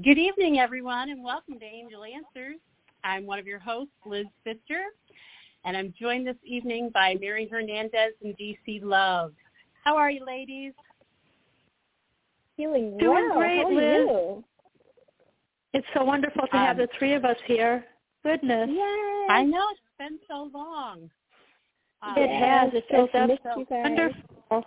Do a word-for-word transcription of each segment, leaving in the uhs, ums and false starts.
Good evening, everyone, and welcome to Angel Answers. I'm one of your hosts, Liz Pfister, and I'm joined this evening by Mary Hernandez and D C Love. How are you, ladies? Feeling Doing well. great, How are Liz. You? It's so wonderful to um, have the three of us here. Goodness. Yay. I know, it's been so long. Um, It has. It feels I've missed so you guys. wonderful.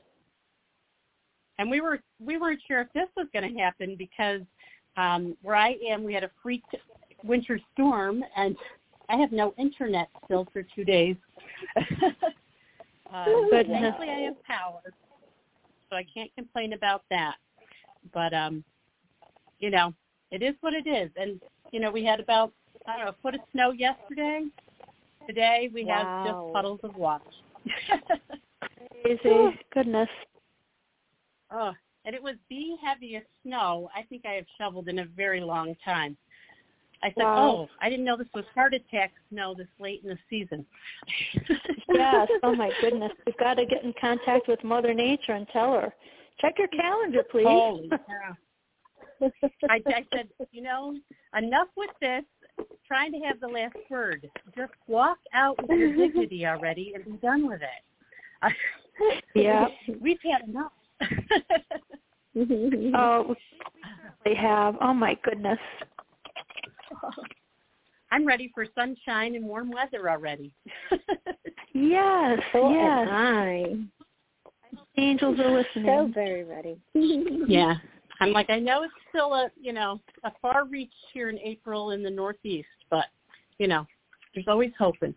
And we were we weren't sure if this was going to happen because um, where I am, we had a freak winter storm, and I have no internet still for two days. uh, Goodness. Thankfully, I have power, so I can't complain about that. But um, you know, it is what it is. And you know, we had about I don't know a foot of snow yesterday. Today we Wow. have just puddles of water. Crazy. Goodness. Oh, and it was the heaviest snow I think I have shoveled in a very long time. I said, Wow. oh, I didn't know this was heart attack snow this late in the season. Yes. Oh, my goodness. We've got to get in contact with Mother Nature and tell her. Check your calendar, please. Holy cow. I, I said, you know, enough with this, trying to have the last word. Just walk out with your dignity already and be done with it. Yeah. We've had enough. Oh, they have. Oh, my goodness. I'm ready for sunshine and warm weather already. Yes. So yes. am I. The angels are listening. So very ready. Yeah. I'm like, I know it's still a, you know, a far reach here in April in the Northeast, but, you know, there's always hoping.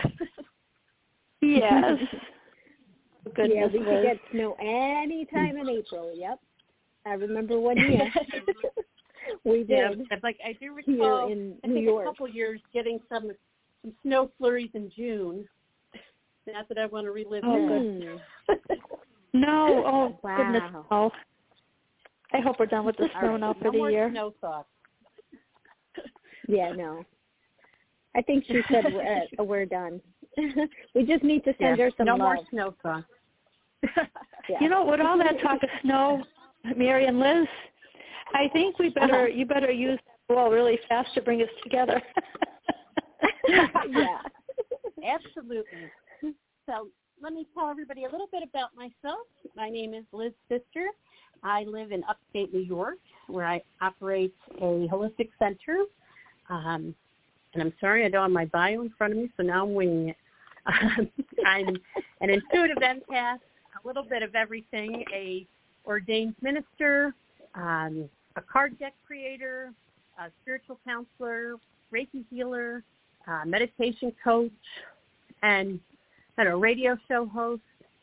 Yes. Goodness, yeah, we Liz. could get snow any time in April. Yep. I remember one year. we did. Yeah, it's like I do recall, Here in I New think York. a couple years getting some some snow flurries in June. Not that I want to relive Oh, that. good. No. Oh, Wow. goodness. Oh. I hope we're done with the snow All now right, for no the more year. snow thoughts. Yeah, no. I think she said we're, uh, we're done. We just need to send Yeah, her some no love. more snow thoughts. Yeah. You know, with all that talk of snow, Mary and Liz, I think we better Uh-huh. you better use that wall really fast to bring us together. Yeah. Absolutely. So let me tell everybody a little bit about myself. My name is Liz Pfister. I live in upstate New York, where I operate a holistic center. Um, and I'm sorry, I don't have my bio in front of me, so now I'm winging it. Um, I'm an intuitive empath, a little bit of everything, a ordained minister, um, a card deck creator, a spiritual counselor, Reiki healer, uh, meditation coach, and I don't know, radio show host,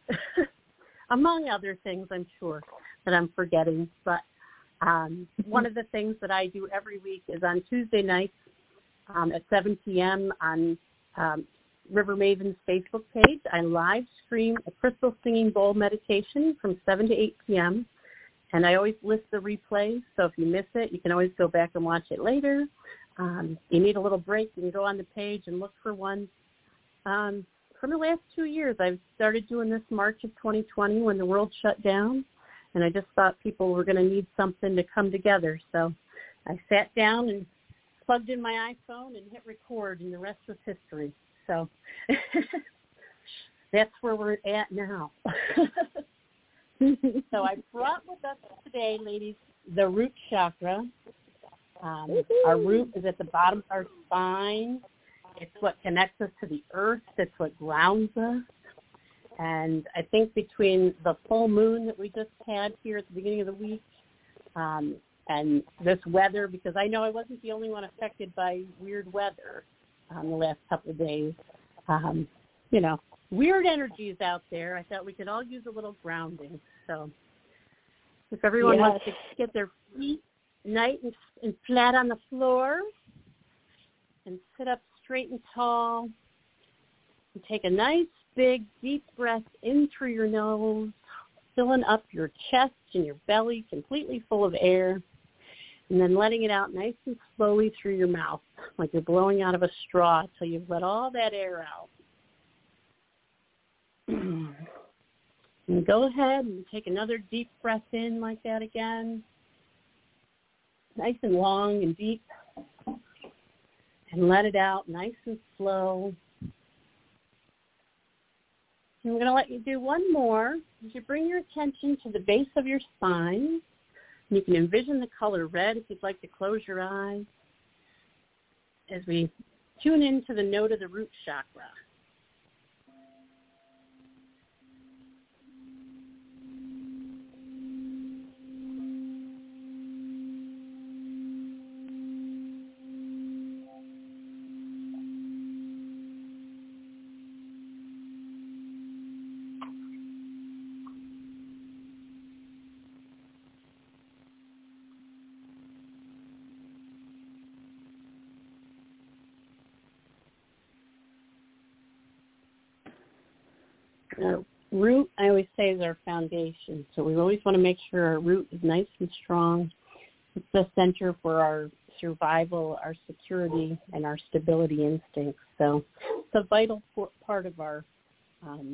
among other things, I'm sure, that I'm forgetting. But um, one of the things that I do every week is on Tuesday nights um, at seven p.m. on um, River Maven's Facebook page, I live stream a crystal singing bowl meditation from seven to eight p.m., and I always list the replay, so if you miss it, you can always go back and watch it later. Um, you need a little break, you can go on the page and look for one. Um, for the last two years, I've started doing this March of twenty twenty when the world shut down, and I just thought people were going to need something to come together. So I sat down and plugged in my iPhone and hit record, and the rest was history. So that's where we're at now. So I brought with us today, ladies, the root chakra. Um, our root is at the bottom of our spine. It's what connects us to the earth. It's what grounds us. And I think between the full moon that we just had here at the beginning of the week um, and this weather, because I know I wasn't the only one affected by weird weather um, the last couple of days, um, you know, weird energies out there. I thought we could all use a little grounding. So if everyone Yes. wants to get their feet nice and, and flat on the floor and sit up straight and tall and take a nice big deep breath in through your nose, filling up your chest and your belly completely full of air, and then letting it out nice and slowly through your mouth like you're blowing out of a straw until you've let all that air out. And go ahead and take another deep breath in like that again. nice and long and deep, and let it out nice and slow. And we're going to let you do one more. As you bring your attention to the base of your spine, you can envision the color red if you'd like to close your eyes as we tune into the note of the root chakra. Our root, I always say, is our foundation. So we always want to make sure our root is nice and strong. It's the center for our survival, our security, and our stability instincts. So it's a vital part of our um,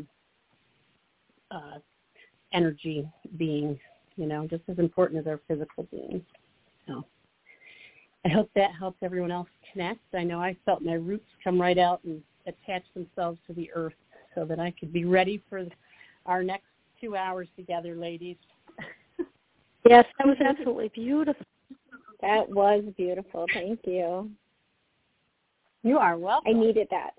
uh, energy being, you know, just as important as our physical being. So I hope that helps everyone else connect. I know I felt my roots come right out and attach themselves to the earth, so that I could be ready for our next two hours together, ladies. Yes, that was absolutely beautiful. That was beautiful. Thank you. You are welcome. I needed that.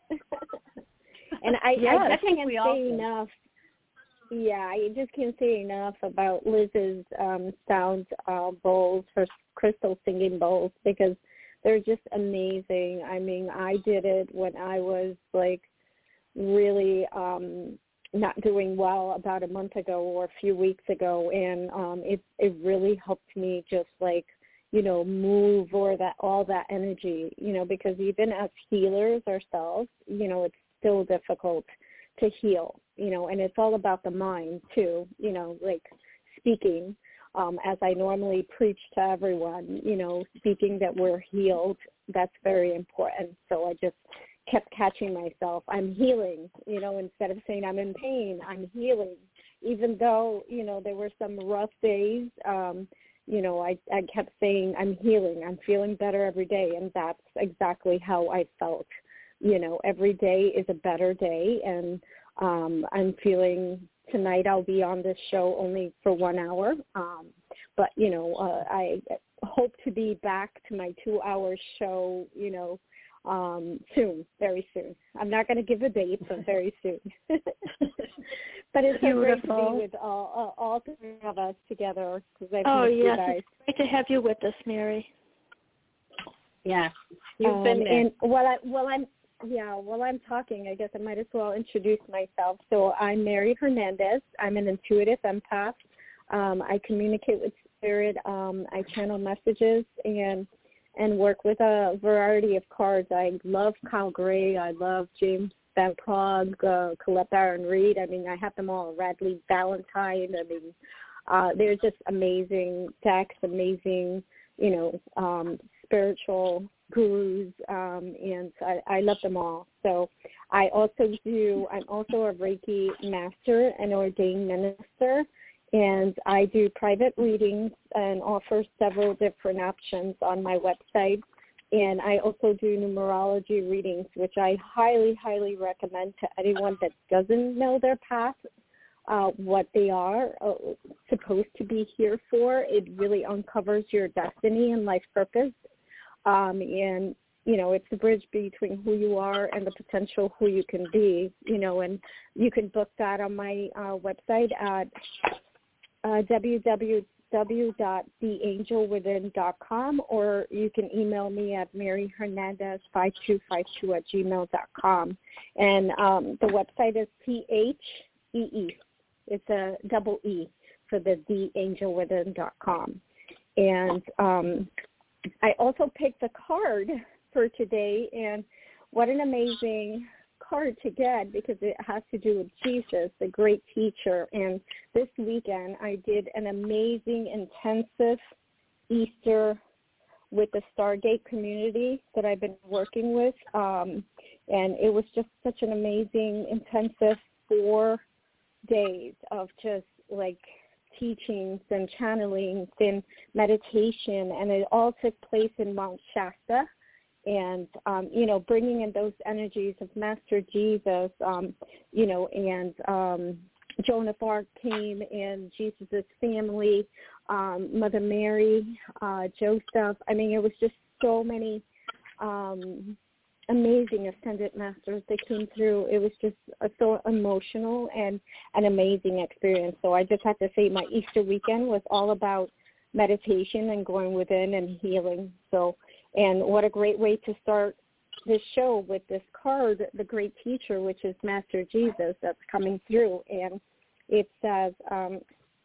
And I, yes, I just I can't say also. enough. Yeah, I just can't say enough about Liz's um, sound uh, bowls, her crystal singing bowls, because they're just amazing. I mean, I did it when I was like, really um, not doing well about a month ago or a few weeks ago, and um, it it really helped me just like, you know, move or that all that energy, you know, because even as healers ourselves, you know, it's still difficult to heal, you know, and it's all about the mind too, you know, like speaking, um, as I normally preach to everyone, you know, speaking that we're healed, that's very important. So I just kept catching myself, I'm healing, you know, instead of saying I'm in pain, I'm healing. Even though, you know, there were some rough days, um, you know, I, I kept saying I'm healing, I'm feeling better every day, and that's exactly how I felt. You know, every day is a better day, and um, I'm feeling tonight I'll be on this show only for one hour, um, but, you know, uh, I hope to be back to my two-hour show, you know, Um, soon, very soon. I'm not going to give a date, but very soon. But it's so great to be with all, all, all three of us together. Cause I've oh, missed yes, you guys. it's great to have you with us, Mary. Yeah, you've um, been there. And while, I, while I'm yeah, while I'm talking, I guess I might as well introduce myself. So I'm Mary Hernandez. I'm an intuitive empath. Um, I communicate with spirit. Um, I channel messages and and work with a variety of cards. I love Kyle Gray. I love James Van Prague, uh, Colette Baron Reed. I mean, I have them all. Radley Valentine. I mean, uh, they're just amazing decks, amazing, you know, um, spiritual gurus, um, and I, I love them all. So I also do, I'm also a Reiki master and ordained minister. And I do private readings and offer several different options on my website. And I also do numerology readings, which I highly, highly recommend to anyone that doesn't know their path, uh, what they are uh, supposed to be here for. It really uncovers your destiny and life purpose. Um, and, you know, it's the bridge between who you are and the potential who you can be, you know, and you can book that on my uh, website at Uh, w w w dot the angel within dot com, or you can email me at mary hernandez five two five two at gmail dot com. And um, the website is T H E E. It's a double E for the the angel within dot com. And um, I also picked a card for today, and what an amazing card to get, because it has to do with Jesus, the great teacher. And this weekend I did an amazing intensive Easter with the Stargate community that I've been working with, um, and it was just such an amazing intensive four days of just like teachings and channelings and meditation, and it all took place in Mount Shasta. And, um, you know, bringing in those energies of Master Jesus, um, you know, and um, Joan of Arc came, and Jesus' family, um, Mother Mary, uh, Joseph. I mean, it was just so many um, amazing ascended masters that came through. It was just uh, so emotional and an amazing experience. So I just have to say my Easter weekend was all about meditation and going within and healing. So, and what a great way to start this show with this card, the great teacher, which is Master Jesus, that's coming through. And it says, um,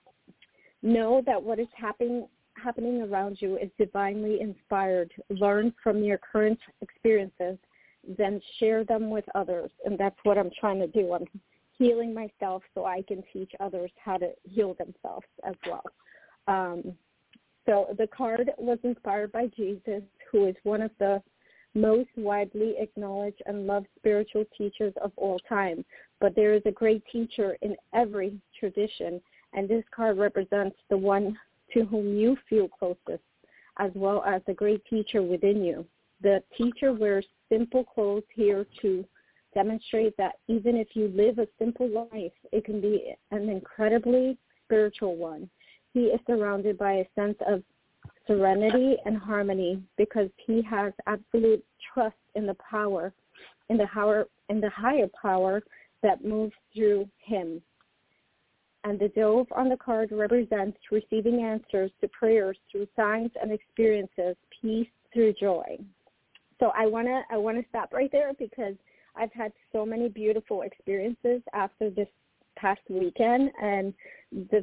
know that what is happening happening around you is divinely inspired. Learn from your current experiences, then share them with others. And that's what I'm trying to do. I'm healing myself so I can teach others how to heal themselves as well. Um, so the card was inspired by Jesus, who is one of the most widely acknowledged and loved spiritual teachers of all time. But there is a great teacher in every tradition, and this card represents the one to whom you feel closest, as well as the great teacher within you. The teacher wears simple clothes here to demonstrate that even if you live a simple life, it can be an incredibly spiritual one. He is surrounded by a sense of serenity and harmony because he has absolute trust in the power, in the power, in the higher power that moves through him. And the dove on the card represents receiving answers to prayers through signs and experiences, peace through joy. So I wanna I wanna stop right there because I've had so many beautiful experiences after this past weekend, and the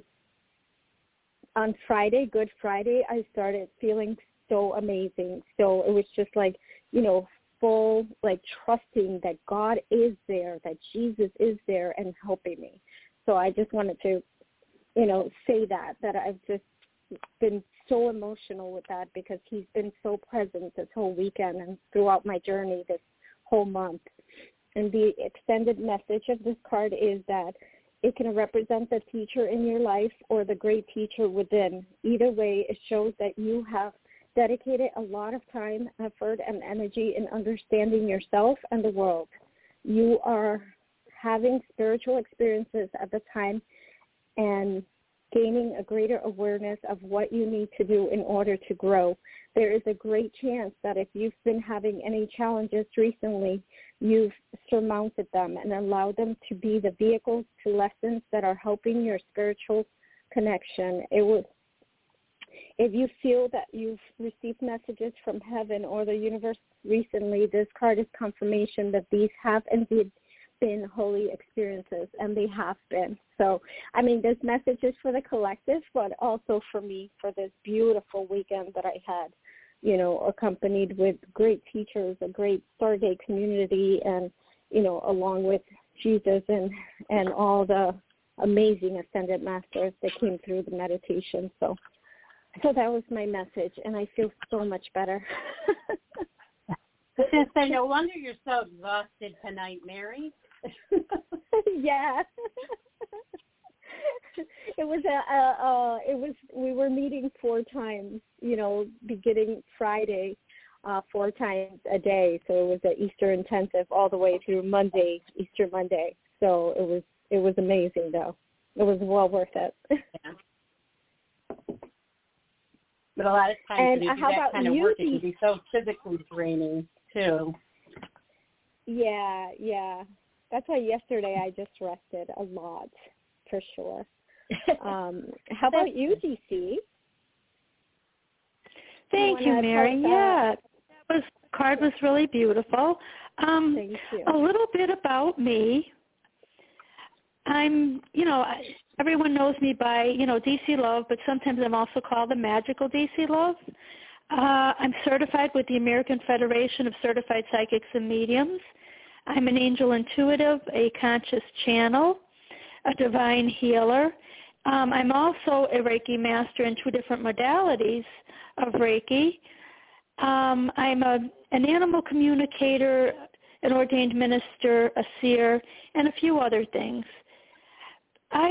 on Friday, Good Friday, I started feeling so amazing. So it was just like, you know, full, like trusting that God is there, that Jesus is there and helping me. So I just wanted to, you know, say that, that I've just been so emotional with that because he's been so present this whole weekend and throughout my journey this whole month. And the extended message of this card is that it can represent the teacher in your life or the great teacher within. Either way, it shows that you have dedicated a lot of time, effort, and energy in understanding yourself and the world. You are having spiritual experiences at the time and gaining a greater awareness of what you need to do in order to grow. There is a great chance that if you've been having any challenges recently, you've surmounted them and allowed them to be the vehicles to lessons that are helping your spiritual connection. It was, if you feel that you've received messages from heaven or the universe recently, this card is confirmation that these have indeed been holy experiences, and they have been. So, I mean, this message is for the collective, but also for me for this beautiful weekend that I had, you know, accompanied with great teachers, a great Stargate community, and, you know, along with Jesus and, and all the amazing ascended masters that came through the meditation. So, so that was my message, and I feel so much better. So no wonder you're so exhausted tonight, Mary. Yeah. It was a, a, a, it was, we were meeting four times, you know, beginning Friday, uh, four times a day. So it was an Easter intensive all the way through Monday, Easter Monday. So it was, it was amazing though. It was well worth it. Yeah. But a lot of times and when you do how that about kind of you, work, it can be so physically draining too. Yeah, yeah. That's why yesterday I just rested a lot, for sure. Um, how about you, D C? Thank you, you Mary. Yeah, that was card was really beautiful. Um, Thank you. A little bit about me. I'm, you know, everyone knows me by, you know, D C Love, but sometimes I'm also called the Magical D C Love. Uh, I'm certified with the American Federation of Certified Psychics and Mediums. I'm an angel intuitive, a conscious channel, a divine healer. Um, I'm also a Reiki master in two different modalities of Reiki. Um, I'm a, an animal communicator, an ordained minister, a seer, and a few other things. I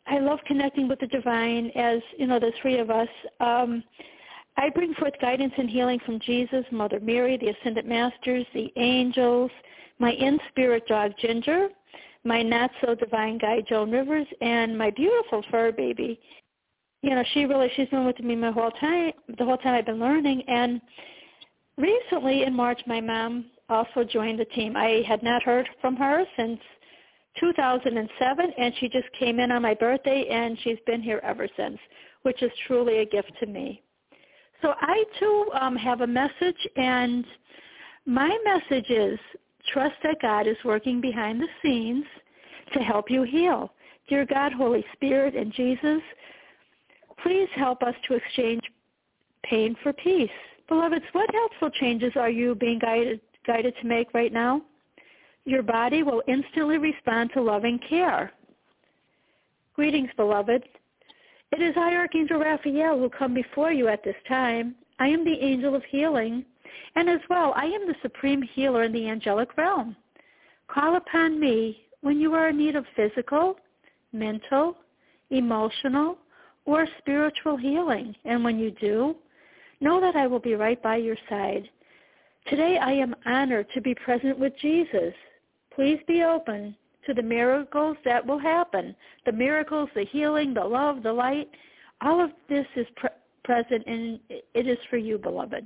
I love connecting with the divine as, you know, the three of us. Um, I bring forth guidance and healing from Jesus, Mother Mary, the Ascended Masters, the angels, my in-spirit dog, Ginger, my not-so-divine guide, Joan Rivers, and my beautiful fur baby. You know, she really, she's been with me my whole time, the whole time I've been learning. And recently in March, my mom also joined the team. I had not heard from her since two thousand seven, and she just came in on my birthday, and she's been here ever since, which is truly a gift to me. So I, too, um, have a message, and my message is trust that God is working behind the scenes to help you heal. Dear God, Holy Spirit, and Jesus, please help us to exchange pain for peace. Beloveds, what helpful changes are you being guided, guided to make right now? Your body will instantly respond to loving care. Greetings, beloved. It is I, Archangel Raphael, who come before you at this time. I am the angel of healing, and as well, I am the supreme healer in the angelic realm. Call upon me when you are in need of physical, mental, emotional, or spiritual healing, and when you do, know that I will be right by your side. Today, I am honored to be present with Jesus. Please be open to the miracles that will happen, the miracles, the healing, the love, the light. All of this is pre- present, and it is for you, beloveds.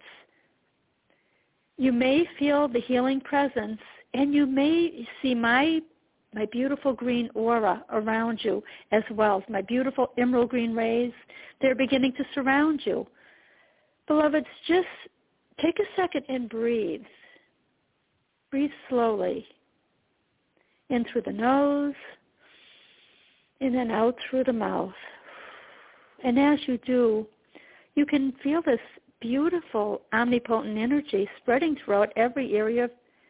You may feel the healing presence, and you may see my my beautiful green aura around you as well. My beautiful emerald green rays, they're beginning to surround you. Beloveds, just take a second and breathe. Breathe slowly. In through the nose, and then out through the mouth. And as you do, you can feel this beautiful, omnipotent energy spreading throughout every area of,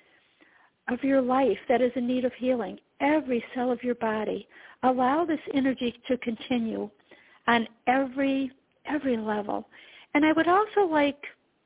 of your life that is in need of healing, every cell of your body. Allow this energy to continue on every every level. And I would also like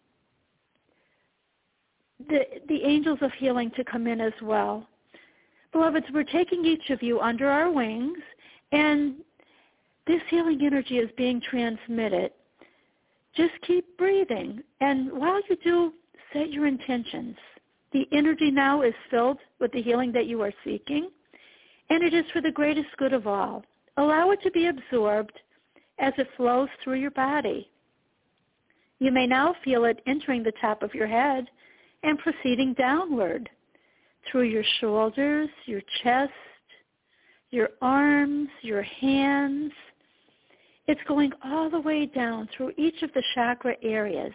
the the angels of healing to come in as well. Beloveds, we're taking each of you under our wings, and this healing energy is being transmitted. Just keep breathing, and while you do, set your intentions. The energy now is filled with the healing that you are seeking, and it is for the greatest good of all. Allow it to be absorbed as it flows through your body. You may now feel it entering the top of your head and proceeding downward through your shoulders, your chest, your arms, your hands. It's going all the way down through each of the chakra areas,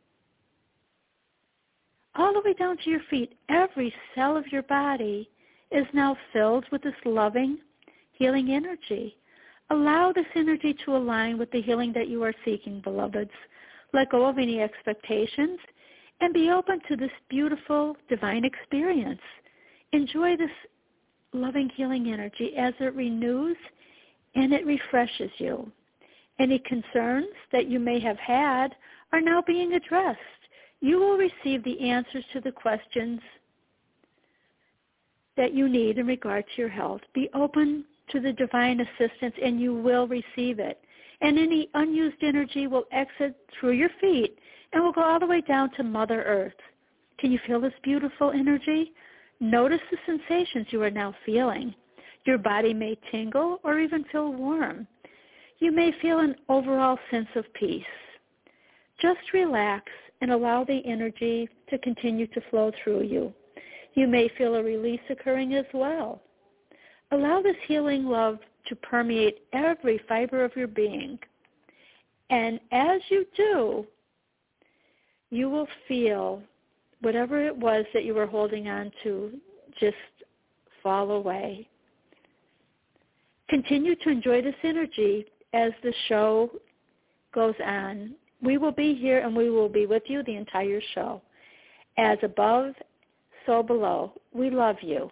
all the way down to your feet. Every cell of your body is now filled with this loving, healing energy. Allow this energy to align with the healing that you are seeking, beloveds. Let go of any expectations and be open to this beautiful divine experience. Enjoy this loving healing energy as it renews and it refreshes you. Any concerns that you may have had are now being addressed. You will receive the answers to the questions that you need in regard to your health. Be open to the divine assistance and you will receive it. And any unused energy will exit through your feet and will go all the way down to Mother Earth. Can you feel this beautiful energy? Notice the sensations you are now feeling. Your body may tingle or even feel warm. You may feel an overall sense of peace. Just relax and allow the energy to continue to flow through you. You may feel a release occurring as well. Allow this healing love to permeate every fiber of your being. And as you do, you will feel whatever it was that you were holding on to just fall away. Continue to enjoy this energy as the show goes on. We will be here and we will be with you the entire show. As above, so below. We love you.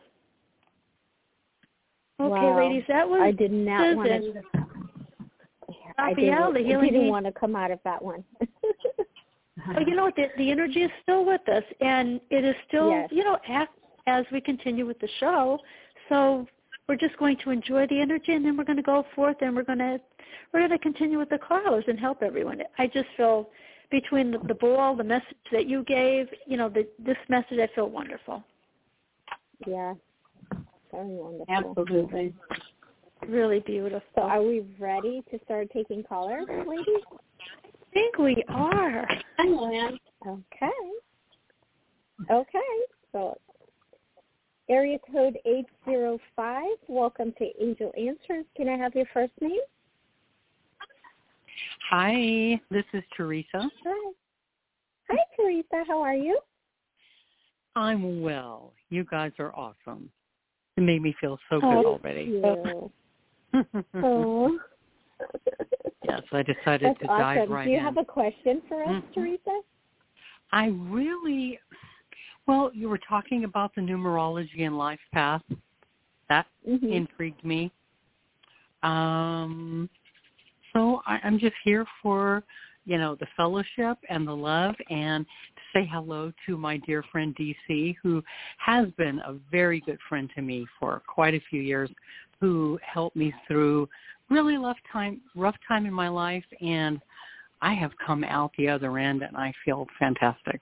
Okay, wow. ladies, that was I did not want to. I didn't, the I didn't want to come out of that one. But you know what? The, the energy is still with us, and it is still, yes. you know, as, as we continue with the show. So we're just going to enjoy the energy, and then we're going to go forth and we're going to we're going to continue with the callers and help everyone. I just feel between the, the ball, the message that you gave, you know, the, this message, I feel wonderful. Yeah, very wonderful. Absolutely. Really beautiful. So are we ready to start taking callers, ladies? I think we are. I am. Okay. Okay. So area code eight zero five, welcome to Angel Answers. Can I have your first name? Hi, this is Teresa. Hi. Hi, Teresa. How are you? I'm well. You guys are awesome. It made me feel so good Oh, already. Oh. Yes, I decided That's to awesome. dive right in. Do you have a question for us, mm-hmm. Teresa? I really, well, you were talking about the numerology and life path. That mm-hmm. intrigued me. Um, so I, I'm just here for, you know, the fellowship and the love, and to say hello to my dear friend D C, who has been a very good friend to me for quite a few years, who helped me through really rough time, rough time in my life, and I have come out the other end, and I feel fantastic.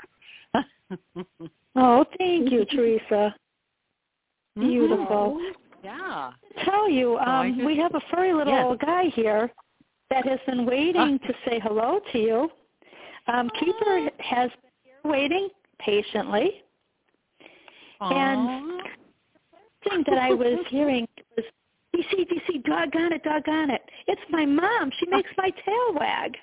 Oh, thank you, Teresa. Beautiful. Mm-hmm. Yeah. I tell you, um, so just, we have a furry little yes. guy here that has been waiting to say hello to you. Um, Keeper has been here waiting patiently. Aww. And the thing that I was hearing was, D C, D C, doggone it, doggone it. It's my mom. She makes my tail wag.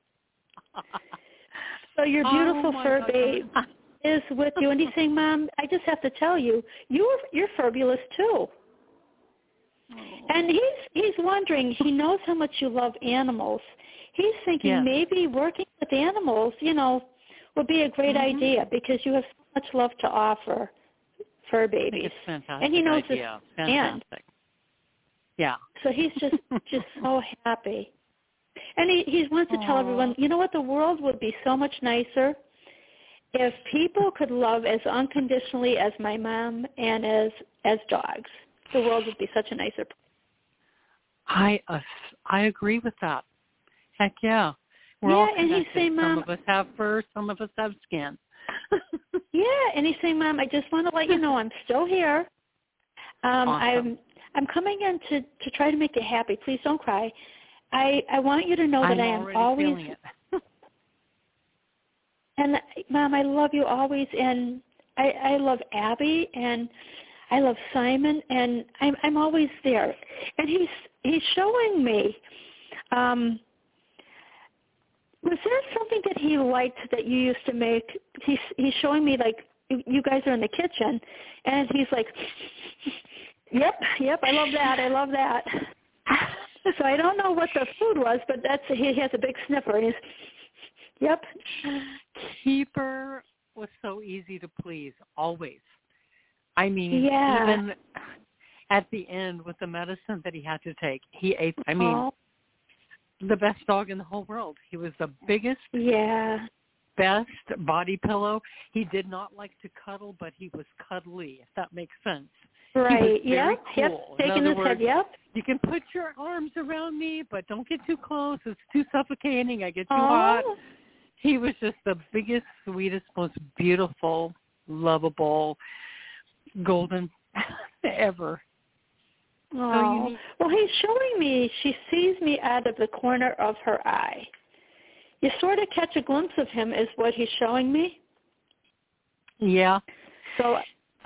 So your beautiful oh fur God. babe is with you. And he's saying, Mom, I just have to tell you, you're, you're fabulous too. And he's he's wondering, he knows how much you love animals. He's thinking yes. maybe working with animals, you know, would be a great mm-hmm. idea because you have so much love to offer fur babies. I think it's fantastic and he knows idea. this Fantastic. and yeah. so he's just just so happy. And he, he wants to Aww. tell everyone, you know what, the world would be so much nicer if people could love as unconditionally as my mom and as as dogs. The world would be such a nicer place. I uh, I agree with that. Heck yeah. We're yeah, all and he's saying, Mom, some of us have fur, some of us have skin. yeah, and he's saying, Mom, I just want to let you know I'm still here. Um, awesome. I'm I'm coming in to, to try to make you happy. Please don't cry. I, I want you to know that I'm I am already always feeling it. And Mom, I love you always, and I, I love Abby, and I love Simon, and I'm I'm always there. And he's he's showing me. Um, was there something that he liked that you used to make? He's he's showing me like you guys are in the kitchen, and he's like, "Yep, yep, I love that, I love that." So I don't know what the food was, but that's he has a big sniffer, and he's, "Yep." Keeper was so easy to please, always. I mean, yeah. even at the end with the medicine that he had to take, he ate, I mean, oh. the best dog in the whole world. He was the biggest, yeah. best body pillow. He did not like to cuddle, but he was cuddly, if that makes sense. Right, he was very yep, cool. yep, taking in other his words, head, yep. You can put your arms around me, but don't get too close. It's too suffocating. I get too oh. hot. He was just the biggest, sweetest, most beautiful, lovable, golden ever. Oh. So you need- well, he's showing me, she sees me out of the corner of her eye. You sort of catch a glimpse of him is what he's showing me. Yeah. So,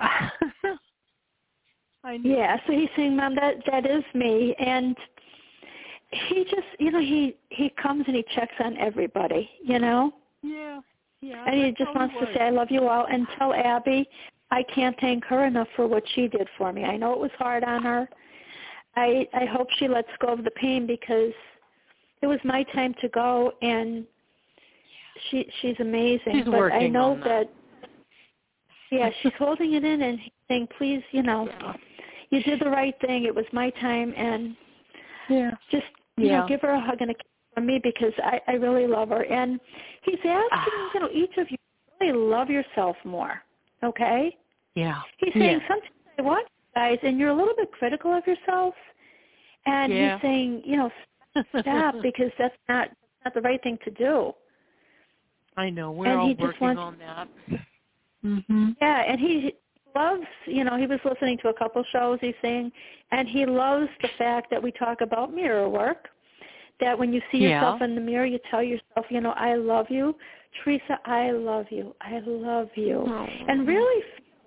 I know. yeah, so he's saying, Mom, that, that is me. And he just, you know, he, he comes and he checks on everybody, you know? Yeah, yeah. And he just wants to say, I love you all, and tell Abby I can't thank her enough for what she did for me. I know it was hard on her. I I hope she lets go of the pain because it was my time to go, and she she's amazing. She's but working I know on that. that, yeah, she's holding it in and saying, please, you know, you did the right thing. It was my time, and yeah, just, you yeah. know, give her a hug and a kiss from me because I, I really love her. And he's asking, you know, each of you really love yourself more, okay? Yeah. He's saying, yeah. sometimes I watch guys, and you're a little bit critical of yourself. And yeah. he's saying, you know, stop because that's not not the right thing to do. I know. We're and all he just working wants, on that. Mm-hmm. Yeah, and he loves, you know, he was listening to a couple shows, he's saying, and he loves the fact that we talk about mirror work, that when you see yeah. yourself in the mirror, you tell yourself, you know, I love you. Teresa, I love you. I love you. Aww. And really,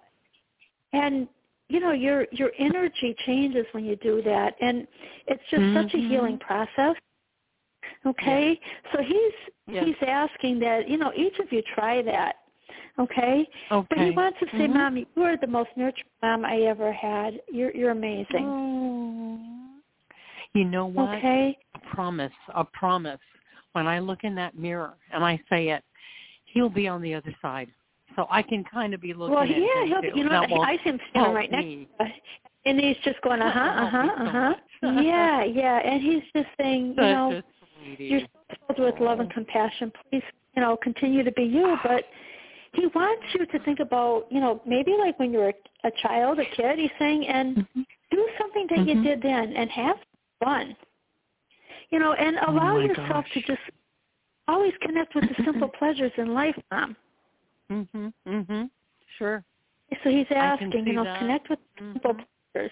and, you know, your your energy changes when you do that, and it's just mm-hmm. such a healing process. Okay? Yeah. So he's yeah. he's asking that, you know, each of you try that. Okay? Okay. But he wants to say, mm-hmm. Mom, you are the most nurturing mom I ever had. You're you're amazing. Oh. You know what? Okay? A promise, a promise. When I look in that mirror and I say it, he'll be on the other side. So I can kind of be looking well, at yeah, him he'll too. be, you know, I see him standing right next to us, and he's just going, uh-huh, uh-huh, uh-huh. So yeah, yeah, and he's just saying, you Such know, you're so filled with love and compassion. Please, you know, continue to be you. But he wants you to think about, you know, maybe like when you were a child, a kid, he's saying, and mm-hmm. do something that mm-hmm. you did then and have fun. You know, and allow oh yourself gosh. to just always connect with the simple pleasures in life, Mom. Mhm. Mhm. Sure. So he's asking, you know, that. connect with mm-hmm. simple pleasures.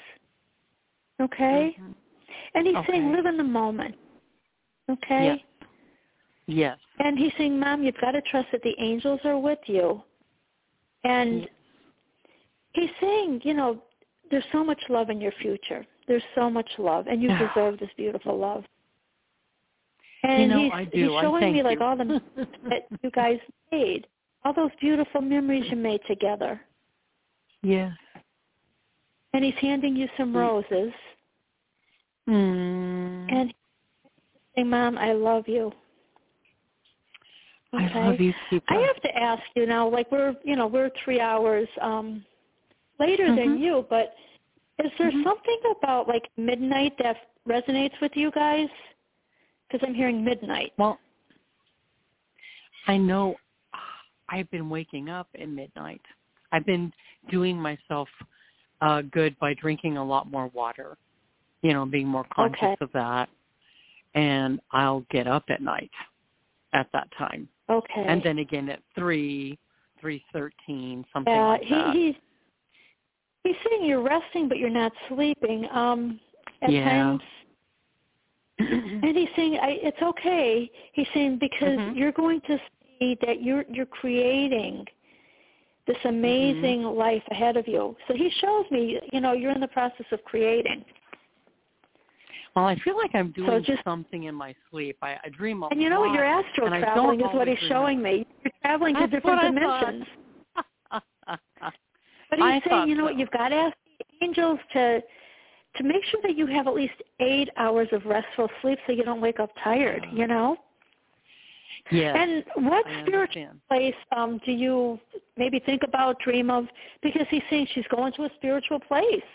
Okay? Mm-hmm. And he's okay. saying live in the moment. Okay? Yes. Yes. And he's saying, Mom, you've got to trust that the angels are with you. And yes. he's saying, you know, there's so much love in your future. There's so much love, and you deserve this beautiful love. And you know, he's, I do. he's showing I me you. like all the memories that you guys made, all those beautiful memories you made together. Yes. And he's handing you some roses. Mm. And he's saying, Mom, I love you. Okay. I love you, Keepa. I have to ask you now, like we're, you know, we're three hours um, later mm-hmm. than you, but is there mm-hmm. something about like midnight that resonates with you guys? Because I'm hearing midnight. Well, I know I've been waking up at midnight. I've been doing myself uh, good by drinking a lot more water, you know, being more conscious okay. of that. And I'll get up at night at that time. Okay. And then again at three, three thirteen, something yeah, like he, that. He's, he's saying you're resting, but you're not sleeping. Um, at yeah. times. And he's saying I, it's okay. He's saying because mm-hmm. you're going to see that you're you're creating this amazing mm-hmm. life ahead of you. So he shows me, you know, you're in the process of creating. Well, I feel like I'm doing so just, something in my sleep. I, I dream a lot. And you know what? You're astral traveling is what he's showing remember. me. You're traveling That's to different dimensions. But he's I saying, you know so. what? You've got to ask the angels to to make sure that you have at least eight hours of restful sleep so you don't wake up tired, you know? Yes. And what I spiritual understand. place um, do you maybe think about, dream of? Because he's saying she's going to a spiritual place.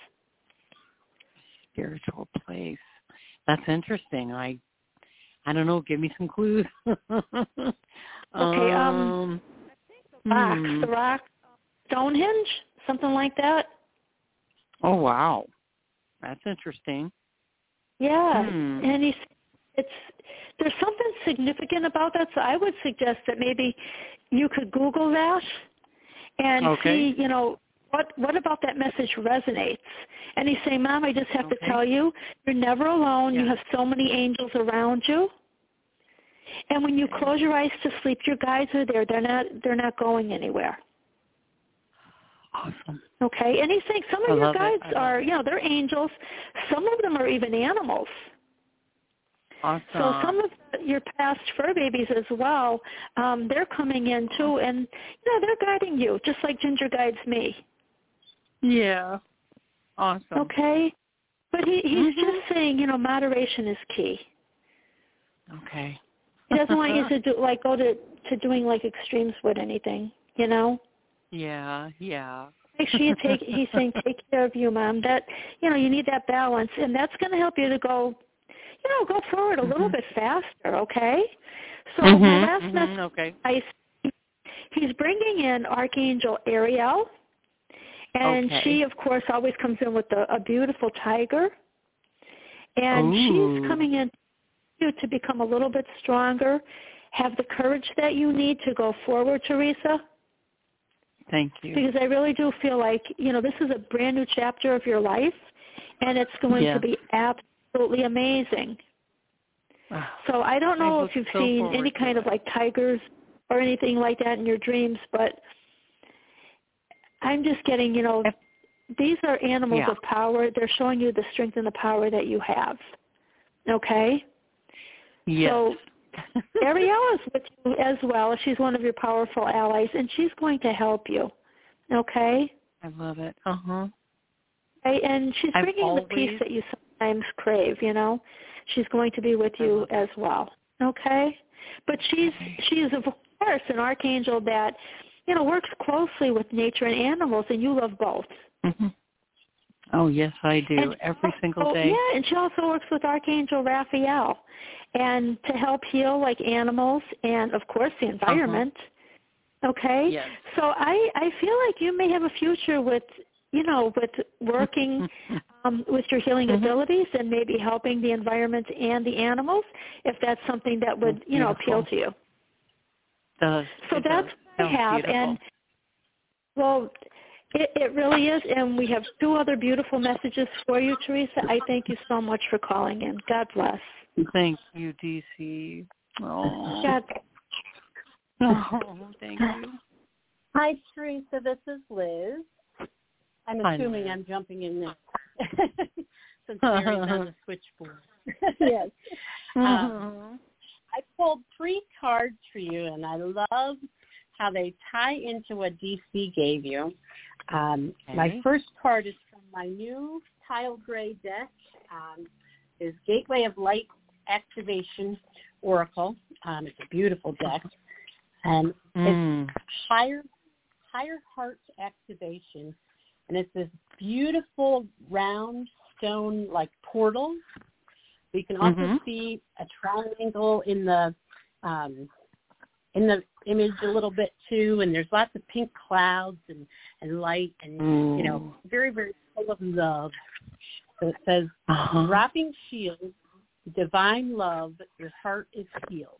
Spiritual place. That's interesting. I I don't know. Give me some clues. okay. Um, um, the rock, hmm. the rock, Stonehenge, something like that. Oh, wow. That's interesting. Yeah, hmm. and he's it's there's something significant about that. So I would suggest that maybe you could Google that and okay. see, you know, what what about that message resonates. And he's saying, Mom, I just have okay. to tell you, you're never alone. Yeah. You have so many angels around you. And when you okay. close your eyes to sleep, your guides are there. They're not they're not going anywhere. Awesome. Okay, and he's saying some of I your guides are, it. you know, they're angels. Some of them are even animals. Awesome. So some of your past fur babies as well, um, they're coming in too, and you know they're guiding you just like Ginger guides me. Yeah. Awesome. Okay, but he, he's mm-hmm. just saying, you know, moderation is key. Okay. He doesn't want you to do like go to to doing like extremes with anything, you know. Yeah. Yeah. Make sure you take. He's saying take care of you, Mom. That you know you need that balance, and that's going to help you to go. You know, go forward a mm-hmm. little bit faster, okay? So mm-hmm, my last mm-hmm, message, okay. I, he's bringing in Archangel Ariel, And okay. she, of course, always comes in with a, a beautiful tiger. And Ooh. she's coming in to become a little bit stronger, have the courage that you need to go forward, Teresa. Thank you. Because I really do feel like, you know, this is a brand new chapter of your life, and it's going yeah. to be absolutely amazing. So I don't know I if you've so seen any kind it. of like tigers or anything like that in your dreams, but I'm just getting, you know, these are animals yeah. of power. They're showing you the strength and the power that you have. Okay? Yes. So Ariel is with you as well. She's one of your powerful allies, and she's going to help you. Okay? I love it. Uh-huh. Okay? And she's I've bringing always... the peace that you sometimes crave, you know. She's going to be with you as well. Okay? But she's she is, of course, an archangel that, you know, works closely with nature and animals, and you love both. Mm-hmm. Oh, yes, I do, and every single also, day. Yeah, and she also works with Archangel Raphael, and to help heal, like, animals and, of course, the environment. Uh-huh. Okay? Yes. So I, I feel like you may have a future with, you know, with working um, with your healing mm-hmm. abilities and maybe helping the environment and the animals, if that's something that would, you know, appeal to you. Does. So it that's does. what I have. Beautiful. And, well, It, it really is, and we have two other beautiful messages for you, Teresa. I thank you so much for calling in. God bless. Thank you, D C. Oh, God. oh thank you. Hi, Teresa. This is Liz. I'm Hi, assuming Liz. I'm jumping in there since Mary's on the switchboard. Yes. um, I pulled three cards for you, and I love how they tie into what D C gave you. Um, okay. My first card is from my new Tile Gray deck. Um, is Gateway of Light Activation Oracle. Um, it's a beautiful deck. And mm. it's higher, higher heart activation. And it's this beautiful round stone like portal. You can also mm-hmm. see a triangle in the um, in the image a little bit too, and there's lots of pink clouds and, and light and, Ooh. you know, very, very full of love. So it says, uh-huh. dropping shield, divine love, your heart is healed.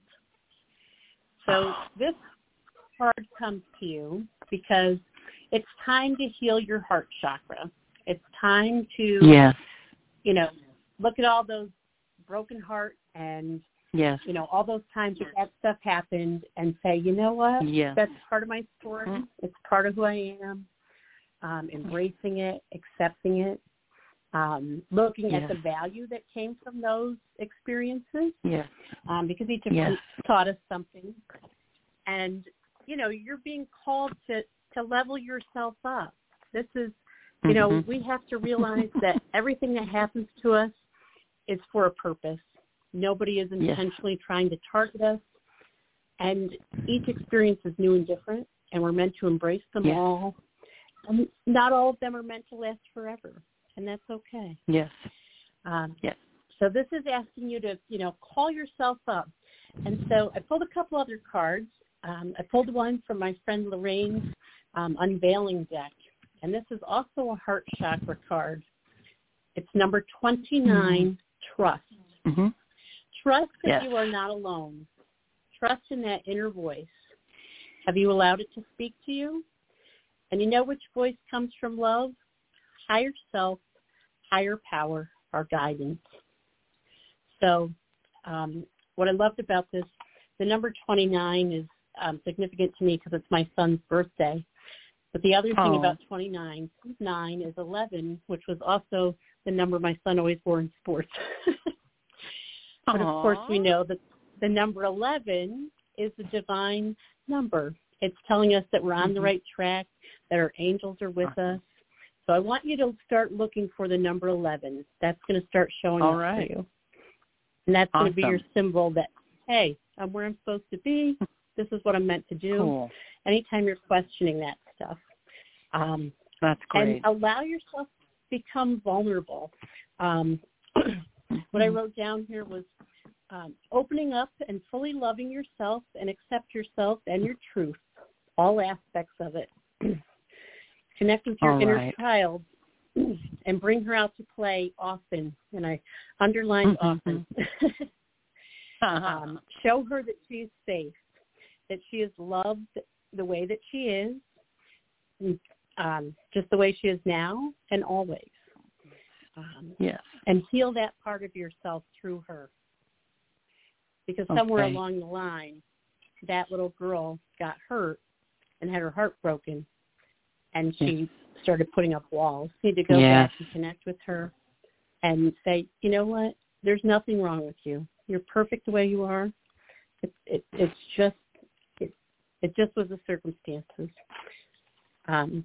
So this card comes to you because it's time to heal your heart chakra. It's time to, yes. you know, look at all those broken hearts and, yes. you know, all those times that that stuff happened and say, you know what, yes. that's part of my story. Mm-hmm. It's part of who I am. Um, embracing it, accepting it, um, looking yes. at the value that came from those experiences. Yes. Um, because each of yes. them taught us something. And, you know, you're being called to, to level yourself up. This is, you know, mm-hmm. we have to realize that everything that happens to us is for a purpose. Nobody is intentionally yes. trying to target us. And each experience is new and different, and we're meant to embrace them yes. all. And not all of them are meant to last forever, and that's okay. Yes. Um, yes. So this is asking you to, you know, call yourself up. And so I pulled a couple other cards. Um, I pulled one from my friend Lorraine's um, unveiling deck, and this is also a heart chakra card. It's number twenty-nine, mm-hmm. Trust. Mm-hmm. Trust that yes. you are not alone. Trust in that inner voice. Have you allowed it to speak to you? And you know which voice comes from love? Higher self, higher power, our guidance. So um, what I loved about this, the number twenty-nine is um, significant to me because it's my son's birthday. But the other thing oh. about twenty-nine, nine is eleven, which was also the number my son always wore in sports. But, of course, we know that the number eleven is the divine number. It's telling us that we're on mm-hmm. the right track, that our angels are with awesome. us. So I want you to start looking for the number eleven. That's going to start showing All up right. for you. And that's awesome. going to be your symbol that, hey, I'm where I'm supposed to be. This is what I'm meant to do. Cool. Anytime you're questioning that stuff. Um, that's great. And allow yourself to become vulnerable. Um, what I wrote down here was, Um, opening up and fully loving yourself and accept yourself and your truth, all aspects of it. Connect with your All inner right. child and bring her out to play often. And I underlined Mm-hmm. often. um, show her that she is safe, that she is loved the way that she is, um, just the way she is now and always. Um, yes. And heal that part of yourself through her. Because somewhere Okay. along the line, that little girl got hurt and had her heart broken, and she yes. started putting up walls. You need to go yes. back and connect with her and say, you know what, there's nothing wrong with you. You're perfect the way you are. It, it, it's just, it, it just was the circumstances. Um,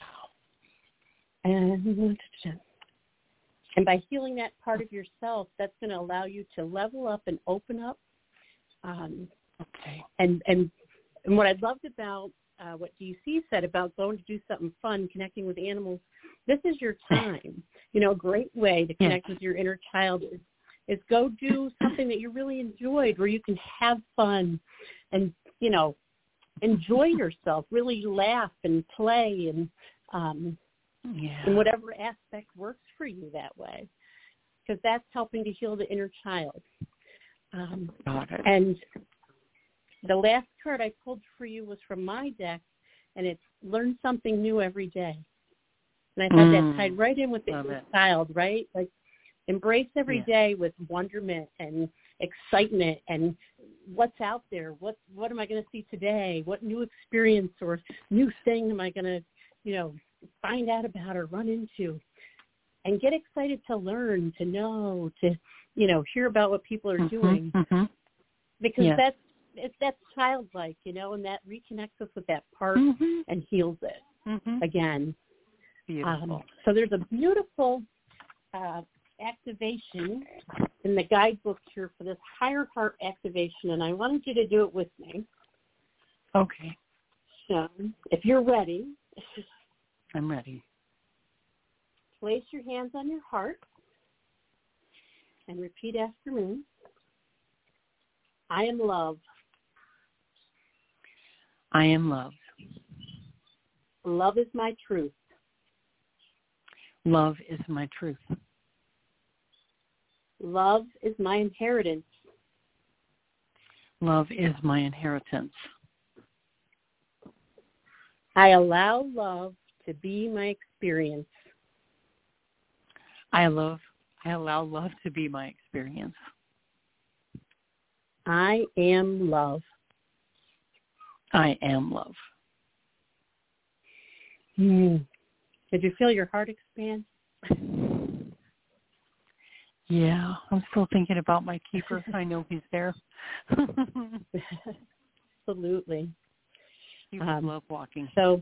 and, and by healing that part of yourself, that's going to allow you to level up and open up. Um, Okay. and, and and what I loved about uh, what D C said about going to do something fun, connecting with animals, this is your time. You know, a great way to connect yes. with your inner child is, is go do something that you really enjoyed, where you can have fun and, you know, enjoy yourself, really laugh and play and um, yeah. in whatever aspect works for you that way, because that's helping to heal the inner child. Um, Got it. and the last card I pulled for you was from my deck, and it's learn something new every day. And I thought Mm. that tied right in with the Love inner it. child, right? Like embrace every Yes. day with wonderment and excitement and what's out there. What what am I going to see today? What new experience or new thing am I going to, you know, find out about or run into? And get excited to learn, to know, to, you know, hear about what people are mm-hmm. doing. Mm-hmm. Because yes. that's it's that's childlike, you know, and that reconnects us with that part mm-hmm. and heals it Mm-hmm. again. Beautiful. Um, so there's a beautiful uh, activation in the guidebook here for this higher heart activation, and I wanted you to do it with me. Okay. So if you're ready, I'm ready. place your hands on your heart and repeat after me. I am love. I am love. Love is my truth. Love is my truth. Love is my inheritance. Love is my inheritance. I allow love to be my experience. I love. I allow love to be my experience. I am love. I am love. Mm. Did you feel your heart expand? Yeah, I'm still thinking about my keeper. I know he's there. Absolutely. He would Um, love walking. So,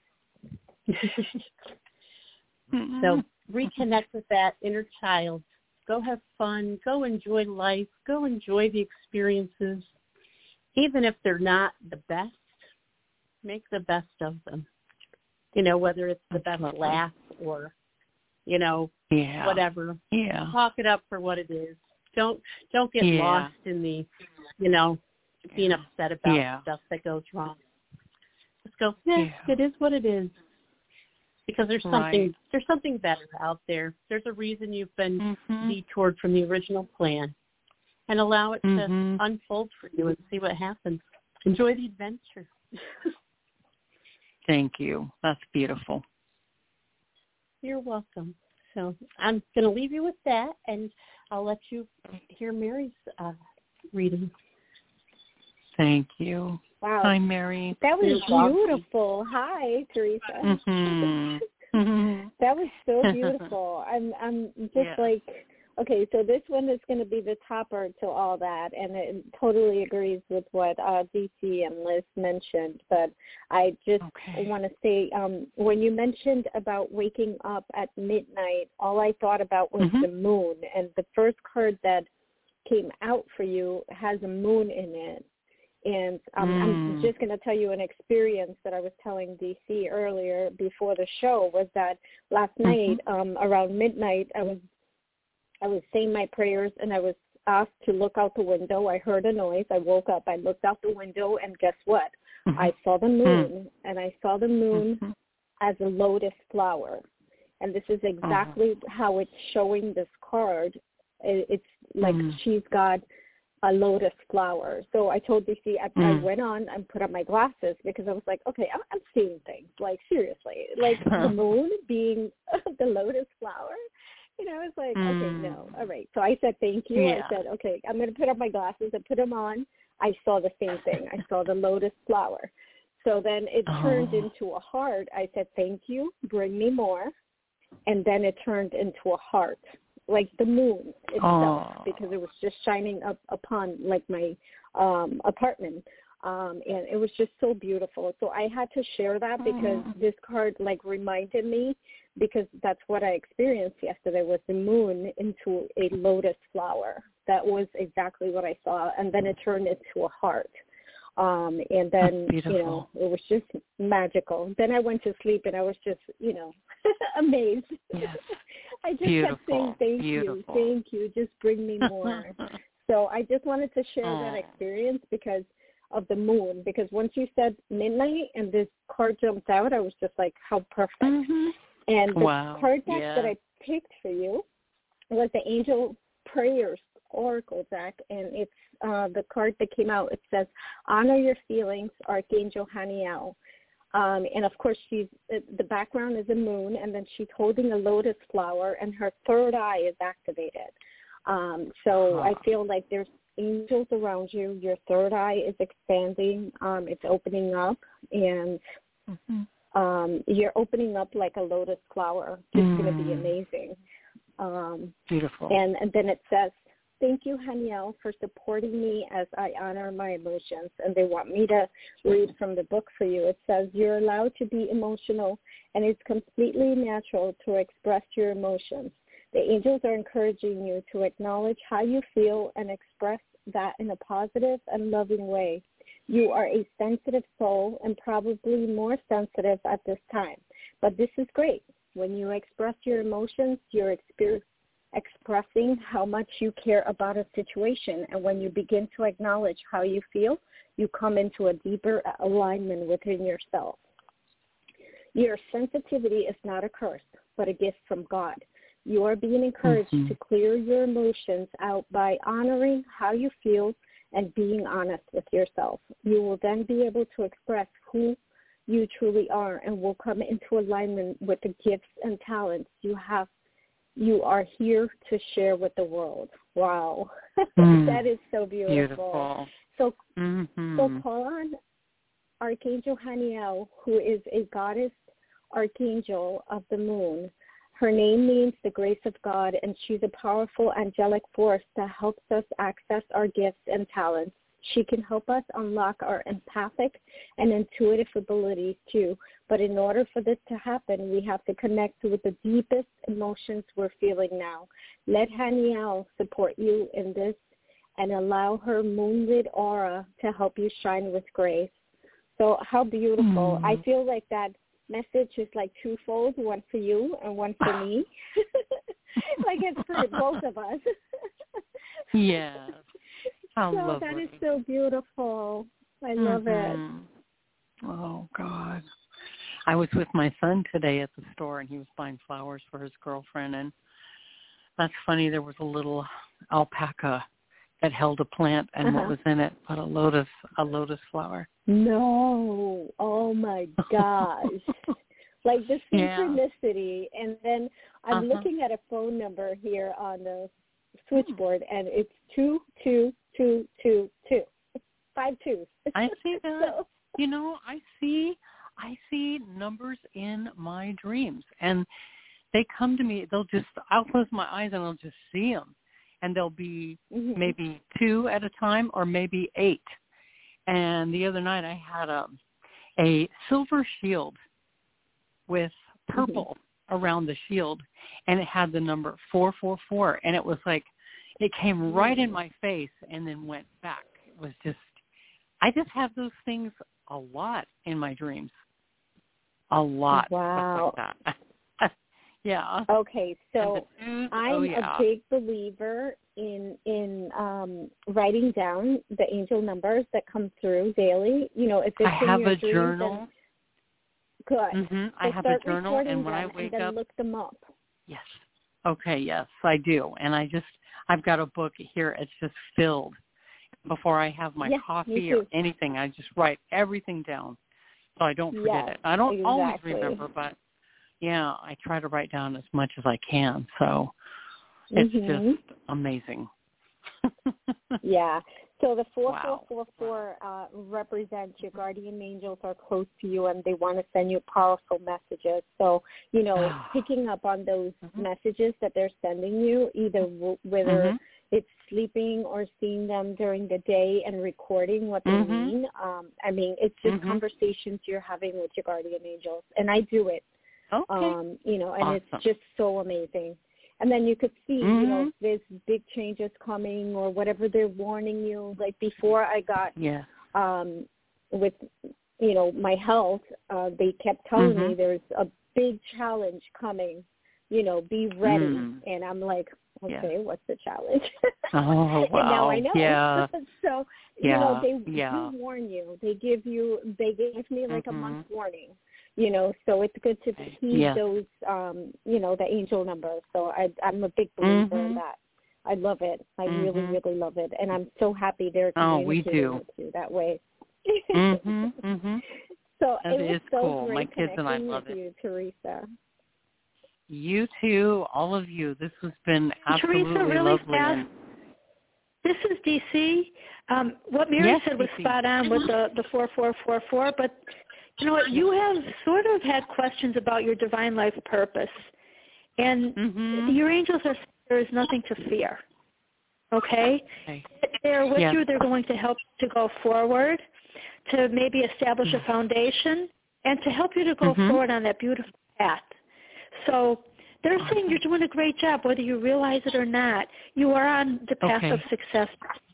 so reconnect with that inner child. Go have fun. Go enjoy life. Go enjoy the experiences. Even if they're not the best, make the best of them. You know, whether it's the best Absolutely. laugh or, you know, yeah. whatever. Yeah. Talk it up for what it is. Don't don't get Yeah. lost in the, you know, being upset about Yeah. stuff that goes wrong. Just go, yeah, Yeah. it is what it is. Because there's something Right. there's something better out there. There's a reason you've been Mm-hmm. detoured from the original plan. And allow it to Mm-hmm. unfold for you and see what happens. Enjoy the adventure. Thank you. That's beautiful. You're welcome. So I'm going to leave you with that, and I'll let you hear Mary's uh, reading. Thank you. Wow. Hi, Mary. That was You're welcome. beautiful. Hi, Teresa. Mm-hmm. Mm-hmm. That was so beautiful. I'm I'm just Yeah. like, okay, so this one is going to be the topper to all that, and it totally agrees with what uh, D C and Liz mentioned. But I just Okay. want to say, um, when you mentioned about waking up at midnight, all I thought about was Mhm. the moon, and the first card that came out for you has a moon in it. And um, Mm. I'm just going to tell you an experience that I was telling D C earlier before the show was that last Mm-hmm. night um, around midnight I was I was saying my prayers and I was asked to look out the window. I heard a noise. I woke up. I looked out the window and guess what? Mm-hmm. I saw the moon and I saw the moon Mm-hmm. as a lotus flower. And this is exactly uh-huh. how it's showing this card. It's like mm. she's got a lotus flower. So I told D C, I, mm. I went on and put on my glasses because I was like, okay, I'm, I'm seeing things. Like, seriously. Like the moon being the lotus flower. You know, I was like, mm. okay, no. All right. So I said, thank you. Yeah. I said, okay, I'm going to put on my glasses. I put them on. I saw the same thing. I saw the lotus flower. So then it oh. turned into a heart. I said, thank you. Bring me more. And then it turned into a heart, like the moon itself, oh. because it was just shining up upon, like, my um, apartment. Um, and it was just so beautiful. So I had to share that because oh. this card, like, reminded me, because that's what I experienced yesterday, was the moon into a lotus flower. That was exactly what I saw. And then it turned into a heart. Um, and then, you know, it was just magical. Then I went to sleep and I was just, you know, amazed. Yes. I just Beautiful. kept saying, thank Beautiful. you, thank you, just bring me more. So I just wanted to share oh. that experience because of the moon, because once you said midnight and this card jumped out, I was just like, how perfect. Mm-hmm. And the wow. card deck yeah. that I picked for you was the Angel Prayers Oracle deck, and it's uh, the card that came out. It says, honor your feelings, Archangel Haniel. Um, and, of course, she's the background is a moon, and then she's holding a lotus flower, and her third eye is activated. Um, so huh. I feel like there's angels around you. Your third eye is expanding. Um, it's opening up, and mm-hmm. um, you're opening up like a lotus flower. It's mm. going to be amazing. Um, Beautiful. And, and then it says, thank you, Haniel, for supporting me as I honor my emotions. And they want me to read from the book for you. It says, you're allowed to be emotional, and it's completely natural to express your emotions. The angels are encouraging you to acknowledge how you feel and express that in a positive and loving way. You are a sensitive soul and probably more sensitive at this time. But this is great. When you express your emotions, you're exper- expressing how much you care about a situation. And when you begin to acknowledge how you feel, you come into a deeper alignment within yourself. Your sensitivity is not a curse, but a gift from God. You are being encouraged mm-hmm. to clear your emotions out by honoring how you feel and being honest with yourself. You will then be able to express who you truly are and will come into alignment with the gifts and talents you have. You are here to share with the world. Wow. Mm. That is so beautiful. Beautiful. So, mm-hmm. so call on Archangel Haniel, who is a goddess archangel of the moon. Her name means the grace of God, and she's a powerful angelic force that helps us access our gifts and talents. She can help us unlock our empathic and intuitive abilities too. But in order for this to happen, we have to connect with the deepest emotions we're feeling now. Let Haniel support you in this and allow her moonlit aura to help you shine with grace. So how beautiful. Mm. I feel like that message is like twofold, one for you and one for me. Like it's for both of us. Yeah. How so lovely. That is so beautiful. I love mm-hmm. it. Oh, God. I was with my son today at the store, and he was buying flowers for his girlfriend. And that's funny. There was a little alpaca that held a plant, and uh-huh. what was in it but a lotus, a lotus flower. No. Oh, my gosh. Like the synchronicity. Yeah. And then I'm uh-huh. looking at a phone number here on the switchboard, and it's two, two, two, two, two. Five twos. I see that. So. You know, I see I see numbers in my dreams, and they come to me. They'll just, I'll close my eyes and I'll just see them, and they'll be mm-hmm. maybe two at a time or maybe eight. And the other night I had a a silver shield with purple mm-hmm. around the shield, and it had the number four four four, and it was like it came right in my face and then went back. It was just, I just have those things a lot in my dreams. A lot. Wow. Stuff like that. Yeah. Okay, so news, I'm oh, yeah. a big believer in in um, writing down the angel numbers that come through daily. You know, if it's I in have your a dreams, journal. Good. Mm-hmm. So I have a start journal, and when them I wake and then up, look them up. yes. Okay, yes, I do. And I just, I've got a book here. It's just filled. Before I have my yes, coffee or anything, I just write everything down so I don't forget yes, it. I don't exactly. always remember, but, yeah, I try to write down as much as I can. So it's mm-hmm. just amazing. Yeah. So the four wow. four four four uh, represents your guardian angels are close to you, and they want to send you powerful messages. So, you know, picking up on those mm-hmm. messages that they're sending you, either w- whether mm-hmm. it's sleeping or seeing them during the day and recording what they mm-hmm. mean. Um, I mean, it's just mm-hmm. conversations you're having with your guardian angels, and I do it. Okay. Um, you know, and awesome. It's just so amazing. And then you could see, mm-hmm. you know, there's big changes coming or whatever they're warning you. Like before I got yeah. um, with, you know, my health, uh, they kept telling mm-hmm. me there's a big challenge coming, you know, be ready. Mm. And I'm like, okay, yeah. what's the challenge? Oh, wow. And now I know. Yeah. So, yeah. you know, they yeah. do warn you. They give you, they gave me like mm-hmm. a month warning. You know, so it's good to heed yes. those, um, you know, the angel numbers. So I, I'm a big believer mm-hmm. in that. I love it. I mm-hmm. really, really love it. And I'm so happy they're oh, communicating we do. with you that way. mm-hmm. Mm-hmm. So that it was is so cool. great My kids and I love with it. you, Teresa. You too, all of you. This has been absolutely Teresa, really lovely. Fast. And this is D C. Um, what Mary yes, said was D C. spot on with the, the four four four four, but you know what? You have sort of had questions about your divine life purpose, and mm-hmm. your angels are there is nothing to fear. Okay, okay. they're with yes. you. They're going to help you to go forward, to maybe establish a foundation, and to help you to go mm-hmm. forward on that beautiful path. So they're awesome. saying you're doing a great job, whether you realize it or not. You are on the path okay. of success.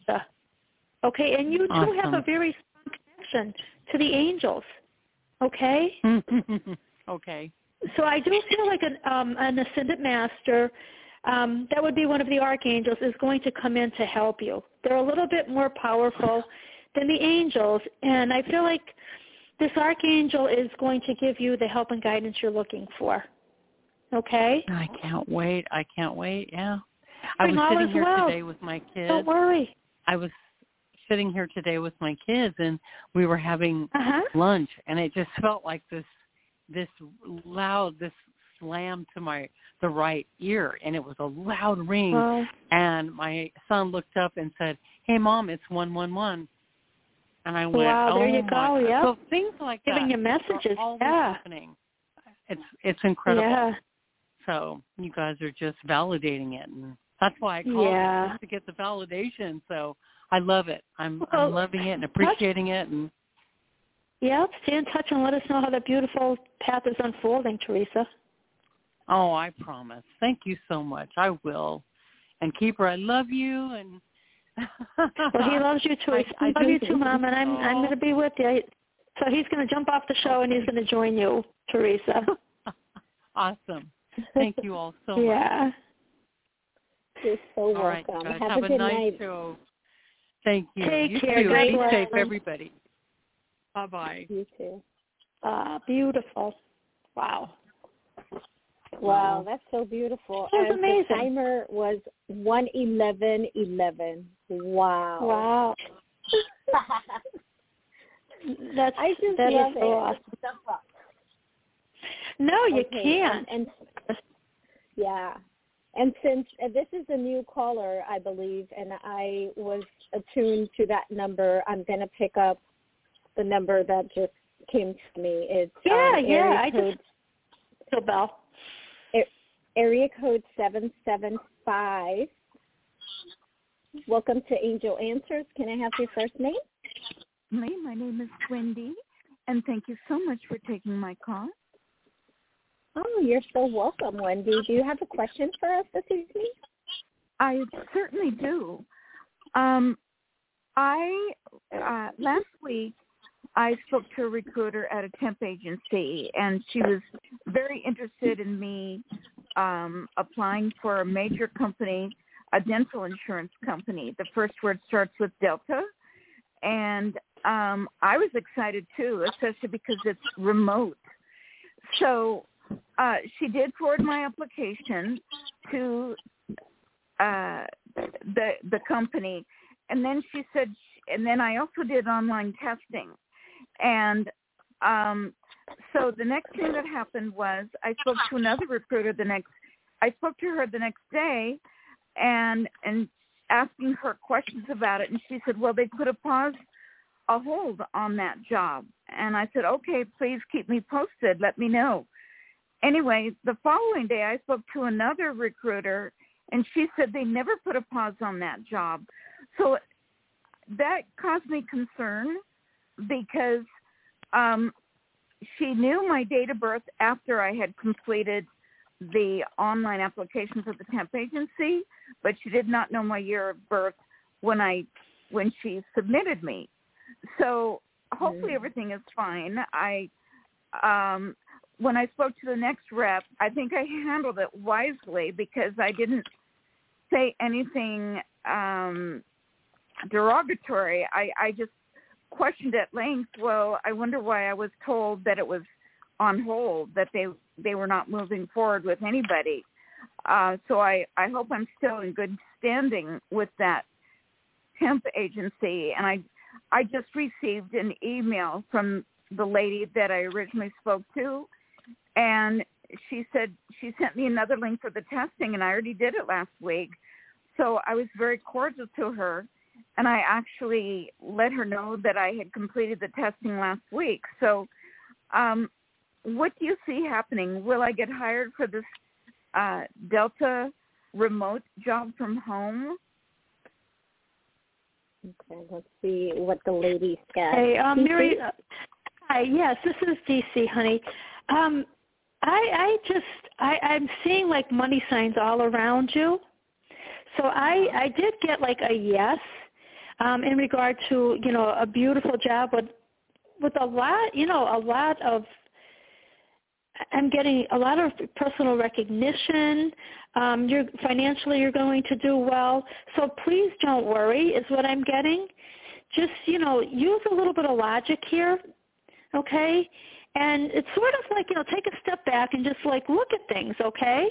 Okay, and you too awesome. have a very strong connection to the angels. Okay? okay. So I do feel like an, um, an ascended master, um, that would be one of the archangels, is going to come in to help you. They're a little bit more powerful than the angels, and I feel like this archangel is going to give you the help and guidance you're looking for. Okay? I can't wait. I can't wait. Yeah. I was all sitting here well. today with my kids. Don't worry. I was sitting here today with my kids, and we were having uh-huh. lunch, and it just felt like this this loud, this slam to my the right ear, and it was a loud ring. Oh. And my son looked up and said, "Hey, Mom, it's one one one." And I went, wow, "Oh, there you my go, yeah." So things like Giving that you messages, are always yeah. happening. It's it's incredible. Yeah. So you guys are just validating it, and that's why I called yeah. you, just to get the validation. So I love it. I'm, well, I'm loving it and appreciating it. And yeah, stay in touch and let us know how that beautiful path is unfolding, Teresa. oh, I promise. Thank you so much. I will. And Keeper, I love you. And well, he loves you too. I, I love you too, Mom, and I'm oh. I'm going to be with you. So he's going to jump off the show and he's going to join you, Teresa. Awesome. Thank you all so much. Yeah. You're so welcome. All right, guys, have, have a a good nice night. show. Thank you. Take you care. too. God Be bless. safe, everybody. Bye-bye. You too. Ah, beautiful. Wow. Wow, that's so beautiful. That was and amazing. The timer was one eleven eleven. Wow. Wow. That's I just that love is so it. awesome. No, you okay, can't. And, and yeah. And since uh, this is a new caller, I believe, and I was attuned to that number, I'm going to pick up the number that just came to me. It's yeah, um, yeah. I code, just so Bell. Area code seven seven five. Welcome to Angel Answers. Can I have your first name? My name is Wendy, and thank you so much for taking my call. Oh, you're so welcome, Wendy. Do you have a question for us this evening? I certainly do. Um, I uh, last week I spoke to a recruiter at a temp agency, and she was very interested in me um, applying for a major company, a dental insurance company. The first word starts with Delta, and um, I was excited too, especially because it's remote. so uh, she did forward my application to uh, the the company, and then she said, and then I also did online testing, and um, so the next thing that happened was I spoke to another recruiter the next. I spoke to her the next day, and and asking her questions about it, and she said, well, they put a pause, a hold on that job, and I said, okay, please keep me posted. Let me know. Anyway, the following day, I spoke to another recruiter, and she said they never put a pause on that job. So that caused me concern because um, she knew my date of birth after I had completed the online application for the temp agency, but she did not know my year of birth when I when she submitted me. So hopefully mm. everything is fine. I um, when I spoke to the next rep, I think I handled it wisely because I didn't say anything um, derogatory. I, I just questioned at length, well, I wonder why I was told that it was on hold, that they, they were not moving forward with anybody. Uh, so I, I hope I'm still in good standing with that temp agency. And I, I just received an email from the lady that I originally spoke to, and she said she sent me another link for the testing, and I already did it last week. So I was very cordial to her, and I actually let her know that I had completed the testing last week. So um, what do you see happening? Will I get hired for this uh, Delta remote job from home? Okay, let's see what the lady said. Hey, um, Mary. Uh, hi, yes, this is D C, honey. Um, I, I just, I, I'm seeing like money signs all around you. So I, I did get like a yes um, in regard to, you know, a beautiful job with, with a lot, you know, a lot of, I'm getting a lot of personal recognition. Um, you're financially, you're going to do well. So please don't worry is what I'm getting. Just, you know, use a little bit of logic here, okay? And it's sort of like, you know, take a step back and just like look at things, okay?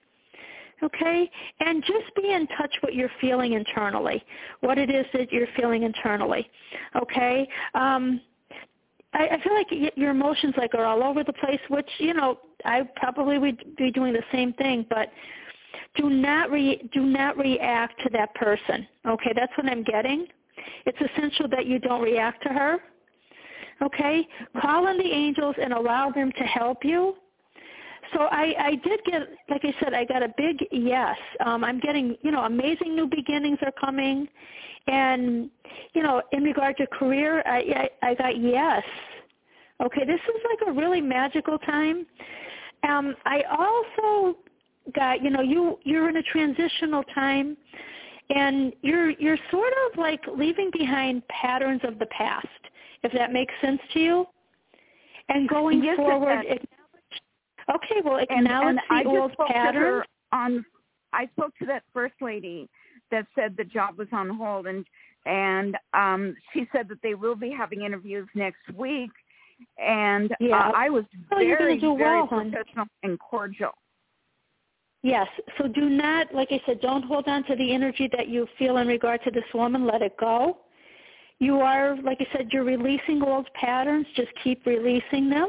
Okay? And just be in touch with what you're feeling internally, what it is that you're feeling internally, okay? Um, I, I feel like your emotions like are all over the place, which, you know, I probably would be doing the same thing, but do not re, do not react to that person, okay? That's what I'm getting. It's essential that you don't react to her. Okay, call on the angels and allow them to help you. So I, I did get, like I said, I got a big yes. Um, I'm getting, you know, amazing new beginnings are coming. And, you know, in regard to career, I, I, I got yes. Okay, this is like a really magical time. Um, I also got, you know, you, you're in a transitional time. And you're you're sort of like leaving behind patterns of the past, if that makes sense to you, and going yes, forward. Okay, well, acknowledge and, and the old pattern. On, I spoke to that first lady that said the job was on hold, and and um, she said that they will be having interviews next week, and yeah. uh, I was oh, very, do very well, professional hon. and cordial. Yes, so do not, like I said, don't hold on to the energy that you feel in regard to this woman. Let it go. You are, like I said, you're releasing old patterns. Just keep releasing them.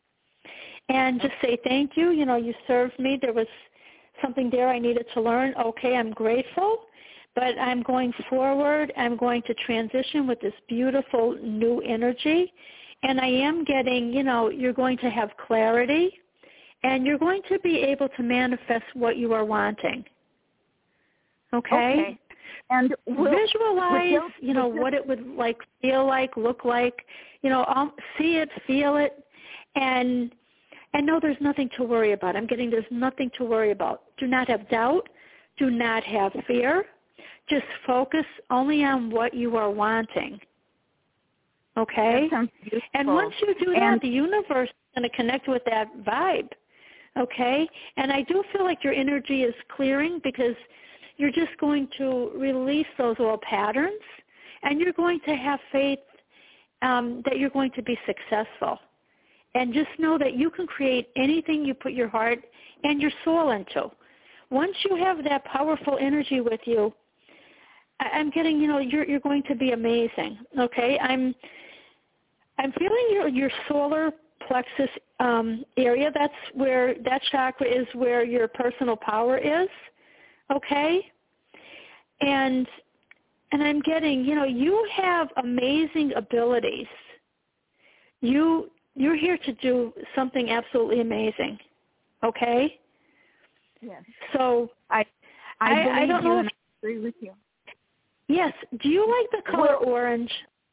And just say thank you. You know, you served me. There was something there I needed to learn. Okay, I'm grateful. But I'm going forward. I'm going to transition with this beautiful new energy. And I am getting, you know, you're going to have clarity. And you're going to be able to manifest what you are wanting. Okay? Okay. And will, visualize, will, you know, will, what it would like feel like, look like, you know, um, see it, feel it, and and know there's nothing to worry about. I'm getting there's nothing to worry about. Do not have doubt. Do not have fear. Just focus only on what you are wanting. Okay? That sounds beautiful. And once you do and, that, the universe is going to connect with that vibe. Okay? And I do feel like your energy is clearing because you're just going to release those old patterns, and you're going to have faith um, that you're going to be successful. And just know that you can create anything you put your heart and your soul into. Once you have that powerful energy with you, I'm getting, you know, you're you're going to be amazing. Okay, I'm I'm feeling your your solar plexus um, area. That's where that chakra is, where your personal power is. Okay, and and I'm getting, you know, you have amazing abilities. You you're here to do something absolutely amazing. Okay. Yes. So I I, I, believe I don't you know. and If, I agree with you. yes. Do you like the color orange?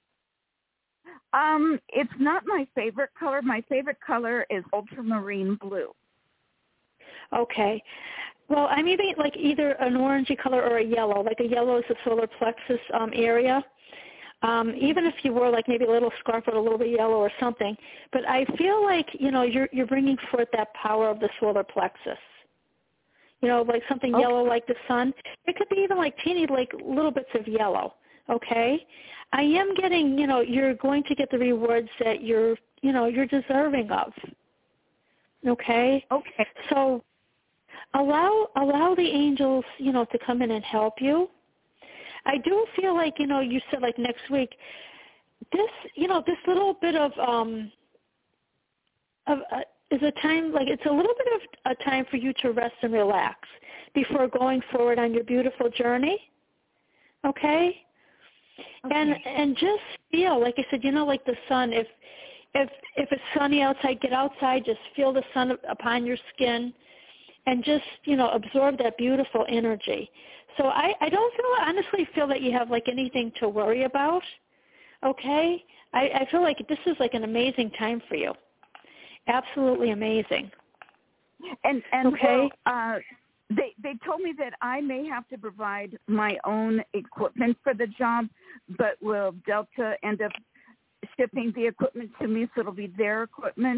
Um, it's not my favorite color. My favorite color is ultramarine blue. Okay. Well, I'm either like either an orangey color or a yellow. Like a yellow is the solar plexus um, area. Um, even if you wore like maybe a little scarf with a little bit yellow or something. But I feel like, you know, you're you're bringing forth that power of the solar plexus. You know, like something Okay. yellow like the sun. It could be even like teeny, like little bits of yellow, okay? I am getting, you know, you're going to get the rewards that you're, you know, you're deserving of, okay? Okay. So allow allow the angels, you know, to come in and help you. I do feel like, you know, you said like next week, this, you know, this little bit of, um, of uh, is a time, like it's a little bit of a time for you to rest and relax before going forward on your beautiful journey, okay? okay? And and just feel, like I said, you know, like the sun, if if if it's sunny outside, get outside, just feel the sun upon your skin and just, you know, absorb that beautiful energy. So I, I don't feel, honestly feel that you have like anything to worry about, okay? I, I feel like this is like an amazing time for you. Absolutely amazing. And and okay. well, uh, they they told me that I may have to provide my own equipment for the job, but will Delta end up shipping the equipment to me, so it'll be their equipment?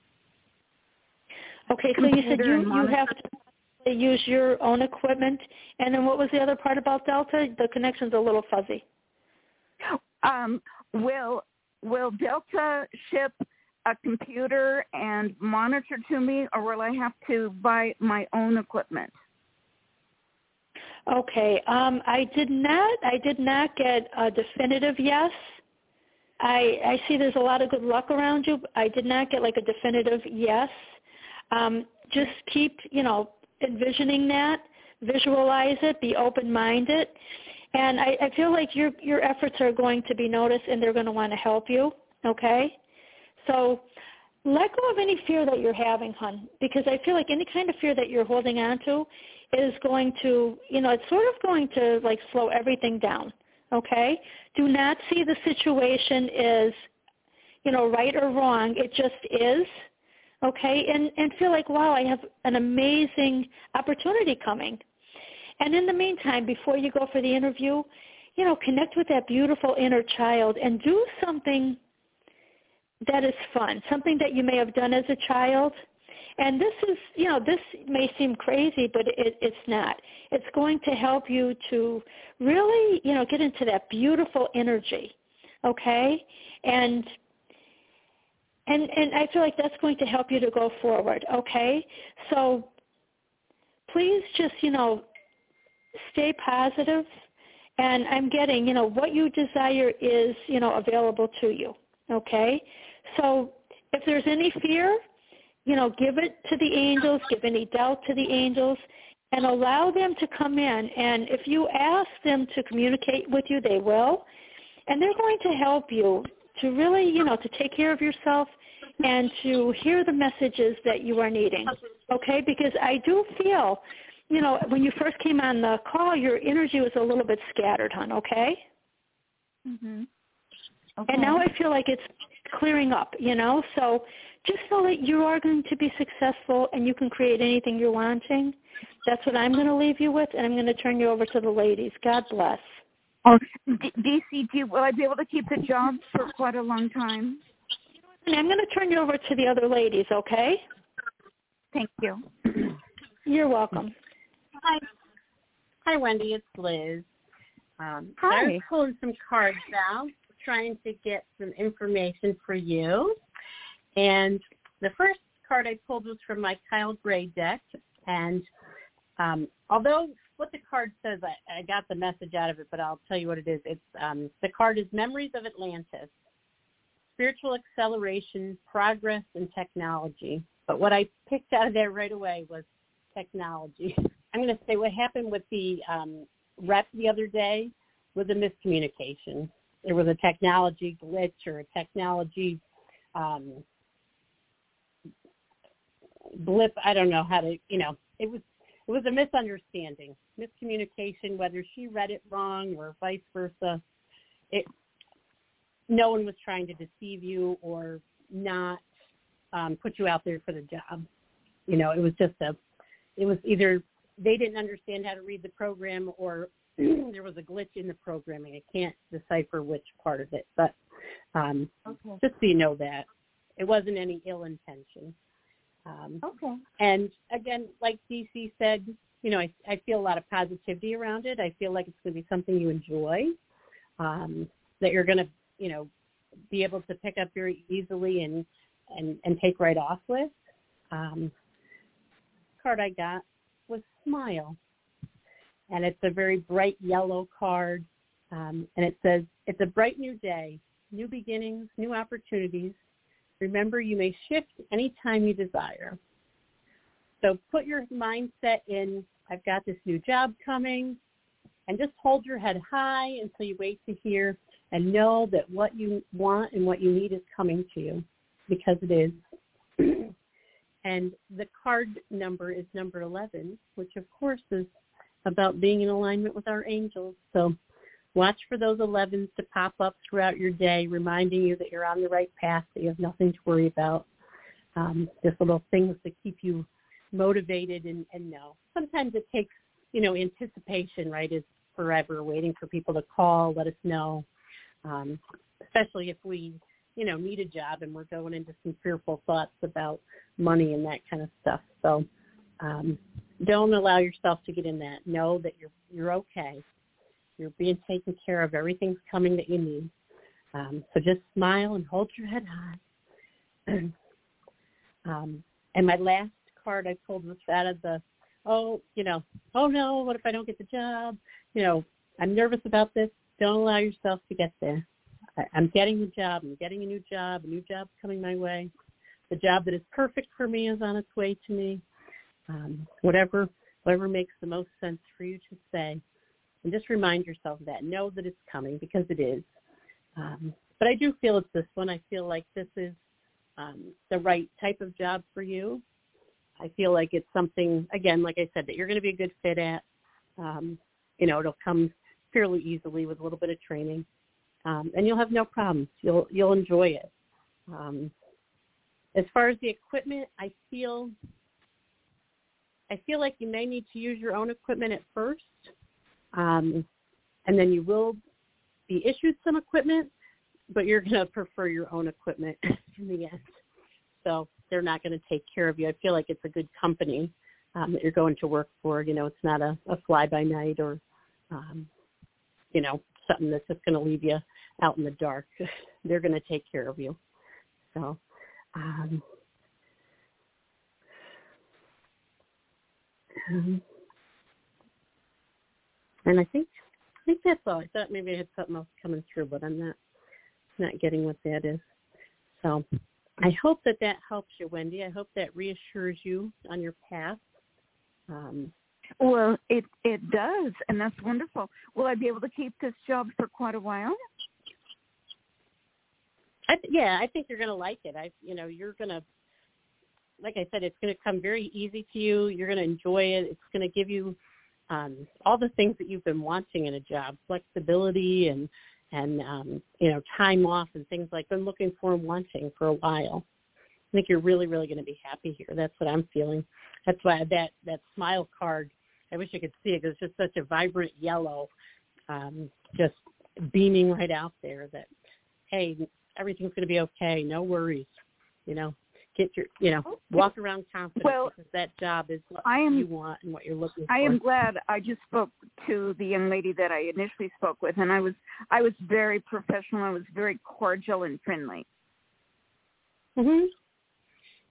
Okay, so you said you, you have to use your own equipment, and then what was the other part about Delta? The connection's a little fuzzy. Um, will will Delta ship a computer and monitor to me, or will I have to buy my own equipment? Okay, um, I did not. I did not get a definitive yes. I I see there's a lot of good luck around you. But I did not get like a definitive yes. Um, just keep, you know, envisioning that, visualize it, be open-minded, and I, I feel like your your efforts are going to be noticed, and they're going to want to help you. Okay. So let go of any fear that you're having, hon, because I feel like any kind of fear that you're holding on to is going to, you know, it's sort of going to like slow everything down, okay? Do not see the situation as, you know, right or wrong. It just is, okay? And, and feel like, wow, I have an amazing opportunity coming. And in the meantime, before you go for the interview, you know, connect with that beautiful inner child and do something that is fun, something that you may have done as a child. And this is, you know, this may seem crazy, but it, it's not. It's going to help you to really, you know, get into that beautiful energy, okay? And and and I feel like that's going to help you to go forward, okay? So please just, you know, stay positive. And I'm getting, you know, what you desire is, you know, available to you, okay? So if there's any fear, you know, give it to the angels, give any doubt to the angels, and allow them to come in. And if you ask them to communicate with you, they will. And they're going to help you to really, you know, to take care of yourself and to hear the messages that you are needing, okay? Because I do feel, you know, when you first came on the call, your energy was a little bit scattered, hon, okay? Mm-hmm. Okay. And now I feel like it's clearing up, you know? So just know that you are going to be successful and you can create anything you're wanting. That's what I'm going to leave you with, and I'm going to turn you over to the ladies. God bless. Oh, D- DC, will I be able to keep the job for quite a long time? And I'm going to turn you over to the other ladies, okay? Thank you. You're welcome. Hi. Hi, Wendy. It's Liz. Um, Hi. I was pulling some cards out, trying to get some information for you. And the first card I pulled was from my Kyle Gray deck. And um, although what the card says, I, I got the message out of it, but I'll tell you what it is. It's um, the card is Memories of Atlantis, Spiritual Acceleration, Progress, and Technology. But what I picked out of there right away was technology. I'm going to say what happened with the um, rep the other day was a miscommunication. There was a technology glitch or a technology um, blip. I don't know how to, you know, it was it was a misunderstanding, miscommunication, whether she read it wrong or vice versa. It, no one was trying to deceive you or not um, put you out there for the job. You know, it was just a, it was either they didn't understand how to read the program or there was a glitch in the programming. I can't decipher which part of it, but um, okay. Just so you know that. It wasn't any ill intention. Um, okay. And again, like D C said, you know, I, I feel a lot of positivity around it. I feel like it's going to be something you enjoy, um, that you're going to, you know, be able to pick up very easily and, and, and take right off with. Um, card I got was Smile. And it's a very bright yellow card. Um, and it says, it's a bright new day, new beginnings, new opportunities. Remember, you may shift anytime you desire. So put your mindset in, I've got this new job coming, and just hold your head high until you wait to hear and know that what you want and what you need is coming to you, because it is. And the card number is number eleven, which of course is about being in alignment with our angels. So watch for those elevens to pop up throughout your day, reminding you that you're on the right path, that you have nothing to worry about. Um, just little things to keep you motivated and, and know. Sometimes it takes, you know, anticipation, right, is forever, waiting for people to call, let us know, um, especially if we, you know, need a job and we're going into some fearful thoughts about money and that kind of stuff. So um, don't allow yourself to get in that. Know that you're you're okay. You're being taken care of. Everything's coming that you need. Um, so just smile and hold your head high. um, and my last card I pulled was out of the, oh, you know, oh no, what if I don't get the job? You know, I'm nervous about this. Don't allow yourself to get there. I, I'm getting the job. I'm getting a new job. A new job's coming my way. The job that is perfect for me is on its way to me. Um, whatever, whatever makes the most sense for you to say. And just remind yourself of that. Know that it's coming, because it is. Um, but I do feel it's this one. I feel like this is um, the right type of job for you. I feel like it's something, again, like I said, that you're going to be a good fit at. Um, you know, it'll come fairly easily with a little bit of training. Um, and you'll have no problems. You'll you'll enjoy it. Um, as far as the equipment, I feel I feel like you may need to use your own equipment at first. Um, and then you will be issued some equipment, but you're going to prefer your own equipment in the end. So they're not going to take care of you. I feel like it's a good company um, that you're going to work for. You know, it's not a, a fly-by-night or, um, you know, something that's just going to leave you out in the dark. They're going to take care of you. So, um, um And I think I think that's all. I thought maybe I had something else coming through, but I'm not not getting what that is. So I hope that that helps you, Wendy. I hope that reassures you on your path. Um, well, it it does, and that's wonderful. Will I be able to keep this job for quite a while? I th- yeah, I think you're going to like it. I, you know, you're going to, like I said, it's going to come very easy to you. You're going to enjoy it. It's going to give you Um, all the things that you've been wanting in a job, flexibility and, and um, you know, time off and things like been looking for and wanting for a while. I think you're really, really going to be happy here. That's what I'm feeling. That's why that, that smile card, I wish I could see it because it's just such a vibrant yellow, um, just beaming right out there that, hey, everything's going to be okay. No worries, you know. Get your, you know, walk around confident well, because that job is what I am, you want and what you're looking for. I am glad I just spoke to the young lady that I initially spoke with, and I was I was very professional. I was very cordial and friendly. Mhm.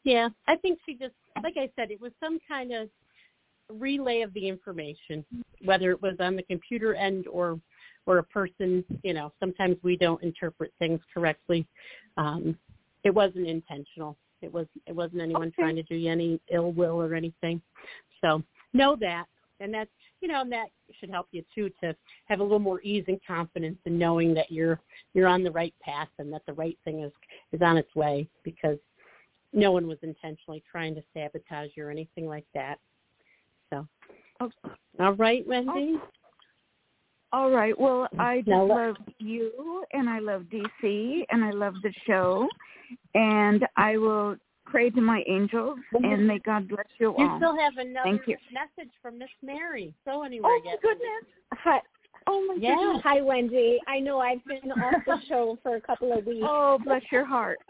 Yeah, I think she just, like I said, it was some kind of relay of the information, whether it was on the computer end or or a person. You know, sometimes we don't interpret things correctly. Um, it wasn't intentional. It was it wasn't anyone Okay. trying to do you any ill will or anything. So know that, and that's you know, and that should help you too to have a little more ease and confidence in knowing that you're you're on the right path and that the right thing is is on its way, because no one was intentionally trying to sabotage you or anything like that. So, Okay. all right, Wendy. Okay. All right. Well, I just Now, love you, and I love D C, and I love the show, and I will pray to my angels, and may God bless you all. You still have another Thank you. message from Miss Mary. So anyway, Oh, I my guess. goodness. Hi. Oh, my Yeah. goodness. Hi, Wendy. I know I've been off the show for a couple of weeks. Oh, bless your heart.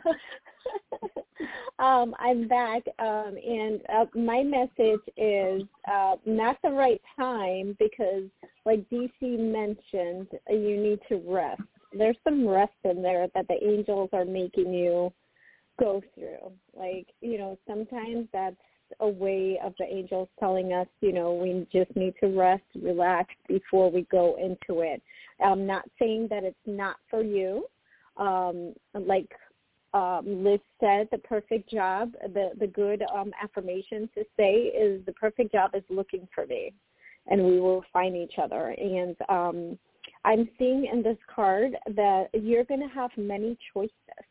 um, I'm back, um, and uh, my message is uh, not the right time because, like D C mentioned, uh, you need to rest. There's some rest in there that the angels are making you go through. Like, you know, sometimes that's a way of the angels telling us, you know, we just need to rest, relax before we go into it. I'm not saying that it's not for you. Um, like um, Liz said, the perfect job, the, the good um, affirmation to say is the perfect job is looking for me, and we will find each other. And um, I'm seeing in this card that you're going to have many choices.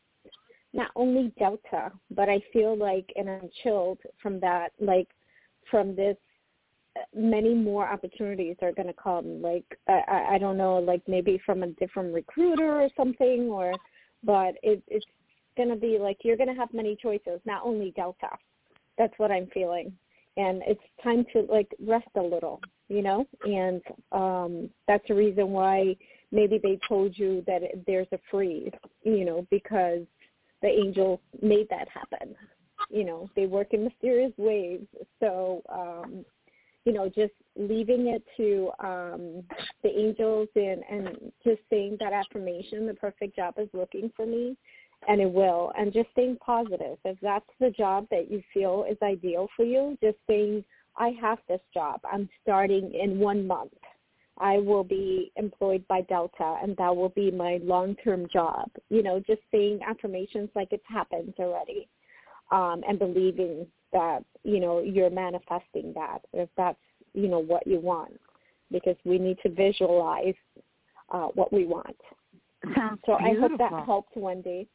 Not only Delta, but I feel like, and I'm chilled from that, like from this, many more opportunities are going to come. Like, I, I don't know, like maybe from a different recruiter or something, or, but it, it's going to be like you're going to have many choices, not only Delta. That's what I'm feeling. And it's time to like rest a little, you know, and um, that's the reason why maybe they told you that there's a freeze, you know, because the angels made that happen. You know, they work in mysterious ways. So, um, you know, just leaving it to um, the angels and, and just saying that affirmation, the perfect job is looking for me, and it will. And just staying positive. If that's the job that you feel is ideal for you, just saying, I have this job. I'm starting in one month. I will be employed by Delta, and that will be my long-term job. You know, just saying affirmations like it's happened already, um, and believing that, you know, you're manifesting that, if that's, you know, what you want, because we need to visualize uh, what we want. Sounds so beautiful. I hope that helped, Wendy.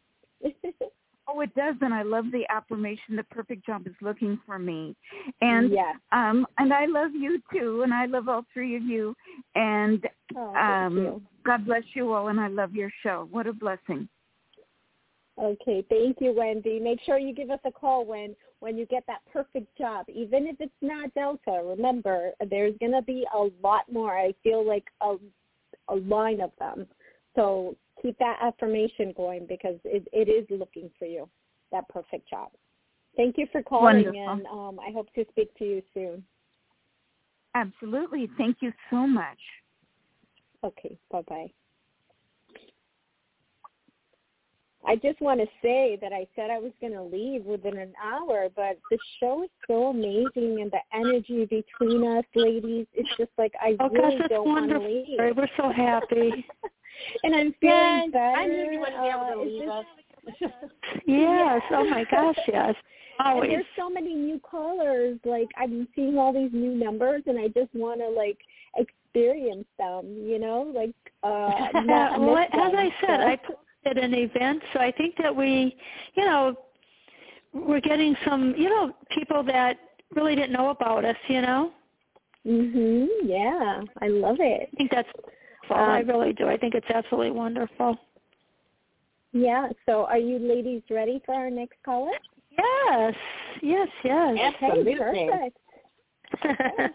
Oh, it does, and I love the affirmation, the perfect job is looking for me. And yes. um, and I love you, too, and I love all three of you. And oh, um, you. God bless you all, and I love your show. What a blessing. Okay, thank you, Wendy. Make sure you give us a call when, when you get that perfect job, even if it's not Delta. Remember, there's going to be a lot more. I feel like a, a line of them. So keep that affirmation going, because it, it is looking for you, that perfect job. Thank you for calling, Wonderful. and um, I hope to speak to you soon. Absolutely. Thank you so much. Okay, bye-bye. I just want to say that I said I was going to leave within an hour, but the show is so amazing, and the energy between us ladies, it's just like I Oh, really gosh, don't want to wonderful. leave. We're so happy. And I'm feeling Yes, better. I knew you wouldn't be able to Uh, leave just, us. Yes. Oh, my gosh, yes. And Always. there's so many new callers. Like, I'm seeing all these new numbers, and I just want to, like, experience them, you know? Like, uh, not well, miss as them, I said, so. I posted an event, so I think that we, you know, we're getting some, you know, people that really didn't know about us, you know? Mhm. Yeah, I love it. I think that's wonderful. Um, I really do. I think it's absolutely wonderful. Yeah. So, are you ladies ready for our next caller? Yes. Yes, yes. Absolutely. Okay, perfect.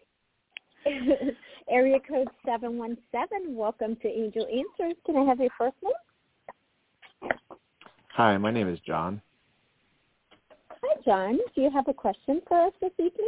Area code seven one seven. Welcome to Angel Answers. Can I have your first name? Hi, my name is John. Hi, John. Do you have a question for us this evening?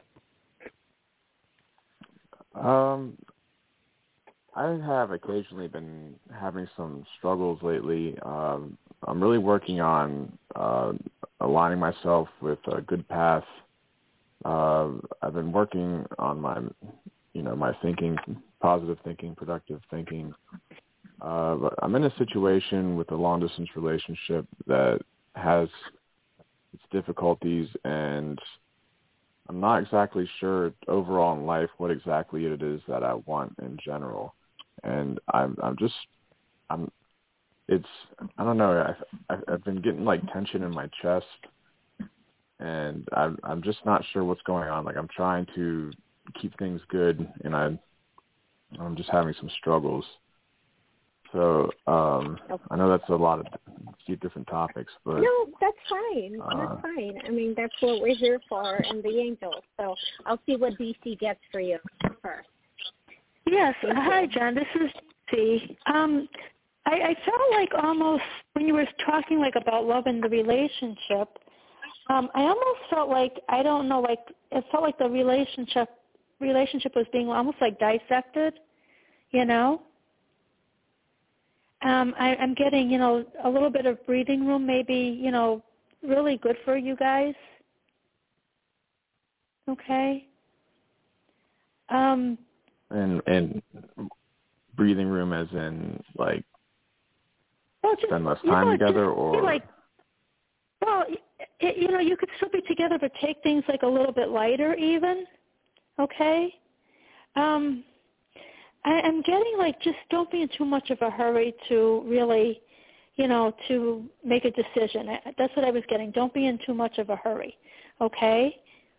Um, I have occasionally been having some struggles lately. Um, I'm really working on uh, aligning myself with a good path. Uh, I've been working on my, you know, my thinking, positive thinking, productive thinking. Uh, but I'm in a situation with a long-distance relationship that has its difficulties, and I'm not exactly sure overall in life what exactly it is that I want in general. And I'm, I'm just, I'm, it's, I don't know, I've, I've been getting like tension in my chest, and I'm, I'm just not sure what's going on. Like I'm trying to keep things good, and I, I'm just having some struggles. So um, I know that's a lot of few different topics, but no, that's fine. Uh, that's fine. I mean, that's what we're here for, and the angels. So I'll see what D C gets for you first. Yes. Thank Hi, you. John. This is D C. Um, I, I felt like almost when you were talking like about love in the relationship, um, I almost felt like I don't know, like it felt like the relationship relationship was being almost like dissected, you know. Um, I, I'm getting, you know, a little bit of breathing room, maybe, you know, really good for you guys. Okay. Um, and and breathing room as in like well, just, spend less you time know, together, just or like, well, it, you know, you could still be together, but take things like a little bit lighter, even. Okay. Um, I, I'm getting like just don't be in too much of a hurry to really, you know, to make a decision. That's what I was getting. Don't be in too much of a hurry. Okay.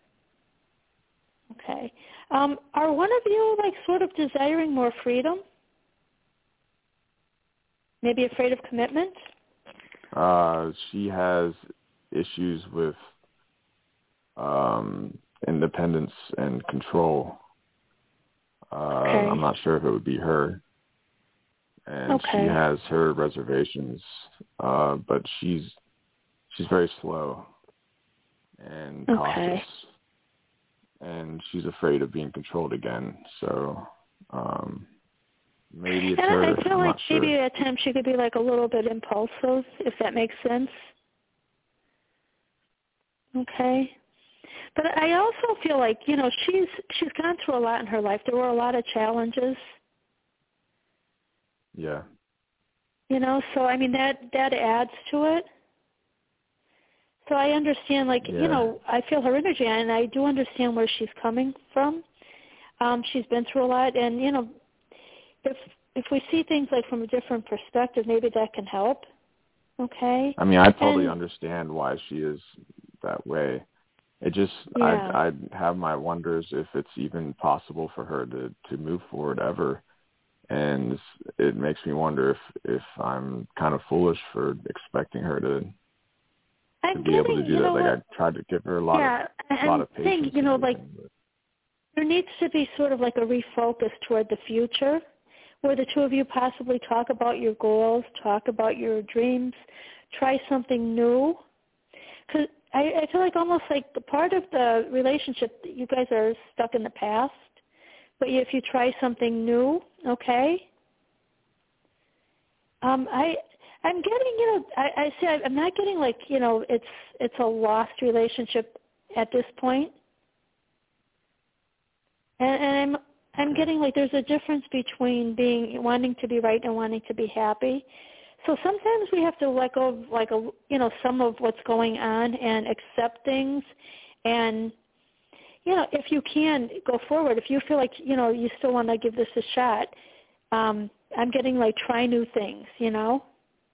Okay. Um, are one of you like sort of desiring more freedom? Maybe afraid of commitment? uh, she has issues with um, independence and control. Uh, Okay. I'm not sure if it would be her. And Okay. she has her reservations, uh, but she's she's very slow and Okay. cautious, and she's afraid of being controlled again. So um, maybe it's And her. I feel I'm like not sure. maybe at times she could be like a little bit impulsive, if that makes sense. Okay. But I also feel like, you know, she's she's gone through a lot in her life. There were a lot of challenges. Yeah. You know, so I mean that that adds to it. So I understand, like, Yeah. you know, I feel her energy, and I do understand where she's coming from. Um, she's been through a lot, and you know, if if we see things like from a different perspective, maybe that can help. Okay. I mean, I totally and, understand why she is that way. It just, yeah. I I have my wonders if it's even possible for her to to move forward ever, and it makes me wonder if if I'm kind of foolish for expecting her to. I'm to be getting, able to do you that. know Like what? I tried to give her a lot yeah, of a lot of I'm patience. saying, you know, and like everything, but... there needs to be sort of like a refocus toward the future, where the two of you possibly talk about your goals, talk about your dreams, try something new. Because I, I feel like almost like the part of the relationship that you guys are stuck in the past, but if you try something new, okay. Um, I. I'm getting, you know, I, I say I'm not getting like, you know, it's it's a lost relationship at this point, and, and I'm I'm getting like there's a difference between being wanting to be right and wanting to be happy. So sometimes we have to let go of like a, you know, some of what's going on and accept things, and you know, if you can go forward, if you feel like, you know, you still want to give this a shot, um, I'm getting like try new things, you know.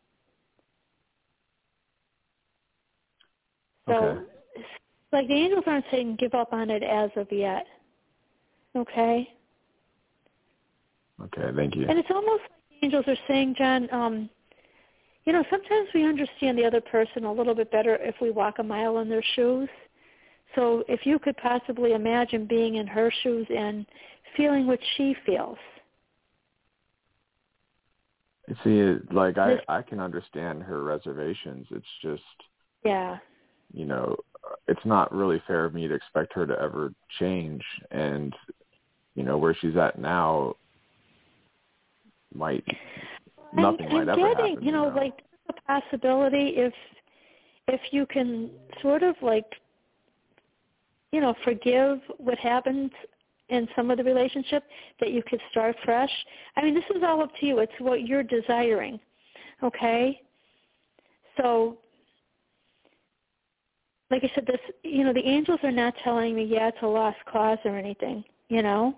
So, Okay. like the angels aren't saying give up on it as of yet. Okay? Okay, thank you. And it's almost like the angels are saying, John, um, you know, sometimes we understand the other person a little bit better if we walk a mile in their shoes. So if you could possibly imagine being in her shoes and feeling what she feels. See, like I, I can understand her reservations. It's just, yeah. you know, it's not really fair of me to expect her to ever change. And, you know, where she's at now might, nothing I'm, might I'm ever getting, happen. you know, you know, like there's a possibility if if you can sort of like, you know, forgive what happened in some of the relationship, that you could start fresh. I mean, this is all up to you. It's what you're desiring, okay? So, like I said, this, you know, the angels are not telling me, yeah, it's a lost cause or anything, you know?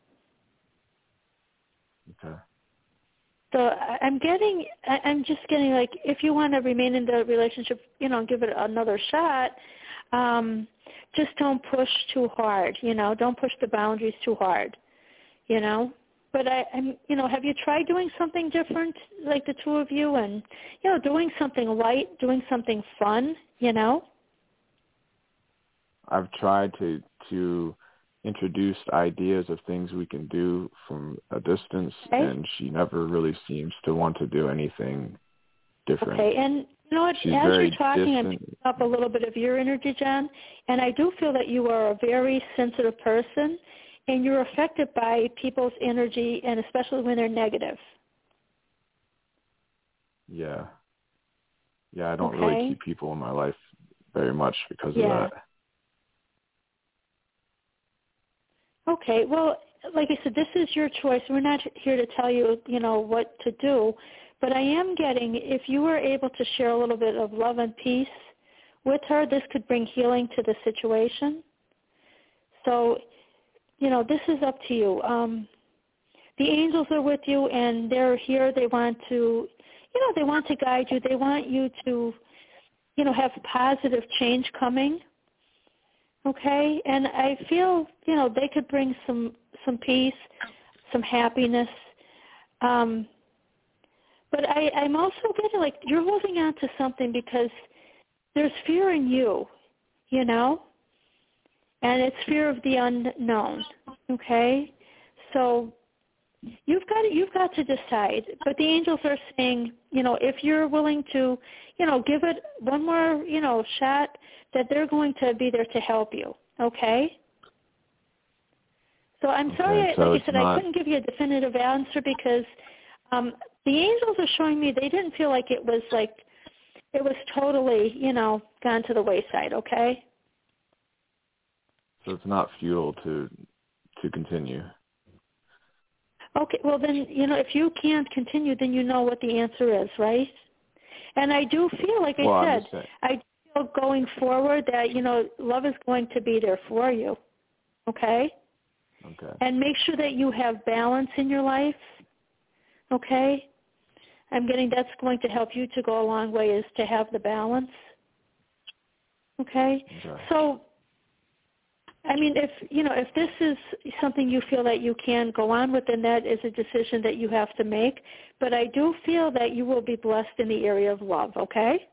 Okay. So I'm getting, I'm just getting like, if you want to remain in the relationship, you know, give it another shot, um, just don't push too hard, you know, don't push the boundaries too hard, you know. But I, I'm, you know, have you tried doing something different, like the two of you, and, you know, doing something light, doing something fun, you know? I've tried to to introduce ideas of things we can do from a distance, okay. and she never really seems to want to do anything different. Okay, and you know what, She's as very you're talking, distant. I'm picking up a little bit of your energy, John, and I do feel that you are a very sensitive person, and you're affected by people's energy, and especially when they're negative. Yeah. Yeah, I don't okay. really keep people in my life very much because yeah. of that. Okay, well, like I said, this is your choice. We're not here to tell you, you know, what to do, but I am getting, if you were able to share a little bit of love and peace with her, this could bring healing to the situation. So, you know, this is up to you. Um, the angels are with you, and they're here. They want to, you know, they want to guide you. They want you to, you know, have positive change coming. Okay, and I feel, you know, they could bring some, some peace, some happiness. Um, but I, I'm also getting like you're holding on to something because there's fear in you, you know, and it's fear of the unknown. Okay, so you've got you've got to decide. But the angels are saying, you know, if you're willing to, you know, give it one more, you know, shot, that they're going to be there to help you, okay? So I'm sorry, okay, so like I said, not... I couldn't give you a definitive answer because um, the angels are showing me they didn't feel like it was like, it was totally, you know, gone to the wayside, okay? So it's not futile to to continue. Okay, well then, you know, if you can't continue, then you know what the answer is, right? And I do feel, like I well, said, I going forward that, you know, love is going to be there for you, okay? Okay. And make sure that you have balance in your life, okay? I'm getting that's going to help you to go a long way is to have the balance, okay? okay. So, I mean, if, you know, if this is something you feel that you can go on with, then that is a decision that you have to make. But I do feel that you will be blessed in the area of love, okay?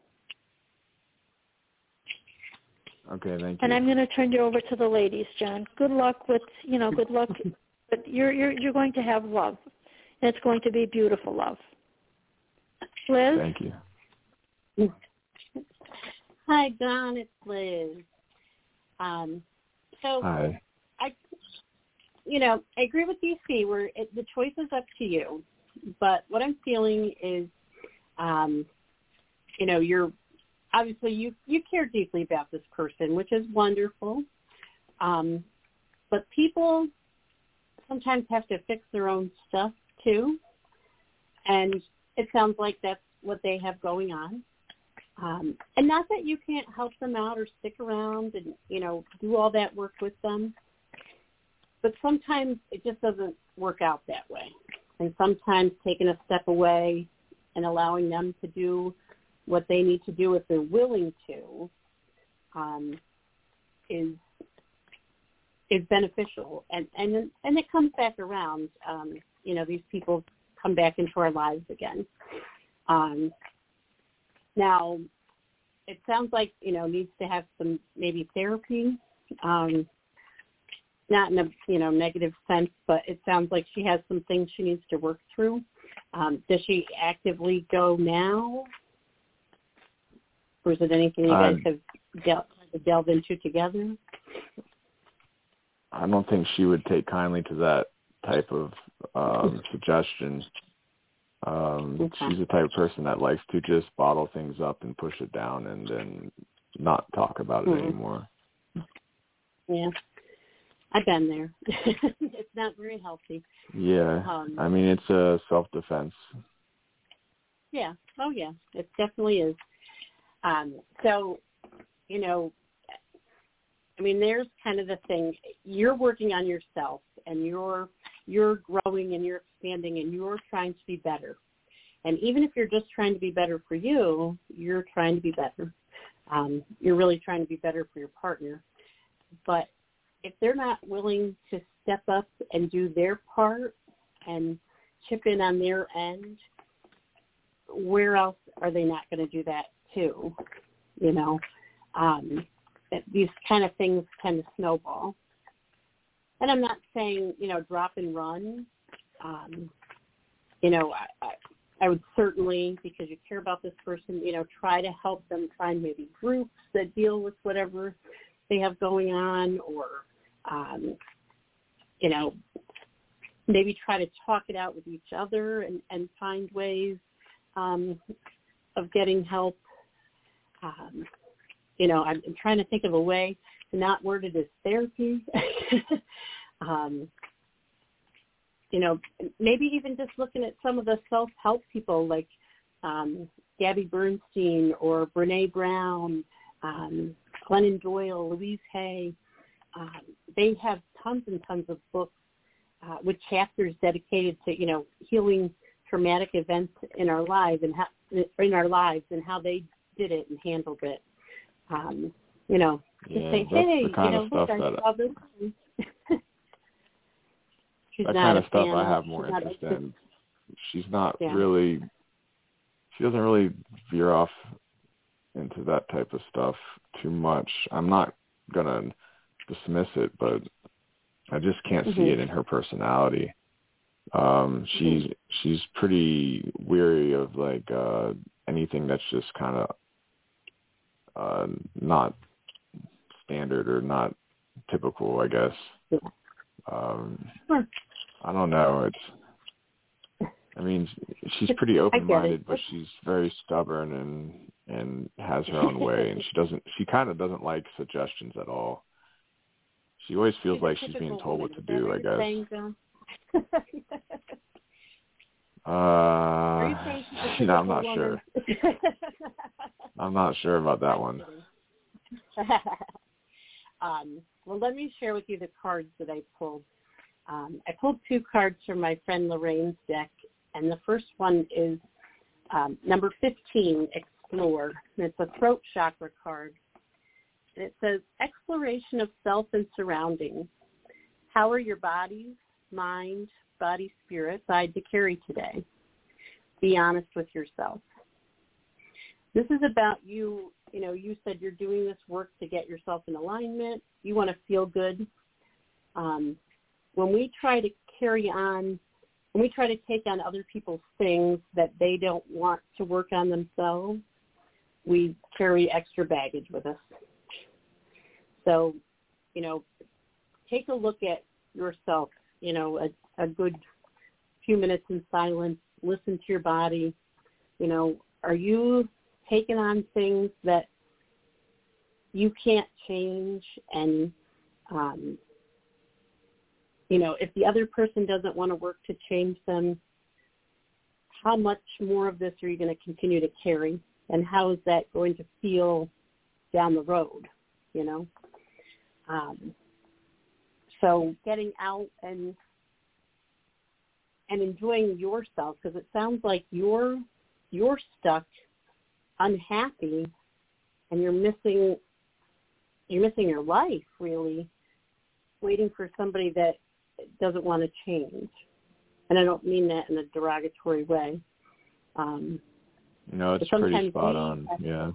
Okay, thank you. And I'm going to turn you over to the ladies, John. Good luck with, you know, good luck. But you're you're you're going to have love, and it's going to be beautiful love. Liz? Thank you. Hi, John. It's Liz. Um, so Hi. I, you know, I agree with D C. Where it, the choice is up to you. But what I'm feeling is, um, you know, you're. Obviously, you, you care deeply about this person, which is wonderful. Um, but people sometimes have to fix their own stuff, too. And it sounds like that's what they have going on. Um, and not that you can't help them out or stick around and, you know, do all that work with them. But sometimes it just doesn't work out that way. And sometimes taking a step away and allowing them to do what they need to do if they're willing to, um, is is beneficial, and and and it comes back around. Um, you know, these people come back into our lives again. Um, now, it sounds like you know needs to have some maybe therapy, um, not in a you know negative sense, but it sounds like she has some things she needs to work through. Um, does she actively go now? Or is it anything you guys have del- delved into together? I don't think she would take kindly to that type of um, suggestion. Um, Okay. She's the type of person that likes to just bottle things up and push it down and then not talk about it mm-hmm. anymore. Yeah. I've been there. It's not very healthy. Yeah. Um, I mean, it's a self-defense. Yeah. Oh, yeah. It definitely is. Um, so, you know, I mean, there's kind of the thing. You're working on yourself, and you're you're growing, and you're expanding, and you're trying to be better. And even if you're just trying to be better for you, you're trying to be better. Um, you're really trying to be better for your partner. But if they're not willing to step up and do their part and chip in on their end, where else are they not going to do that too? You know, um, these kind of things tend to snowball. And I'm not saying, you know, drop and run. Um, you know, I, I, I would certainly, because you care about this person, you know, try to help them find maybe groups that deal with whatever they have going on, or, um, you know, maybe try to talk it out with each other and, and find ways um, of getting help. Um, you know, I'm, I'm trying to think of a way to not word it as therapy. um, you know, maybe even just looking at some of the self-help people like um, Gabby Bernstein or Brene Brown, um, Glennon Doyle, Louise Hay. Um, they have tons and tons of books uh, with chapters dedicated to, you know, healing traumatic events in our lives and how, in our lives and how they did it and handled it. Um, you know, yeah, to say, that's hey, the kind you know, of stuff look, I that saw this. She's that not kind a of stuff fan I of, have more she's interest not, in. She's not yeah. really, she doesn't really veer off into that type of stuff too much. I'm not going to dismiss it, but I just can't mm-hmm. see it in her personality. Um, she's, mm-hmm. she's pretty weary of like, uh, anything that's just kind of, uh, not standard or not typical, I guess. Yeah. Um, sure. I don't know. It's, I mean, she's pretty open-minded, but she's very stubborn and and has her own way, and she doesn't. She kind of doesn't like suggestions at all. She always feels she's like she's being told woman. what to do. I guess. Saying, uh, Are you saying she's a you know, I'm not woman? sure. I'm not sure about that one. um, well, let me share with you the cards that I pulled. Um, I pulled two cards from my friend Lorraine's deck, and the first one is um, number fifteen, Explore. And it's a throat chakra card. And it says, exploration of self and surroundings. How are your bodies, mind, body, spirit guide to carry today? Be honest with yourself. This is about you, you know, you said you're doing this work to get yourself in alignment. You want to feel good. Um, when we try to carry on, when we try to take on other people's things that they don't want to work on themselves, we carry extra baggage with us. So, you know, take a look at yourself, you know, a, a good few minutes in silence, listen to your body. You know, are you taking on things that you can't change? And, um, you know, if the other person doesn't want to work to change them, how much more of this are you going to continue to carry? And how is that going to feel down the road, you know? Um, so getting out and and enjoying yourself, because it sounds like you're you're stuck, unhappy, and you're missing you're missing your life, really, waiting for somebody that doesn't want to change. And I don't mean that in a derogatory way. Um, no, it's pretty spot on. Yeah.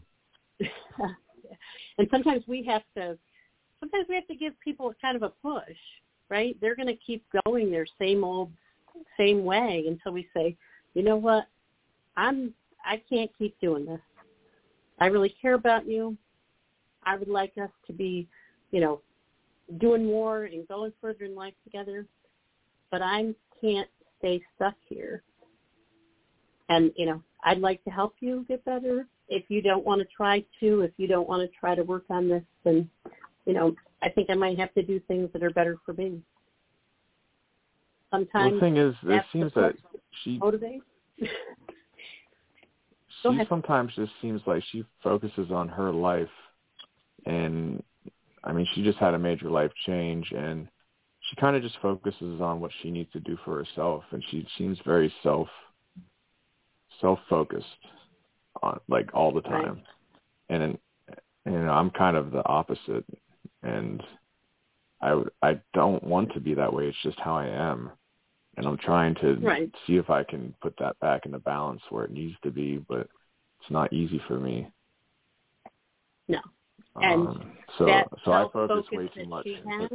And sometimes we have to. Sometimes we have to give people kind of a push, right? They're going to keep going their same old, same way until we say, you know what, I'm, I can't keep doing this. I really care about you. I would like us to be, you know, doing more and going further in life together, but I can't stay stuck here. And, you know, I'd like to help you get better. If you don't want to try to, if you don't want to try to work on this, then, you know, I think I might have to do things that are better for me. Sometimes well, the thing is, it seems that she motivates. she sometimes just seems like she focuses on her life, and I mean, she just had a major life change, and she kind of just focuses on what she needs to do for herself, and she seems very self self focused on like all the time, right. and and I'm kind of the opposite, and I I don't want to be that way. It's just how I am. And I'm trying to right. see if I can put that back into balance where it needs to be, but it's not easy for me. No. And um, so that so I focus way too much. She has,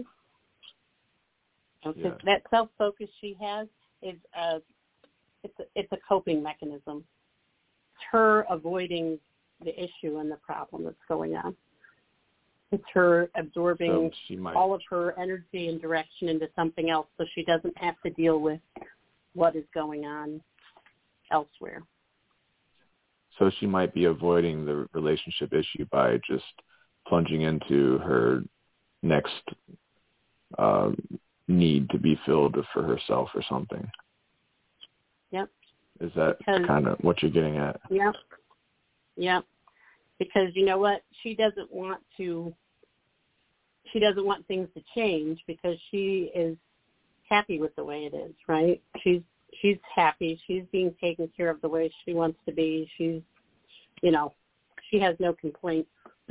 okay, yeah. That self-focus she has is a, it's a, it's a coping mechanism. It's her avoiding the issue and the problem that's going on. It's her absorbing so she might, all of her energy and direction into something else so she doesn't have to deal with what is going on elsewhere. So she might be avoiding the relationship issue by just plunging into her next uh, need to be filled for herself or something. Yep. Is that because, kind of what you're getting at? Yep. Yep. Because you know what? She doesn't want to, she doesn't want things to change because she is happy with the way it is, right? She's, she's happy. She's being taken care of the way she wants to be. She's, you know, she has no complaints.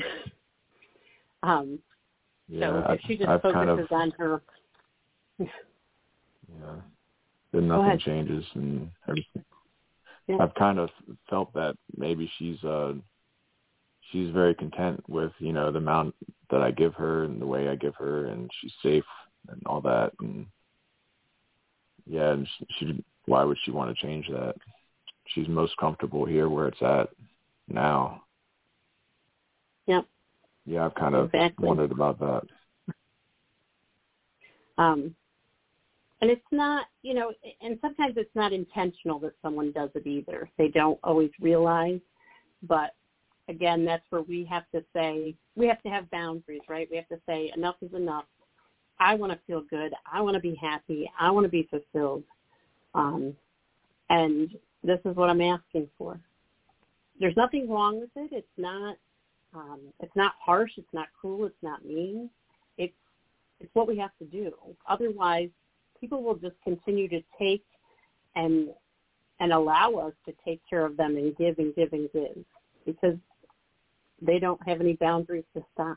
um, yeah, so if she just I've focuses kind of, on her. yeah, then nothing changes and everything. Yeah. I've kind of felt that maybe she's, uh, she's very content with, you know, the amount that I give her and the way I give her, and she's safe and all that. And yeah, and she, she why would she want to change that? She's most comfortable here where it's at now. Yep. Yeah, I've kind of exactly. wondered about that. Um, and it's not, you know, and sometimes it's not intentional that someone does it either. They don't always realize, but again, that's where we have to say, we have to have boundaries, right? We have to say enough is enough. I want to feel good. I want to be happy. I want to be fulfilled. Um, and this is what I'm asking for. There's nothing wrong with it. It's not, um, it's not harsh. It's not cruel. It's not mean. It's, it's what we have to do. Otherwise, people will just continue to take and, and allow us to take care of them and give and give and give because they don't have any boundaries to stop.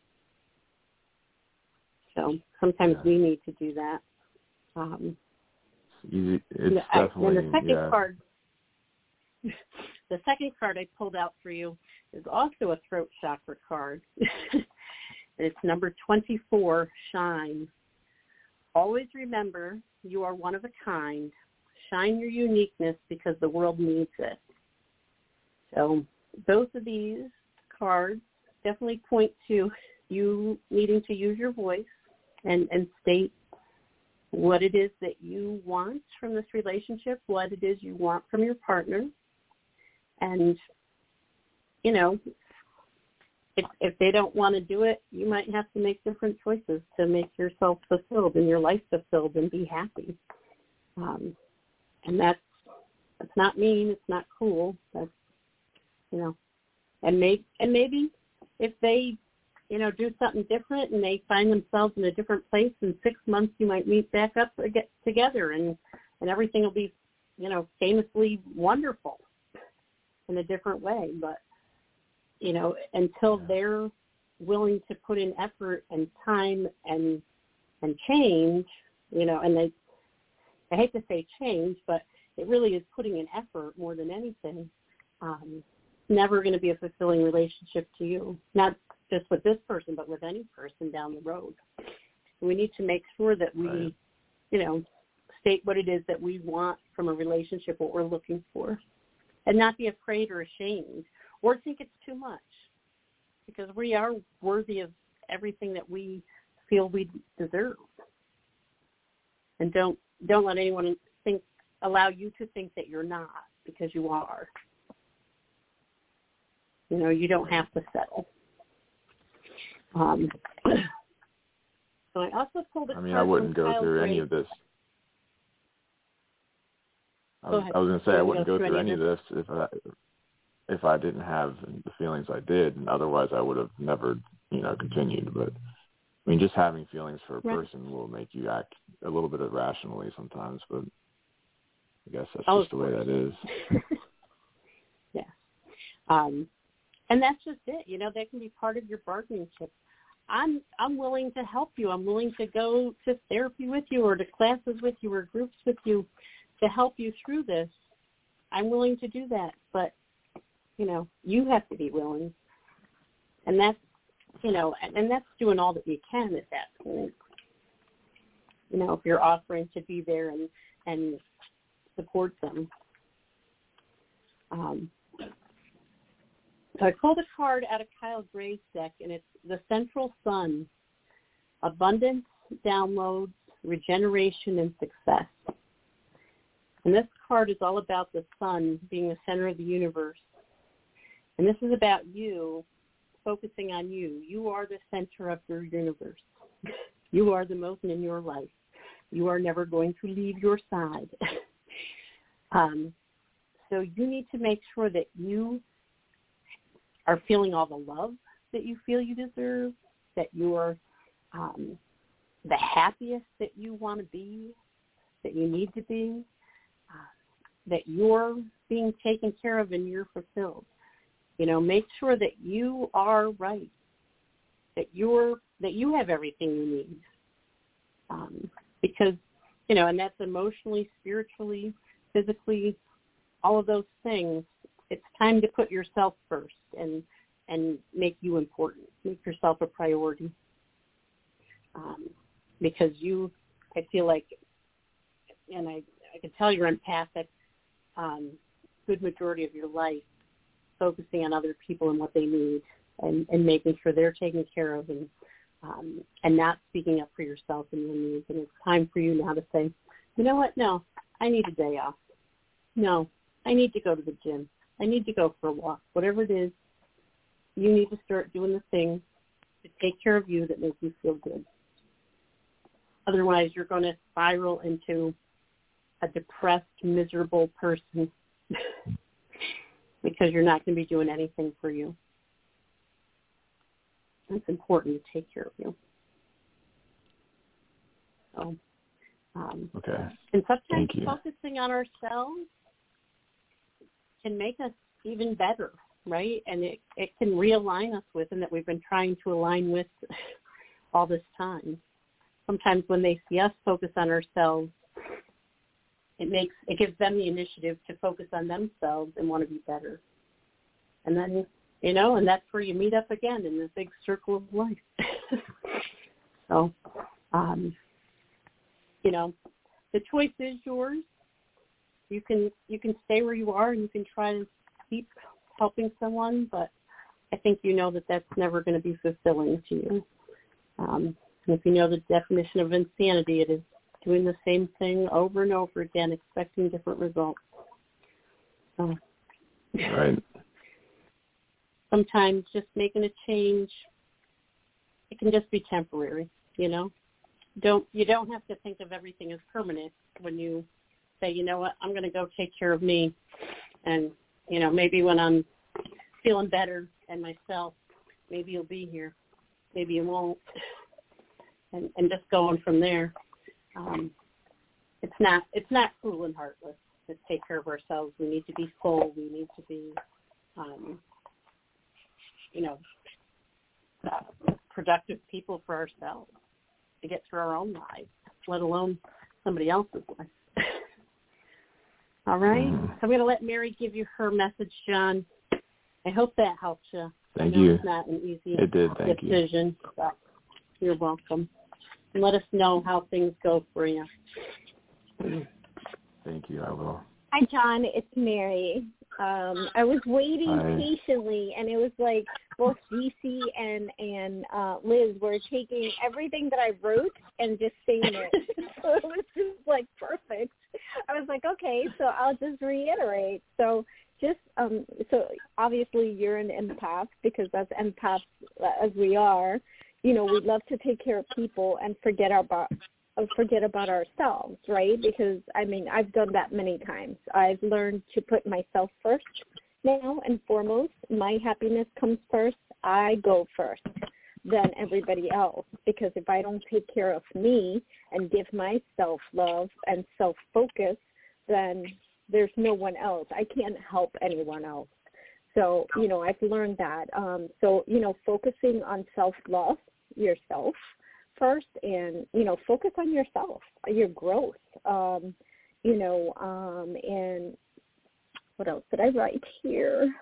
So sometimes yeah. we need to do that. Um, it's easy. It's I, definitely, and the second yeah. card, the second card I pulled out for you is also a throat chakra card. It's number twenty-four, Shine. Always remember you are one of a kind. Shine your uniqueness because the world needs it. So both of these cards definitely point to you needing to use your voice and, and state what it is that you want from this relationship, what it is you want from your partner. And, you know, if, if they don't want to do it, you might have to make different choices to make yourself fulfilled and your life fulfilled and be happy. Um, and that's, that's not mean. It's not cruel. That's, you know, and maybe, and maybe if they, you know, do something different and they find themselves in a different place in six months, you might meet back up or get together and, and everything will be, you know, famously wonderful in a different way. But, you know, until yeah. they're willing to put in effort and time and, and change, you know, and they, I hate to say change, but it really is putting in effort more than anything. Um, never going to be a fulfilling relationship to you, not just with this person, but with any person down the road. We need to make sure that we, right. you know, state what it is that we want from a relationship, what we're looking for, and not be afraid or ashamed or think it's too much, because we are worthy of everything that we feel we deserve. And don't don't let anyone think allow you to think that you're not. because you are. You know, you don't have to settle. Um, so I also pulled a I mean, card I wouldn't from go Kyle through Grace. any of this. I Go was, ahead. I was going to say You I wouldn't wouldn't go go through through any any of of this if I if I didn't have the feelings I did, and otherwise I would have never, you know, continued. But I mean, just having feelings for a Right. person will make you act a little bit irrationally sometimes. But I guess that's Oh, just the way that is. Yeah. Um, and that's just it. You know, that can be part of your bargaining chip. I'm I'm willing to help you. I'm willing to go to therapy with you or to classes with you or groups with you to help you through this. I'm willing to do that. But, you know, you have to be willing. And that's, you know, and, and that's doing all that you can at that point. You know, if you're offering to be there and, and support them. Um, so I pulled a card out of Kyle Gray's deck, and it's the Central Sun, abundance, downloads, regeneration, and success. And this card is all about the sun being the center of the universe. And this is about you focusing on you. You are the center of your universe. You are the motion in your life. You are never going to leave your side. um, so you need to make sure that you are feeling all the love that you feel you deserve, that you are um, the happiest that you want to be, that you need to be, uh, that you're being taken care of and you're fulfilled. You know, make sure that you are right, that you're that you have everything you need, um, because you know, and that's emotionally, spiritually, physically, all of those things. It's time to put yourself first and and make you important, make yourself a priority, um, because you, I feel like, and I I can tell you're empathic. Um, good majority of your life focusing on other people and what they need, and, and making sure they're taken care of, and um, and not speaking up for yourself and your needs. And it's time for you now to say, you know what? No, I need a day off. No, I need to go to the gym. I need to go for a walk. Whatever it is, you need to start doing the things to take care of you that make you feel good. Otherwise, you're going to spiral into a depressed, miserable person because you're not going to be doing anything for you. It's important to take care of you. So, um, Okay. and sometimes Thank you. focusing on ourselves can make us even better, right? And it, it can realign us with and that we've been trying to align with all this time. Sometimes when they see us focus on ourselves, it makes it gives them the initiative to focus on themselves and want to be better. And then, you know, and that's where you meet up again in this big circle of life. So, um, you know, the choice is yours. You can you can stay where you are and you can try to keep helping someone, but I think you know that that's never going to be fulfilling to you. Um, and if you know the definition of insanity, it is doing the same thing over and over again, expecting different results. So, Right. Sometimes just making a change, it can just be temporary, you know. Don't you don't have to think of everything as permanent when you say, you know what, I'm going to go take care of me, and you know maybe when I'm feeling better and myself, maybe you'll be here, maybe you won't, and and just going from there. Um, it's not it's not cruel and heartless to take care of ourselves. We need to be full. We need to be, um, you know, uh, productive people for ourselves to get through our own lives, let alone somebody else's life. All right. Mm. So I'm going to let Mary give you her message, John. I hope that helps you. Thank I know you. It's not an easy It did. Thank decision, you. but you're welcome. And let us know how things go for you. Thank you. I will. Hi, John. It's Mary. Um, I was waiting Hi. patiently, and it was like both D C and and uh, Liz were taking everything that I wrote and just saying it. So it was just like perfect. I was like, okay, so I'll just reiterate. So just um, so obviously you're an empath because as empaths as we are, you know, we love to take care of people and forget about forget about ourselves, right? Because I mean, I've done that many times. I've learned to put myself first now and foremost. My happiness comes first. I go first than everybody else, because if I don't take care of me and give myself love and self-focus, then there's no one else. I can't help anyone else. So, you know, I've learned that. Um, so, you know, focusing on self-love, yourself first, and, you know, focus on yourself, your growth, um, you know, um, and what else did I write here?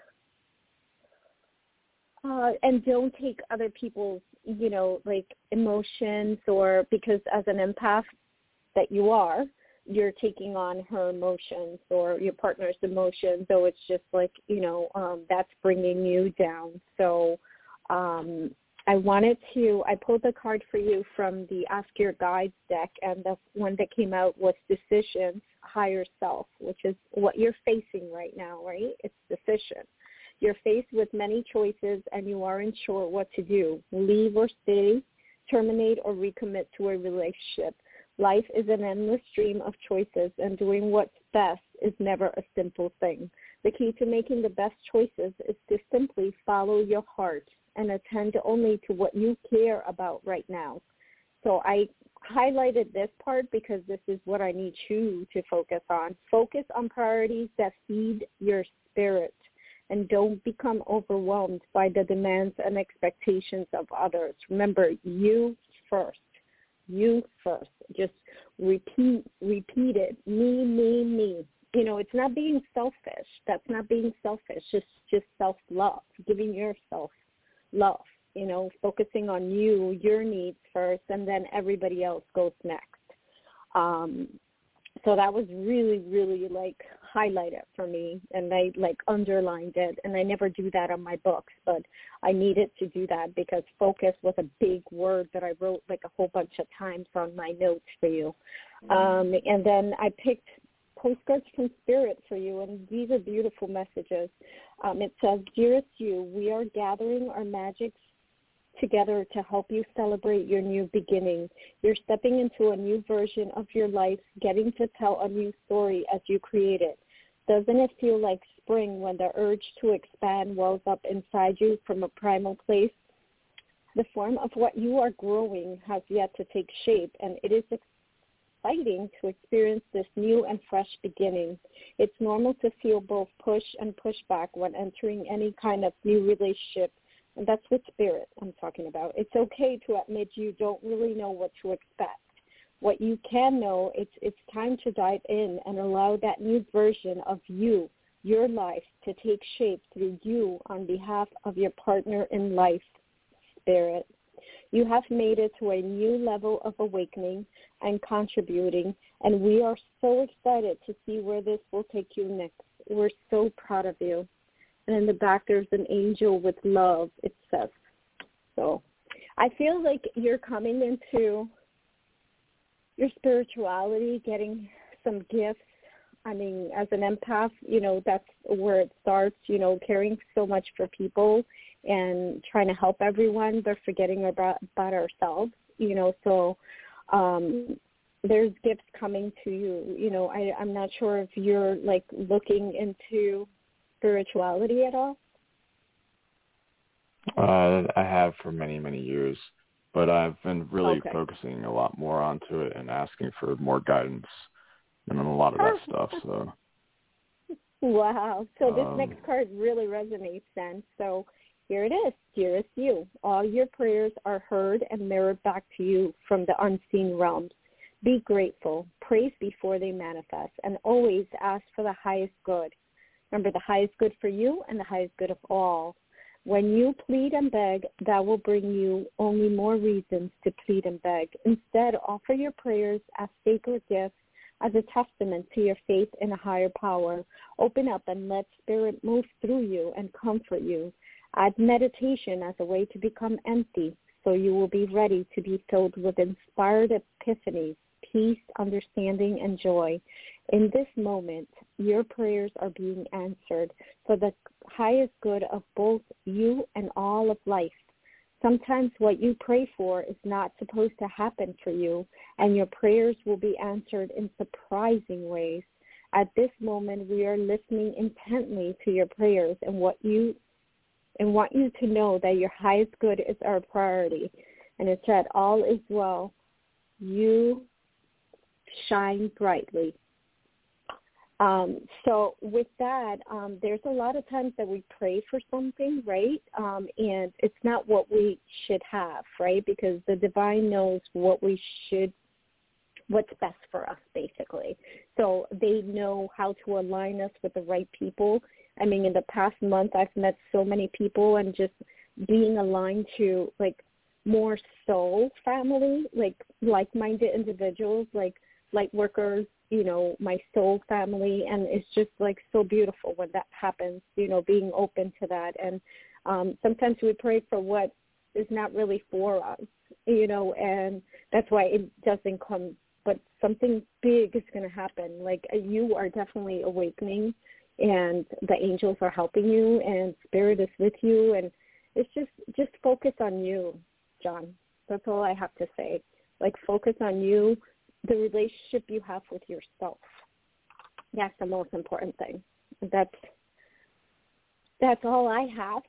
Uh, and don't take other people's, you know, like emotions, or because as an empath that you are, you're taking on her emotions or your partner's emotions. So it's just like, you know, um, that's bringing you down. So um, I wanted to, I pulled the card for you from the Ask Your Guides deck, and the one that came out was Decisions, Higher Self, which is what you're facing right now, right? It's decision. You're faced with many choices and you aren't sure what to do. Leave or stay, terminate or recommit to a relationship. Life is an endless stream of choices, and doing what's best is never a simple thing. The key to making the best choices is to simply follow your heart and attend only to what you care about right now. So I highlighted this part because this is what I need you to focus on. Focus on priorities that feed your spirit, and don't become overwhelmed by the demands and expectations of others. Remember, you first. You first. Just repeat, repeat it. Me, me, me. You know, it's not being selfish. That's not being selfish. Just, just self-love, giving yourself love. You know, focusing on you, your needs first, and then everybody else goes next. Um, so that was really, really like highlighted for me, and I like underlined it, and I never do that on my books, but I needed to do that because focus was a big word that I wrote like a whole bunch of times on my notes for you. Um, and then I picked postcards from Spirit for you, and these are beautiful messages. Um, it says, "Dearest you, we are gathering our magics together to help you celebrate your new beginning. You're stepping into a new version of your life, getting to tell a new story as you create it. Doesn't it feel like spring when the urge to expand wells up inside you from a primal place? The form of what you are growing has yet to take shape, and it is exciting to experience this new and fresh beginning. It's normal to feel both push and pushback when entering any kind of new relationship. And that's what Spirit I'm talking about. It's okay to admit you don't really know what to expect. What you can know, it's it's time to dive in and allow that new version of you, your life, to take shape through you on behalf of your partner in life, Spirit. You have made it to a new level of awakening and contributing, and we are so excited to see where this will take you next. We're so proud of you." And in the back, there's an angel with love, it says. So I feel like you're coming into your spirituality, getting some gifts. I mean, as an empath, you know, that's where it starts, you know, caring so much for people and trying to help everyone, but forgetting about, about ourselves, you know. So um, there's gifts coming to you. You know, I, I'm not sure if you're, like, looking into spirituality at all? Uh, I have for many, many years, but I've been really okay. focusing a lot more onto it and asking for more guidance and a lot of that stuff. So, wow. So this um, next card really resonates then. So here it is, dearest you. All your prayers are heard and mirrored back to you from the unseen realms. Be grateful, praise before they manifest, and always ask for the highest good. Remember, the highest good for you and the highest good of all. When you plead and beg, that will bring you only more reasons to plead and beg. Instead, offer your prayers as sacred gifts, as a testament to your faith in a higher power. Open up and let Spirit move through you and comfort you. Add meditation as a way to become empty, so you will be ready to be filled with inspired epiphanies, peace, understanding, and joy. In this moment, your prayers are being answered for the highest good of both you and all of life. Sometimes what you pray for is not supposed to happen for you, and your prayers will be answered in surprising ways. At this moment, we are listening intently to your prayers and what you and want you to know that your highest good is our priority. And it said, all is well. You shine brightly. Um, so with that, um, there's a lot of times that we pray for something, right? Um, and it's not what we should have, right? Because the divine knows what we should, what's best for us, basically. So they know how to align us with the right people. I mean, in the past month, I've met so many people, and just being aligned to, like, more soul family, like like-minded individuals, like light workers, you know, my soul family, and it's just like so beautiful when that happens, you know, being open to that. And um, sometimes we pray for what is not really for us, you know, and that's why it doesn't come, but something big is going to happen. Like you are definitely awakening, and the angels are helping you, and spirit is with you, and it's just, just focus on you, John. That's all I have to say. Like, focus on you, the relationship you have with yourself. That's the most important thing. That's that's all I have.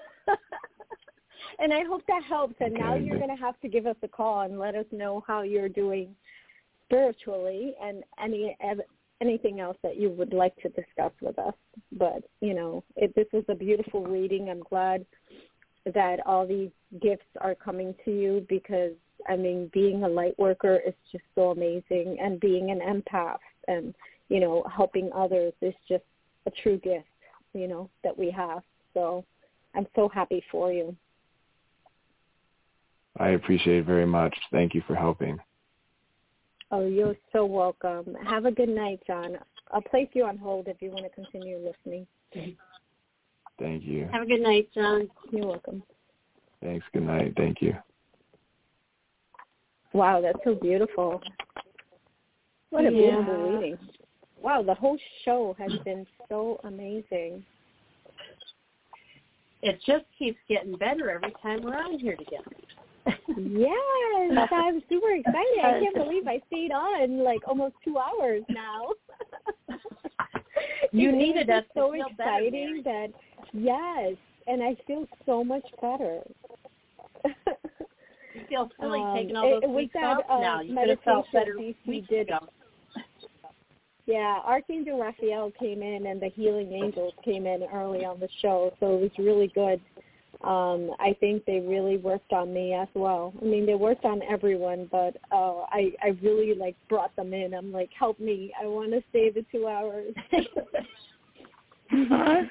And I hope that helps. And okay. Now you're going to have to give us a call and let us know how you're doing spiritually, and any anything else that you would like to discuss with us. But, you know, it, this was a beautiful reading. I'm glad that all these gifts are coming to you, because, I mean, being a light worker is just so amazing, and being an empath and, you know, helping others is just a true gift, you know, that we have. So I'm so happy for you. I appreciate it very much. Thank you for helping. Oh, you're so welcome. Have a good night, John. I'll place you on hold if you want to continue listening. Thank you. Have a good night, John. You're welcome. Thanks. Good night. Thank you. Wow, that's so beautiful. What a Yeah. beautiful reading. Wow, the whole show has been so amazing. It just keeps getting better every time we're on here together. Yes, I'm super excited. I can't believe I stayed on like almost two hours now. You It needed was us to so feel exciting better, that yes, and I feel so much better. You feel silly um, taking all those it, weeks that, off uh, now. You could have felt better D C weeks did. ago. Yeah, Archangel Raphael came in, and the healing angels came in early on the show, so it was really good. Um, I think they really worked on me as well. I mean, they worked on everyone, but uh, I, I really, like, brought them in. I'm like, help me. I want to stay the two hours. Uh-huh.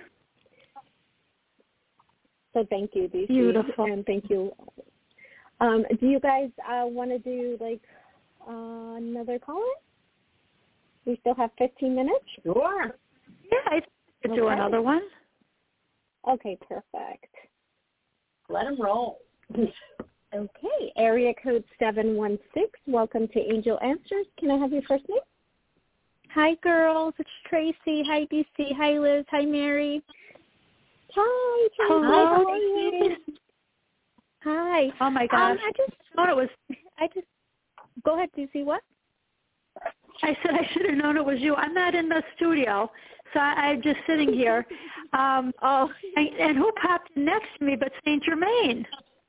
So thank you, D C. Beautiful. And thank you. Um, do you guys uh, want to do, like, uh, another call? We still have fifteen minutes? Sure. Yeah, I could do Okay. another one. Okay, perfect. Let them roll. Okay, area code seven one six. Welcome to Angel Answers. Can I have your first name? Hi, girls. It's Tracy. Hi, D C. Hi, Liz. Hi, Mary. Hi, Tracy. Hello. How are you? Hi. Oh my gosh! Um, I just thought it was. I just go ahead, D C. What? I said I should have known it was you. I'm not in the studio, so I, I'm just sitting here. Um, Oh, and, and who popped in next to me but Saint Germain?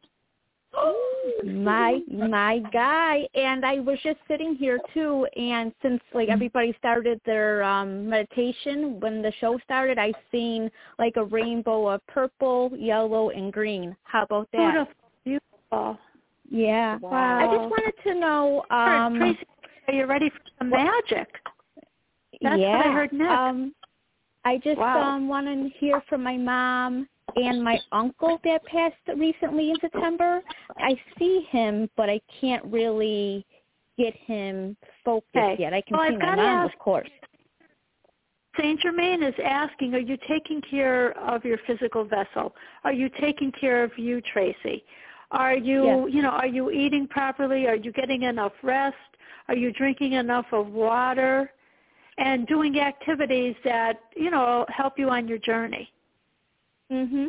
my my guy. And I was just sitting here too. And since like everybody started their um, meditation when the show started, I seen like a rainbow of purple, yellow, and green. How about that? Beautiful. Beautiful. Yeah. Wow. I just wanted to know. Um, Tracy, are you ready for some magic? That's yeah. what I heard next. Um, I just Wow. um, want to hear from my mom and my uncle that passed recently in September. I see him, but I can't really get him focused Okay. yet. I can Well, see I've my gotta mom, ask- of course. Saint Germain is asking, are you taking care of your physical vessel? Are you taking care of you, Tracy? Are you, Yes. you know, are you eating properly? Are you getting enough rest? Are you drinking enough of water? And doing activities that, you know, help you on your journey. Mhm.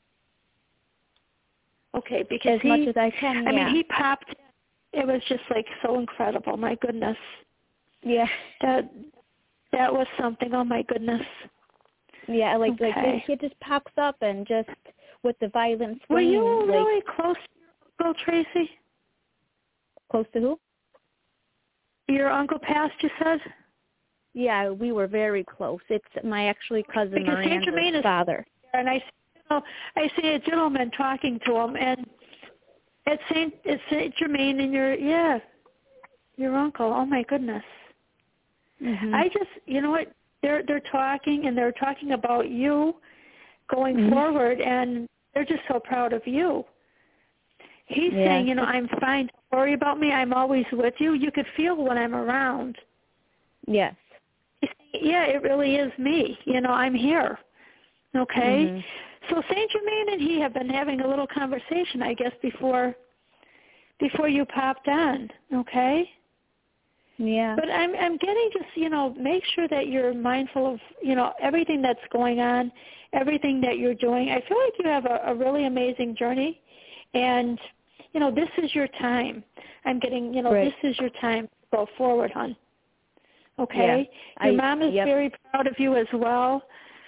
Okay, because as he, much as I can. I yeah. mean, he popped in. It was just like so incredible. My goodness. Yeah. That that was something. Oh my goodness. Yeah, like okay. like he just pops up and just with the violent scream. Were you like, really close to your uncle, Tracy? Close to who? Your uncle passed, you said? Yeah, we were very close. It's my actually cousin because Miranda's Saint is father. And I, you know, I see a gentleman talking to him, and it's Saint it's Saint Germain, and your yeah, your uncle. Oh my goodness. Mm-hmm. I just, you know what? They're they're talking, and they're talking about you going mm-hmm. forward, and they're just so proud of you. He's yeah. saying, you know, I'm fine. Don't worry about me. I'm always with you. You could feel when I'm around. Yes. Yeah, it really is me. You know, I'm here. Okay? Mm-hmm. So Saint Germain and he have been having a little conversation, I guess, before before you popped on. Okay? Yeah. But I'm I'm getting just, you know, make sure that you're mindful of, you know, everything that's going on, everything that you're doing. I feel like you have a, a really amazing journey, and, you know, this is your time. I'm getting, you know, right. this is your time to go forward, hon. Okay? Yeah. Your I, mom is yep. very proud of you as well.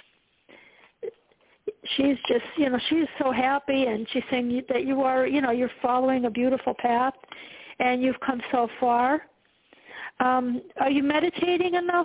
She's just, you know, she's so happy, and she's saying that you are, you know, you're following a beautiful path, and you've come so far. Um, are you meditating enough?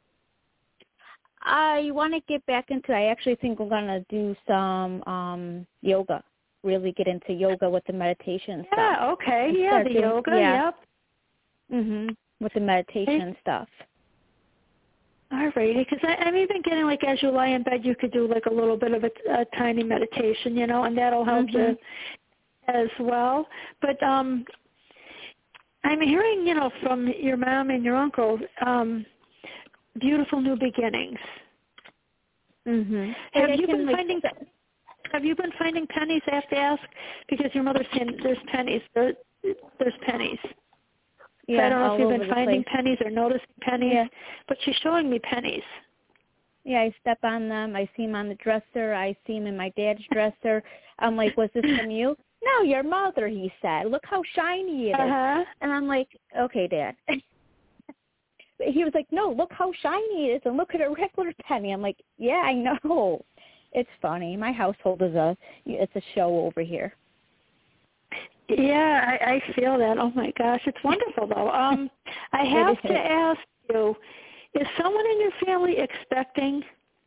I want to get back into. I actually think I'm gonna do some um yoga. Really get into yoga with the meditation stuff. Yeah. Okay. And Yeah. The doing, yoga. Yeah. Yep. Mhm. With the meditation okay. stuff. All righty, because I'm even getting like as you lie in bed, you could do like a little bit of a, a tiny meditation, you know, and that'll help mm-hmm. you as well. But um, I'm hearing, you know, from your mom and your uncle, um, beautiful new beginnings. Mhm. Have like you can, been like, finding? Have you been finding pennies? I have to ask because your mother's saying there's pennies. There, there's pennies. Yeah, so I don't know all if you've over been the finding place. pennies or noticing pennies, yeah. but she's showing me pennies. Yeah, I step on them. I see them on the dresser. I see them in my dad's dresser. I'm like, was this from you? No, your mother, he said. Look how shiny it is. Uh-huh. And I'm like, okay, Dad. He was like, no, look how shiny it is, and look at a regular penny. I'm like, yeah, I know. It's funny. My household is a, it's a show over here. Yeah, I, I feel that. Oh my gosh, it's wonderful though. Um, I have to ask you: is someone in your family expecting?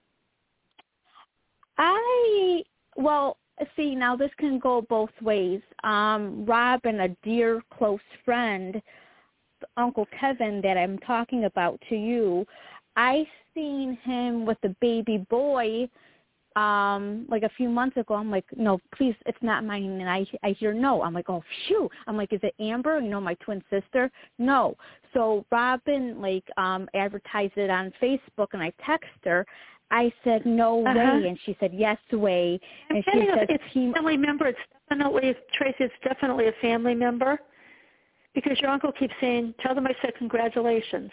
I well, see now this can go both ways. Um, Robin, a dear close friend, Uncle Kevin that I'm talking about to you, I seen him with a baby boy. Um, like a few months ago, I'm like, no, please, it's not mine. And I, I hear no. I'm like, oh, phew. I'm like, is it Amber? You know, my twin sister? No. So Robin, like, um, advertised it on Facebook, and I text her. I said, no uh-huh. way. And she said, yes way. I'm and she said, it's a family member. It's definitely, Tracy, it's definitely a family member because your uncle keeps saying, tell them I said congratulations.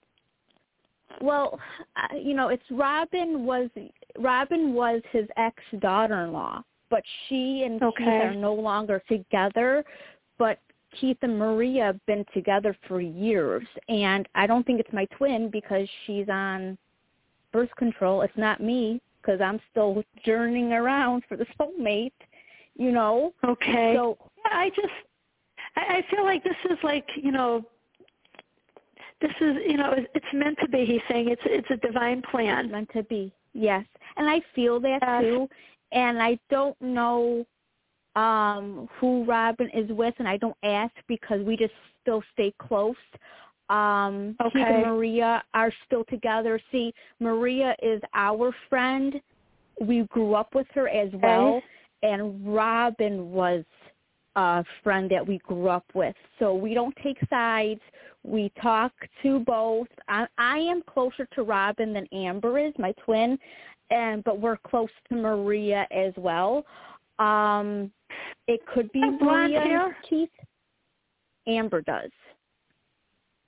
Well, uh, you know, it's Robin was Robin was his ex-daughter-in-law, but she and okay. Keith are no longer together. But Keith and Maria have been together for years, and I don't think it's my twin because she's on birth control. It's not me because I'm still journeying around for the soulmate, you know. Okay. So yeah, I just I, I feel like this is like, you know. This is, you know, it's meant to be, he's saying. It's it's a divine plan. It's meant to be, yes. And I feel that, yes. too. And I don't know um, who Robin is with, and I don't ask because we just still stay close. Um, okay. Keith and Maria are still together. See, Maria is our friend. We grew up with her as well. Okay. And Robin was a friend that we grew up with. So we don't take sides. We talk to both. I, I am closer to Robin than Amber is, my twin, and but we're close to Maria as well. Um, it could be Maria and Keith. Amber does.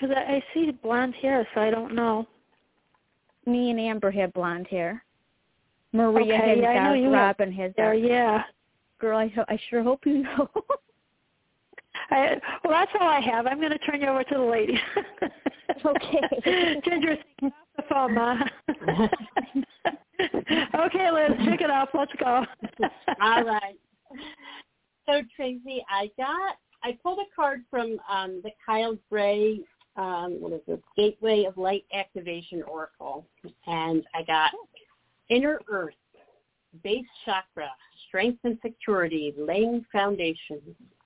because I, I see blonde hair, so I don't know. Me and Amber had blonde hair. Maria okay, has yeah, dark. You Robin has dark. Yeah. Girl, I, I sure hope you know. I, well, that's all I have. I'm going to turn you over to the lady. Okay. Ginger, off the phone, Ma. Okay, Liz, pick it up. Let's go. All right. So, Tracy, I got, I pulled a card from um, the Kyle Gray, um, what is it, Gateway of Light Activation Oracle, and I got Inner Earth, Base Chakra, Strength and Security, Laying Foundations.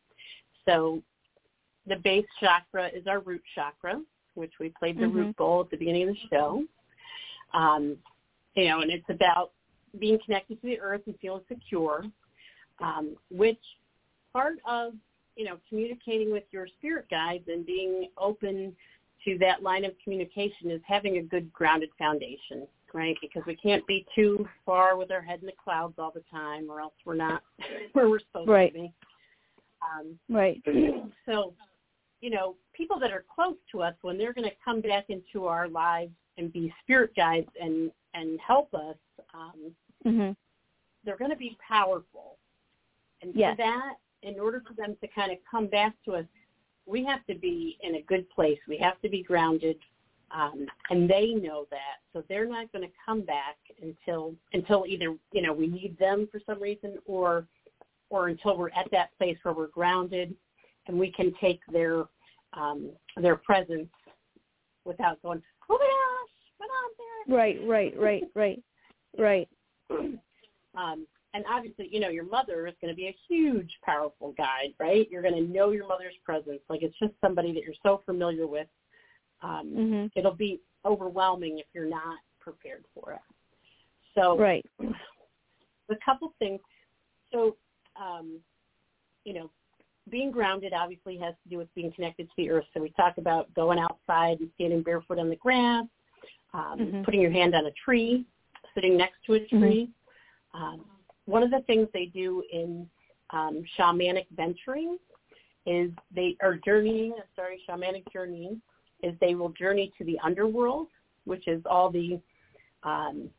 So the base chakra is our root chakra, which we played the mm-hmm. root bowl at the beginning of the show. Um, you know, and it's about being connected to the earth and feeling secure, um, which part of, you know, communicating with your spirit guides and being open to that line of communication is having a good grounded foundation, right? Because we can't be too far with our head in the clouds all the time, or else we're not where we're supposed right. to be. Um, right. So, you know, people that are close to us, when they're going to come back into our lives and be spirit guides and, and help us, um, mm-hmm. they're going to be powerful. And yes. for that, in order for them to kind of come back to us, we have to be in a good place. We have to be grounded, um, and they know that. So they're not going to come back until until either, you know, we need them for some reason, or or until we're at that place where we're grounded and we can take their um, their presence without going, oh my gosh, what on there? Right, right, right, right, right. Um, and obviously, you know, your mother is going to be a huge, powerful guide, right? You're going to know your mother's presence. Like, it's just somebody that you're so familiar with. Um, mm-hmm. It'll be overwhelming if you're not prepared for it. So, right. a couple things. So, um, you know, being grounded obviously has to do with being connected to the earth. So we talk about going outside and standing barefoot on the grass, um, mm-hmm. putting your hand on a tree, sitting next to a tree. Mm-hmm. Um, one of the things they do in um, shamanic venturing is they are journeying, sorry, shamanic journeying, is they will journey to the underworld, which is all the, um,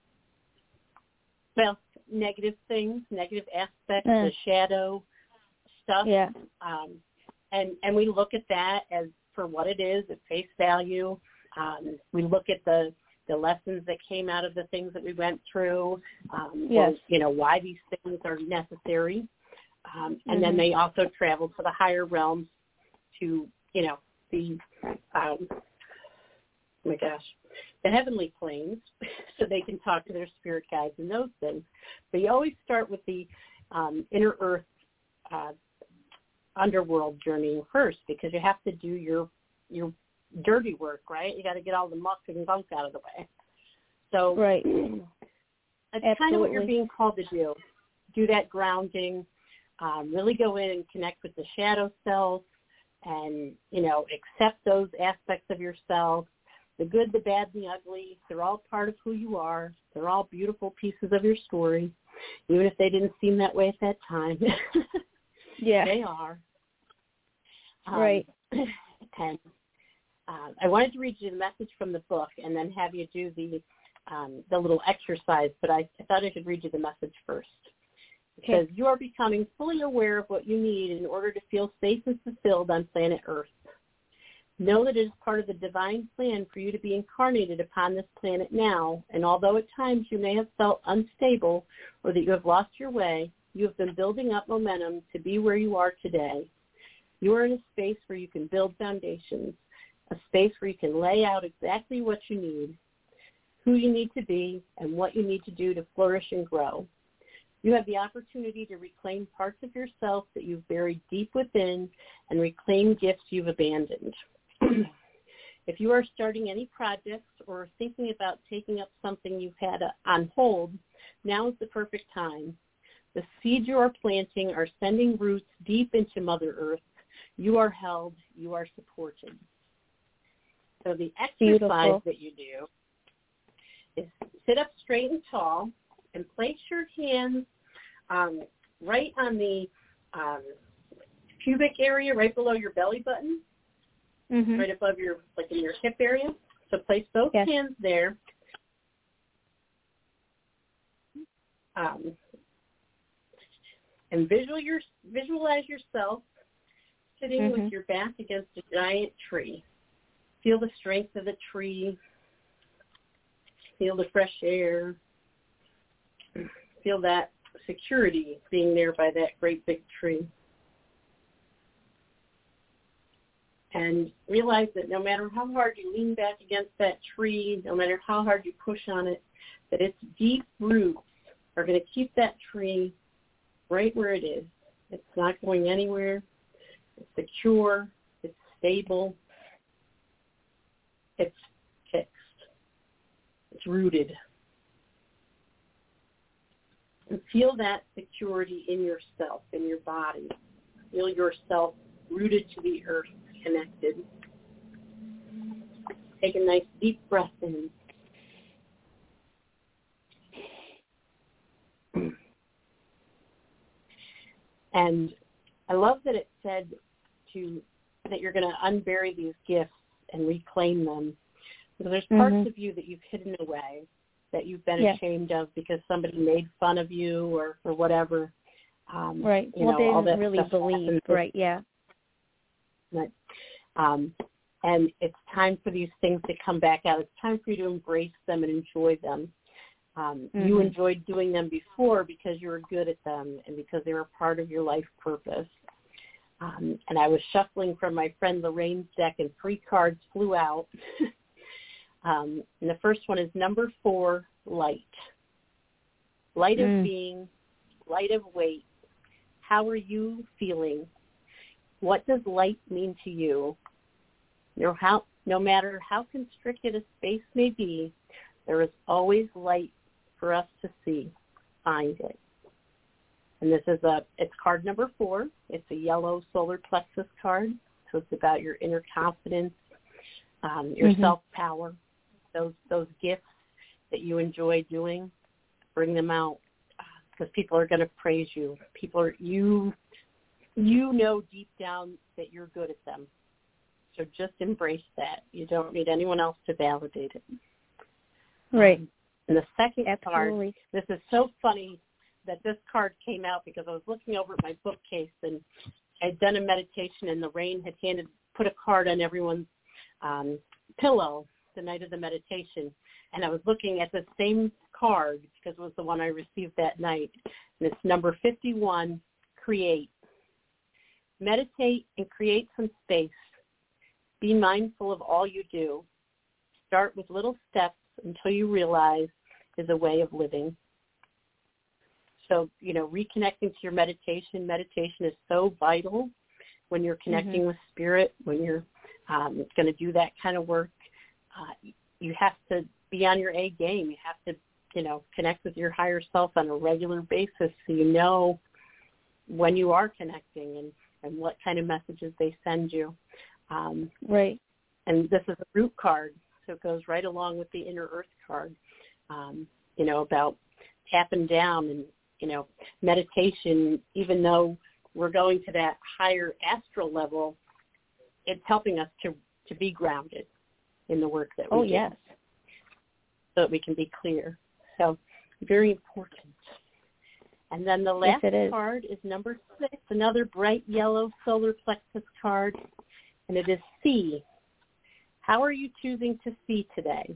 well, negative things, negative aspects, mm. the shadow stuff. Yeah. Um, and, and we look at that as for what it is at face value. Um, we look at the, the lessons that came out of the things that we went through, um, yes. or, you know, why these things are necessary. Um, and mm-hmm. then they also travel to the higher realms to, you know, the, um, oh my gosh, the heavenly planes, so they can talk to their spirit guides and those things. But you always start with the um, inner earth uh, underworld journey first, because you have to do your your dirty work, right? You got to get all the muck and gunk out of the way. So right. that's Absolutely. kind of what you're being called to do. Do that grounding, um, really go in and connect with the shadow self, and, you know, accept those aspects of yourself, the good, the bad, and the ugly. They're all part of who you are. They're all beautiful pieces of your story, even if they didn't seem that way at that time. Yeah. They are. Um, right. And uh, I wanted to read you the message from the book and then have you do the um, the little exercise, but I, I thought I should read you the message first. It okay. says, you are becoming fully aware of what you need in order to feel safe and fulfilled on planet Earth. Know that it is part of the divine plan for you to be incarnated upon this planet now, and although at times you may have felt unstable or that you have lost your way, you have been building up momentum to be where you are today. You are in a space where you can build foundations, a space where you can lay out exactly what you need, who you need to be, and what you need to do to flourish and grow. You have the opportunity to reclaim parts of yourself that you've buried deep within and reclaim gifts you've abandoned. If you are starting any projects or thinking about taking up something you've had on hold, now is the perfect time. The seeds you are planting are sending roots deep into Mother Earth. You are held. You are supported. So the exercise Beautiful. That you do is sit up straight and tall and place your hands um, right on the um, pubic area, right below your belly button. Mm-hmm. right above your, like in your hip area. So place both yes. hands there. Um, and visual your, visualize yourself sitting mm-hmm. with your back against a giant tree. Feel the strength of the tree. Feel the fresh air. Feel that security being there by that great big tree. And realize that no matter how hard you lean back against that tree, no matter how hard you push on it, that its deep roots are going to keep that tree right where it is. It's not going anywhere. It's secure. It's stable. It's fixed. It's rooted. And feel that security in yourself, in your body. Feel yourself rooted to the earth, connected. Take a nice deep breath in. And I love that it said to that you're going to unbury these gifts and reclaim them. Because there's parts mm-hmm. of you that you've hidden away, that you've been yes. ashamed of because somebody made fun of you or, or whatever. Um, right. You well, know, they all didn't that really believe. happens. Right, yeah. But, um, and it's time for these things to come back out. It's time for you to embrace them and enjoy them. Um, mm-hmm. You enjoyed doing them before because you were good at them and because they were part of your life purpose. Um, and I was shuffling from my friend Lorraine's deck, and three cards flew out. um, and the first one is number four, light. Light mm. of being, light of weight. How are you feeling? What does light mean to you? No, how, no matter how constricted a space may be, there is always light for us to see. Find it. And this is a, it's card number four. It's a yellow solar plexus card. So it's about your inner confidence, um, your mm-hmm. self-power, those those gifts that you enjoy doing. Bring them out because people are going to praise you. People are, you, you know deep down that you're good at them. So just embrace that. You don't need anyone else to validate it. Right. Um, and the second Absolutely. card, this is so funny that this card came out because I was looking over at my bookcase and I'd done a meditation and Lorraine had handed, put a card on everyone's um, pillow the night of the meditation. And I was looking at the same card because it was the one I received that night. And it's number fifty-one, create. Meditate and create some space. Be mindful of all you do. Start with little steps until you realize is a way of living. So, you know, reconnecting to your meditation. Meditation is so vital when you're connecting mm-hmm. with spirit, when you're um, going to do that kind of work. Uh, you have to be on your A game. You have to, you know, connect with your higher self on a regular basis so you know when you are connecting and, and what kind of messages they send you. Um, right. And this is a root card, so it goes right along with the inner earth card, um, you know, about tapping down and, you know, meditation, even though we're going to that higher astral level, it's helping us to, to be grounded in the work that we oh, do. yes. So that we can be clear. So very important. And then the last yes, it is. card is number six, another bright yellow solar plexus card, and it is see. How are you choosing to see today?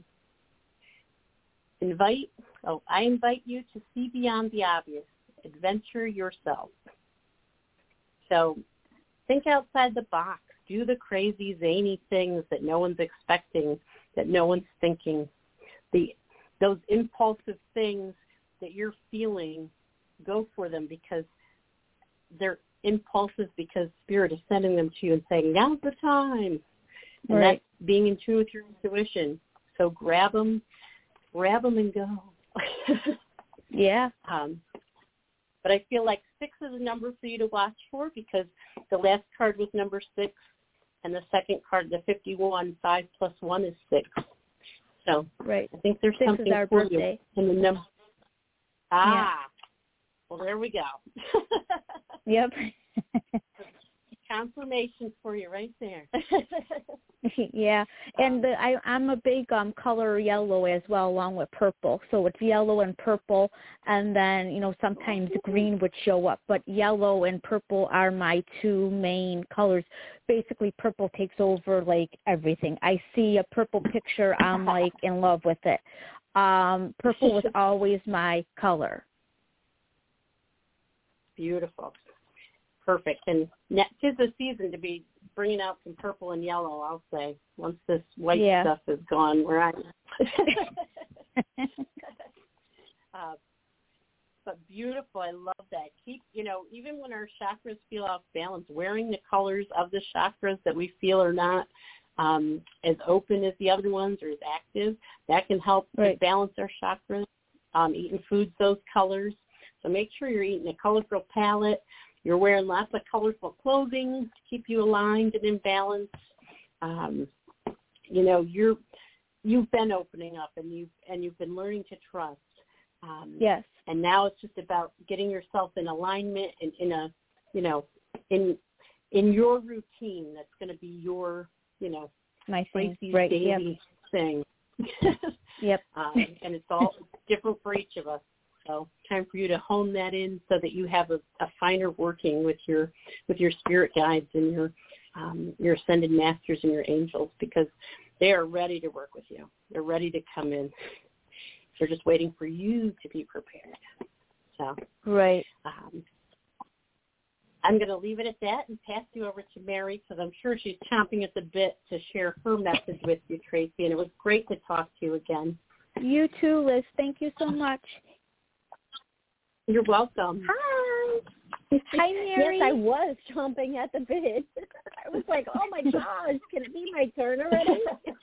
Invite, oh, I invite you to see beyond the obvious. Adventure yourself. So think outside the box. Do the crazy, zany things that no one's expecting, that no one's thinking. The those impulsive things that you're feeling, go for them because they're impulsive because Spirit is sending them to you and saying, now's the time. And right. that's being in tune with your intuition. So grab them, grab them and go. yeah. Um, but I feel like six is a number for you to watch for because the last card was number six, and the second card, the fifty-one, five plus one is six. So right. I think there's six something is our for birthday. you in the number. Ah, yeah. Well, there we go. Yep. Confirmation for you right there. Yeah, and the, I, I'm a big um, color yellow as well, along with purple. So it's yellow and purple, and then, you know, sometimes green would show up. But yellow and purple are my two main colors. Basically, purple takes over, like, everything. I see a purple picture, I'm, like, in love with it. Um, purple was always my color. Beautiful. Perfect. And tis the season to be bringing out some purple and yellow, I'll say, once this white yeah. stuff is gone. Where I, uh, but beautiful. I love that. Keep, you know, even when our chakras feel off balance, wearing the colors of the chakras that we feel are not um, as open as the other ones or as active, that can help right. balance our chakras. Um, eating foods, those colors. So make sure you're eating a colorful palette. You're wearing lots of colorful clothing to keep you aligned and in balance. Um, you know, you're you've been opening up, and you've and you've been learning to trust. Um, yes. And now it's just about getting yourself in alignment and in a, you know, in in your routine. That's going to be your, you know, my thing, Tracy's right? daily Yep. thing. Yep. um, and it's all different for each of us. So time for you to hone that in so that you have a, a finer working with your with your spirit guides and your um, your ascended masters and your angels, because they are ready to work with you. They're ready to come in. They're just waiting for you to be prepared. So right. Um, I'm going to leave it at that and pass you over to Mary, because I'm sure she's chomping at the bit to share her message with you, Tracy. And it was great to talk to you again. You too, Liz. Thank you so much. You're welcome. Hi. Hi, Mary. Yes, I was chomping at the bit. I was like, oh, my gosh, can it be my turn already?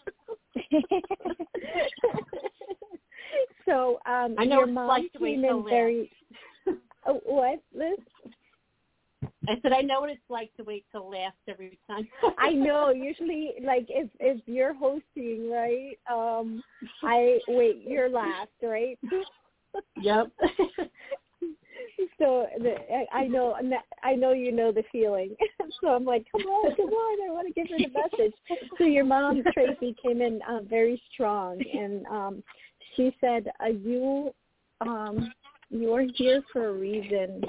So um, I know your it's mom like to wait came till in very – oh, what, Liz? I said, I know what it's like to wait till last every time. I know. Usually, like, if if you're hosting, right, um, I wait, you're last, right? Yep. So the, I, I know I know you know the feeling. So I'm like, come on, come on, I want to give her the message. So your mom, Tracy, came in uh, very strong, and um, she said, uh, you, um, you're here for a reason,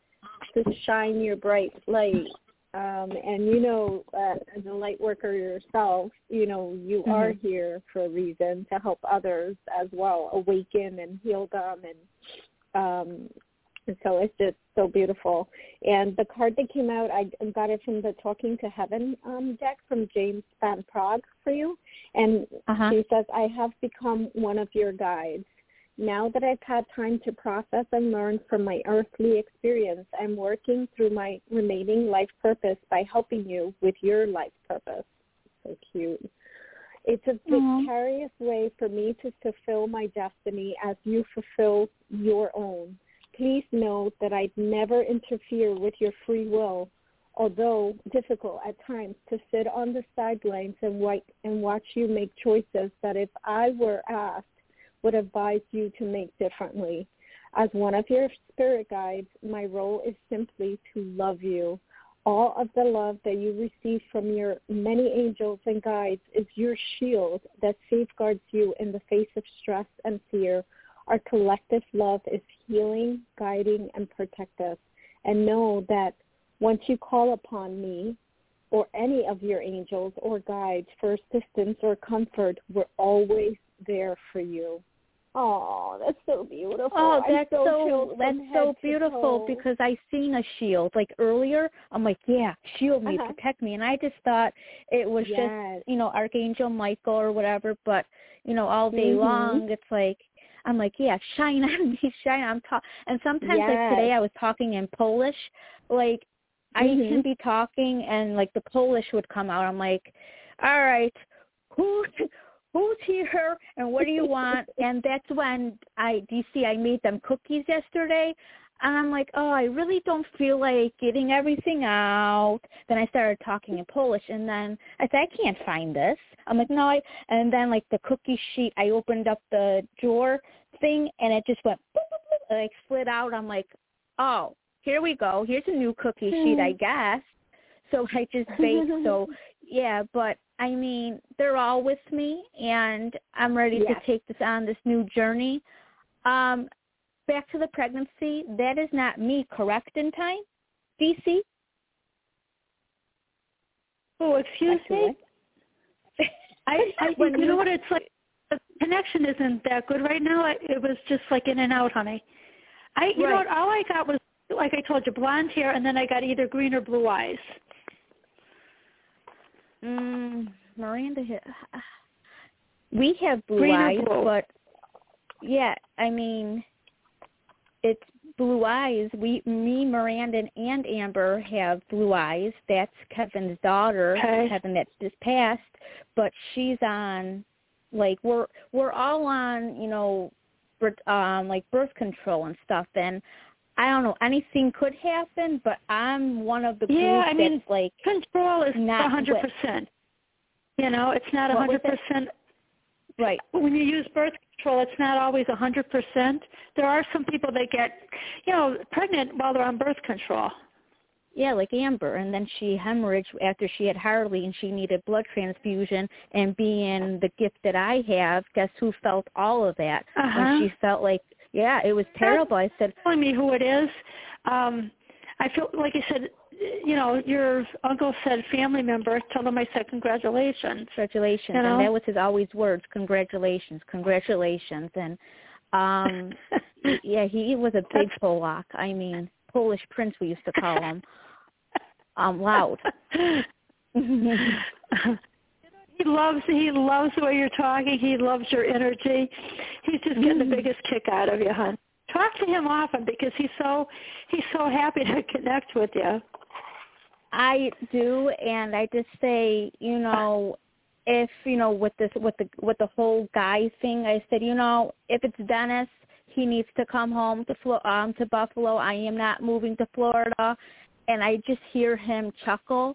to shine your bright light. Um, and, you know, uh, as a light worker yourself, you know, you mm-hmm. are here for a reason, to help others as well, awaken and heal them. And, um, and so it's just so beautiful. And the card that came out, I got it from the Talking to Heaven um, deck from James Van Prague for you. And uh-huh. she says, I have become one of your guides. Now that I've had time to process and learn from my earthly experience, I'm working through my remaining life purpose by helping you with your life purpose. So cute. It's a vicarious Aww. way for me to fulfill my destiny as you fulfill your own. Please know that I'd never interfere with your free will, although difficult at times to sit on the sidelines and, white, and watch you make choices that if I were asked, would advise you to make differently. As one of your spirit guides, my role is simply to love you. All of the love that you receive from your many angels and guides is your shield that safeguards you in the face of stress and fear. Our collective love is healing, guiding, and protective. And know that once you call upon me or any of your angels or guides for assistance or comfort, we're always there for you. Oh, that's so beautiful. Oh, that's so, so that's so beautiful, because I seen a shield. Like earlier, I'm like, yeah, shield me, uh-huh. protect me. And I just thought it was yes. just, you know, Archangel Michael or whatever. But, you know, all day mm-hmm. long, it's like, I'm like, yeah, shine on me, shine. I'm ta- And sometimes, yes. like today, I was talking in Polish. Like, I mm-hmm. can be talking, and, like, the Polish would come out. I'm like, all right, who... who's here and what do you want? And that's when I, D C, I made them cookies yesterday. And I'm like, oh, I really don't feel like getting everything out. Then I started talking in Polish. And then I said, I can't find this. I'm like, no. I, and then, like, the cookie sheet, I opened up the drawer thing, and it just went, boop, boop, boop, like, slid out. I'm like, oh, here we go. Here's a new cookie sheet, I guess. So I just baked. So yeah, but I mean, they're all with me, and I'm ready Yes. to take this on this new journey. Um, back to the pregnancy, that is not me, correct in time, D C? Oh, excuse me? I, I When you, you you- know what it's like? The connection isn't that good right now. I, it was just like in and out, honey. I, you know Right. what? All I got was, like I told you, blonde hair, and then I got either green or blue eyes. Mm, Miranda, ha- we have blue Green or eyes, blue? but yeah, I mean, it's blue eyes. We, me, Miranda, and Amber have blue eyes. That's Kevin's daughter, Okay. Kevin, that's just passed, but she's on, like, we're we're all on, you know, birth, um, like birth control and stuff, and I don't know, anything could happen, but I'm one of the group Yeah, I mean, that's like control is not one hundred percent. You know, it's not What was one hundred percent. right. When you use birth control, it's not always one hundred percent. There are some people that get, you know, pregnant while they're on birth control. Yeah, like Amber, and then she hemorrhaged after she had Harley, and she needed blood transfusion. And being the gift that I have, guess who felt all of that? Uh-huh. And she felt like, yeah, it was terrible. I said, Telling me who it is. Um, I feel like I said, you know, your uncle said family member. Tell them I said congratulations. congratulations, You know? and that was his always words, congratulations, congratulations. And um, yeah, he was a big Polak. I mean, Polish prince, we used to call him. Um, loud. He loves he loves the way you're talking. He loves your energy. He's just getting the biggest kick out of you, hon. Talk to him often because he's so he's so happy to connect with you. I do, and I just say, you know, if you know with this with the with the whole guy thing, I said, you know, if it's Dennis, he needs to come home to Flo- um to Buffalo. I am not moving to Florida. And I just hear him chuckle,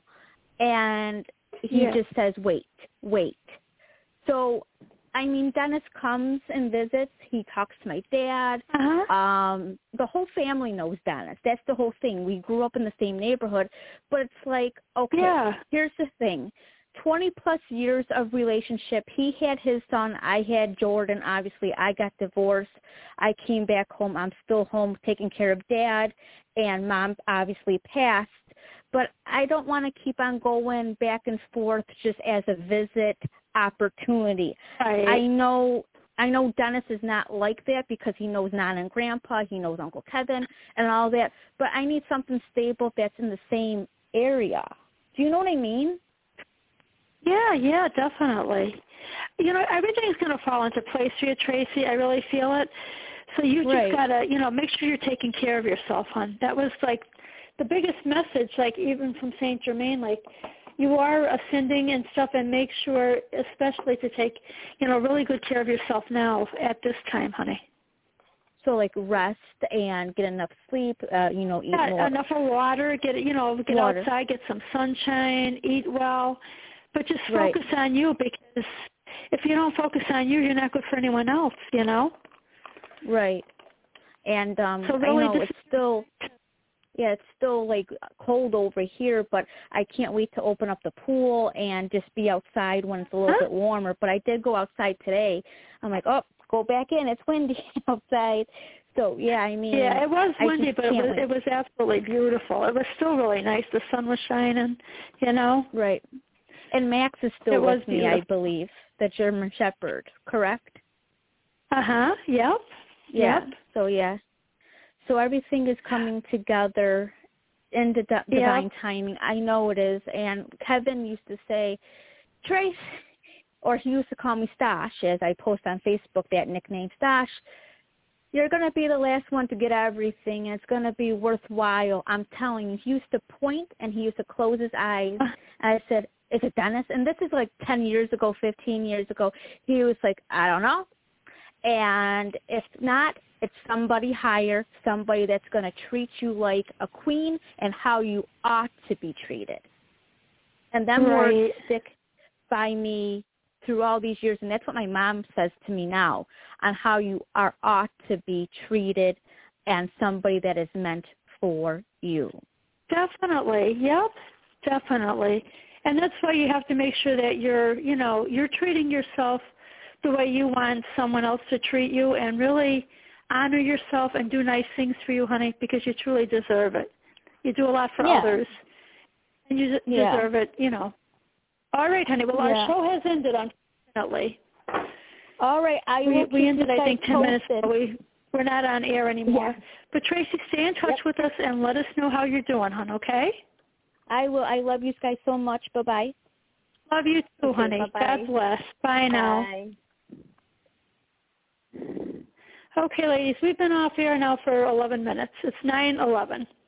and he Yeah. just says, wait, wait. So, I mean, Dennis comes and visits. He talks to my dad. Uh-huh. Um, the whole family knows Dennis. That's the whole thing. We grew up in the same neighborhood. But it's like, okay, Yeah. here's the thing. twenty-plus years of relationship. He had his son. I had Jordan. Obviously, I got divorced. I came back home. I'm still home taking care of Dad, and Mom obviously passed. But I don't want to keep on going back and forth just as a visit opportunity. Right. I know I know Dennis is not like that because he knows Nana and Grandpa. He knows Uncle Kevin and all that. But I need something stable that's in the same area. Do you know what I mean? Yeah, yeah, definitely. You know, everything's going to fall into place for you, Tracy. I really feel it. So you just Right. got to, you know, make sure you're taking care of yourself, hon. That was like the biggest message, like even from Saint Germain, like you are ascending and stuff, and make sure especially to take, you know, really good care of yourself now at this time, honey. So like rest and get enough sleep, uh, you know, eat Yeah, more. enough of water, get, you know, get Water. outside, get some sunshine, eat well. But just Right. focus on you, because if you don't focus on you, you're not good for anyone else, you know? Right. And um So really I know just- it's still yeah, it's still like cold over here, but I can't wait to open up the pool and just be outside when it's a little Huh? bit warmer. But I did go outside today. I'm like, oh, go back in. It's windy outside. So yeah, I mean, Yeah, it was I windy, just but it can't was wait. it was absolutely beautiful. It was still really nice. The sun was shining, you know? Right. And Max is still It was with me, I beautiful. believe, the German Shepherd, correct? Uh-huh, yep. Yeah. Yep. So yeah. So everything is coming together in the di- divine timing. I know it is. And Kevin used to say, Trace, or he used to call me Stash, as I post on Facebook that nickname, Stash. You're going to be the last one to get everything, and it's going to be worthwhile. I'm telling you. He used to point, and he used to close his eyes. And I said, is it Dennis? And this is like ten years ago, fifteen years ago. He was like, I don't know. And if not, it's somebody higher, somebody that's going to treat you like a queen and how you ought to be treated. And them Right. words stick by me through all these years, and that's what my mom says to me now, on how you are ought to be treated and somebody that is meant for you. Definitely, yep, definitely. And that's why you have to make sure that you're, you know, you're treating yourself the way you want someone else to treat you, and really honor yourself and do nice things for you, honey, because you truly deserve it. You do a lot for yeah. others, and you yeah. deserve it, you know. All right, honey. Well, yeah. our show has ended, unfortunately. All right. I we, will we ended, I think, ten posted. minutes ago. We, we're not on air anymore. Yeah. But, Tracy, stay in touch yep. with us and let us know how you're doing, hon, okay? I will. I love you guys so much. Bye-bye. Love you too, okay, honey. bye-bye. God bless. Bye now. Bye. Okay, ladies, we've been off air now for eleven minutes. It's nine eleven.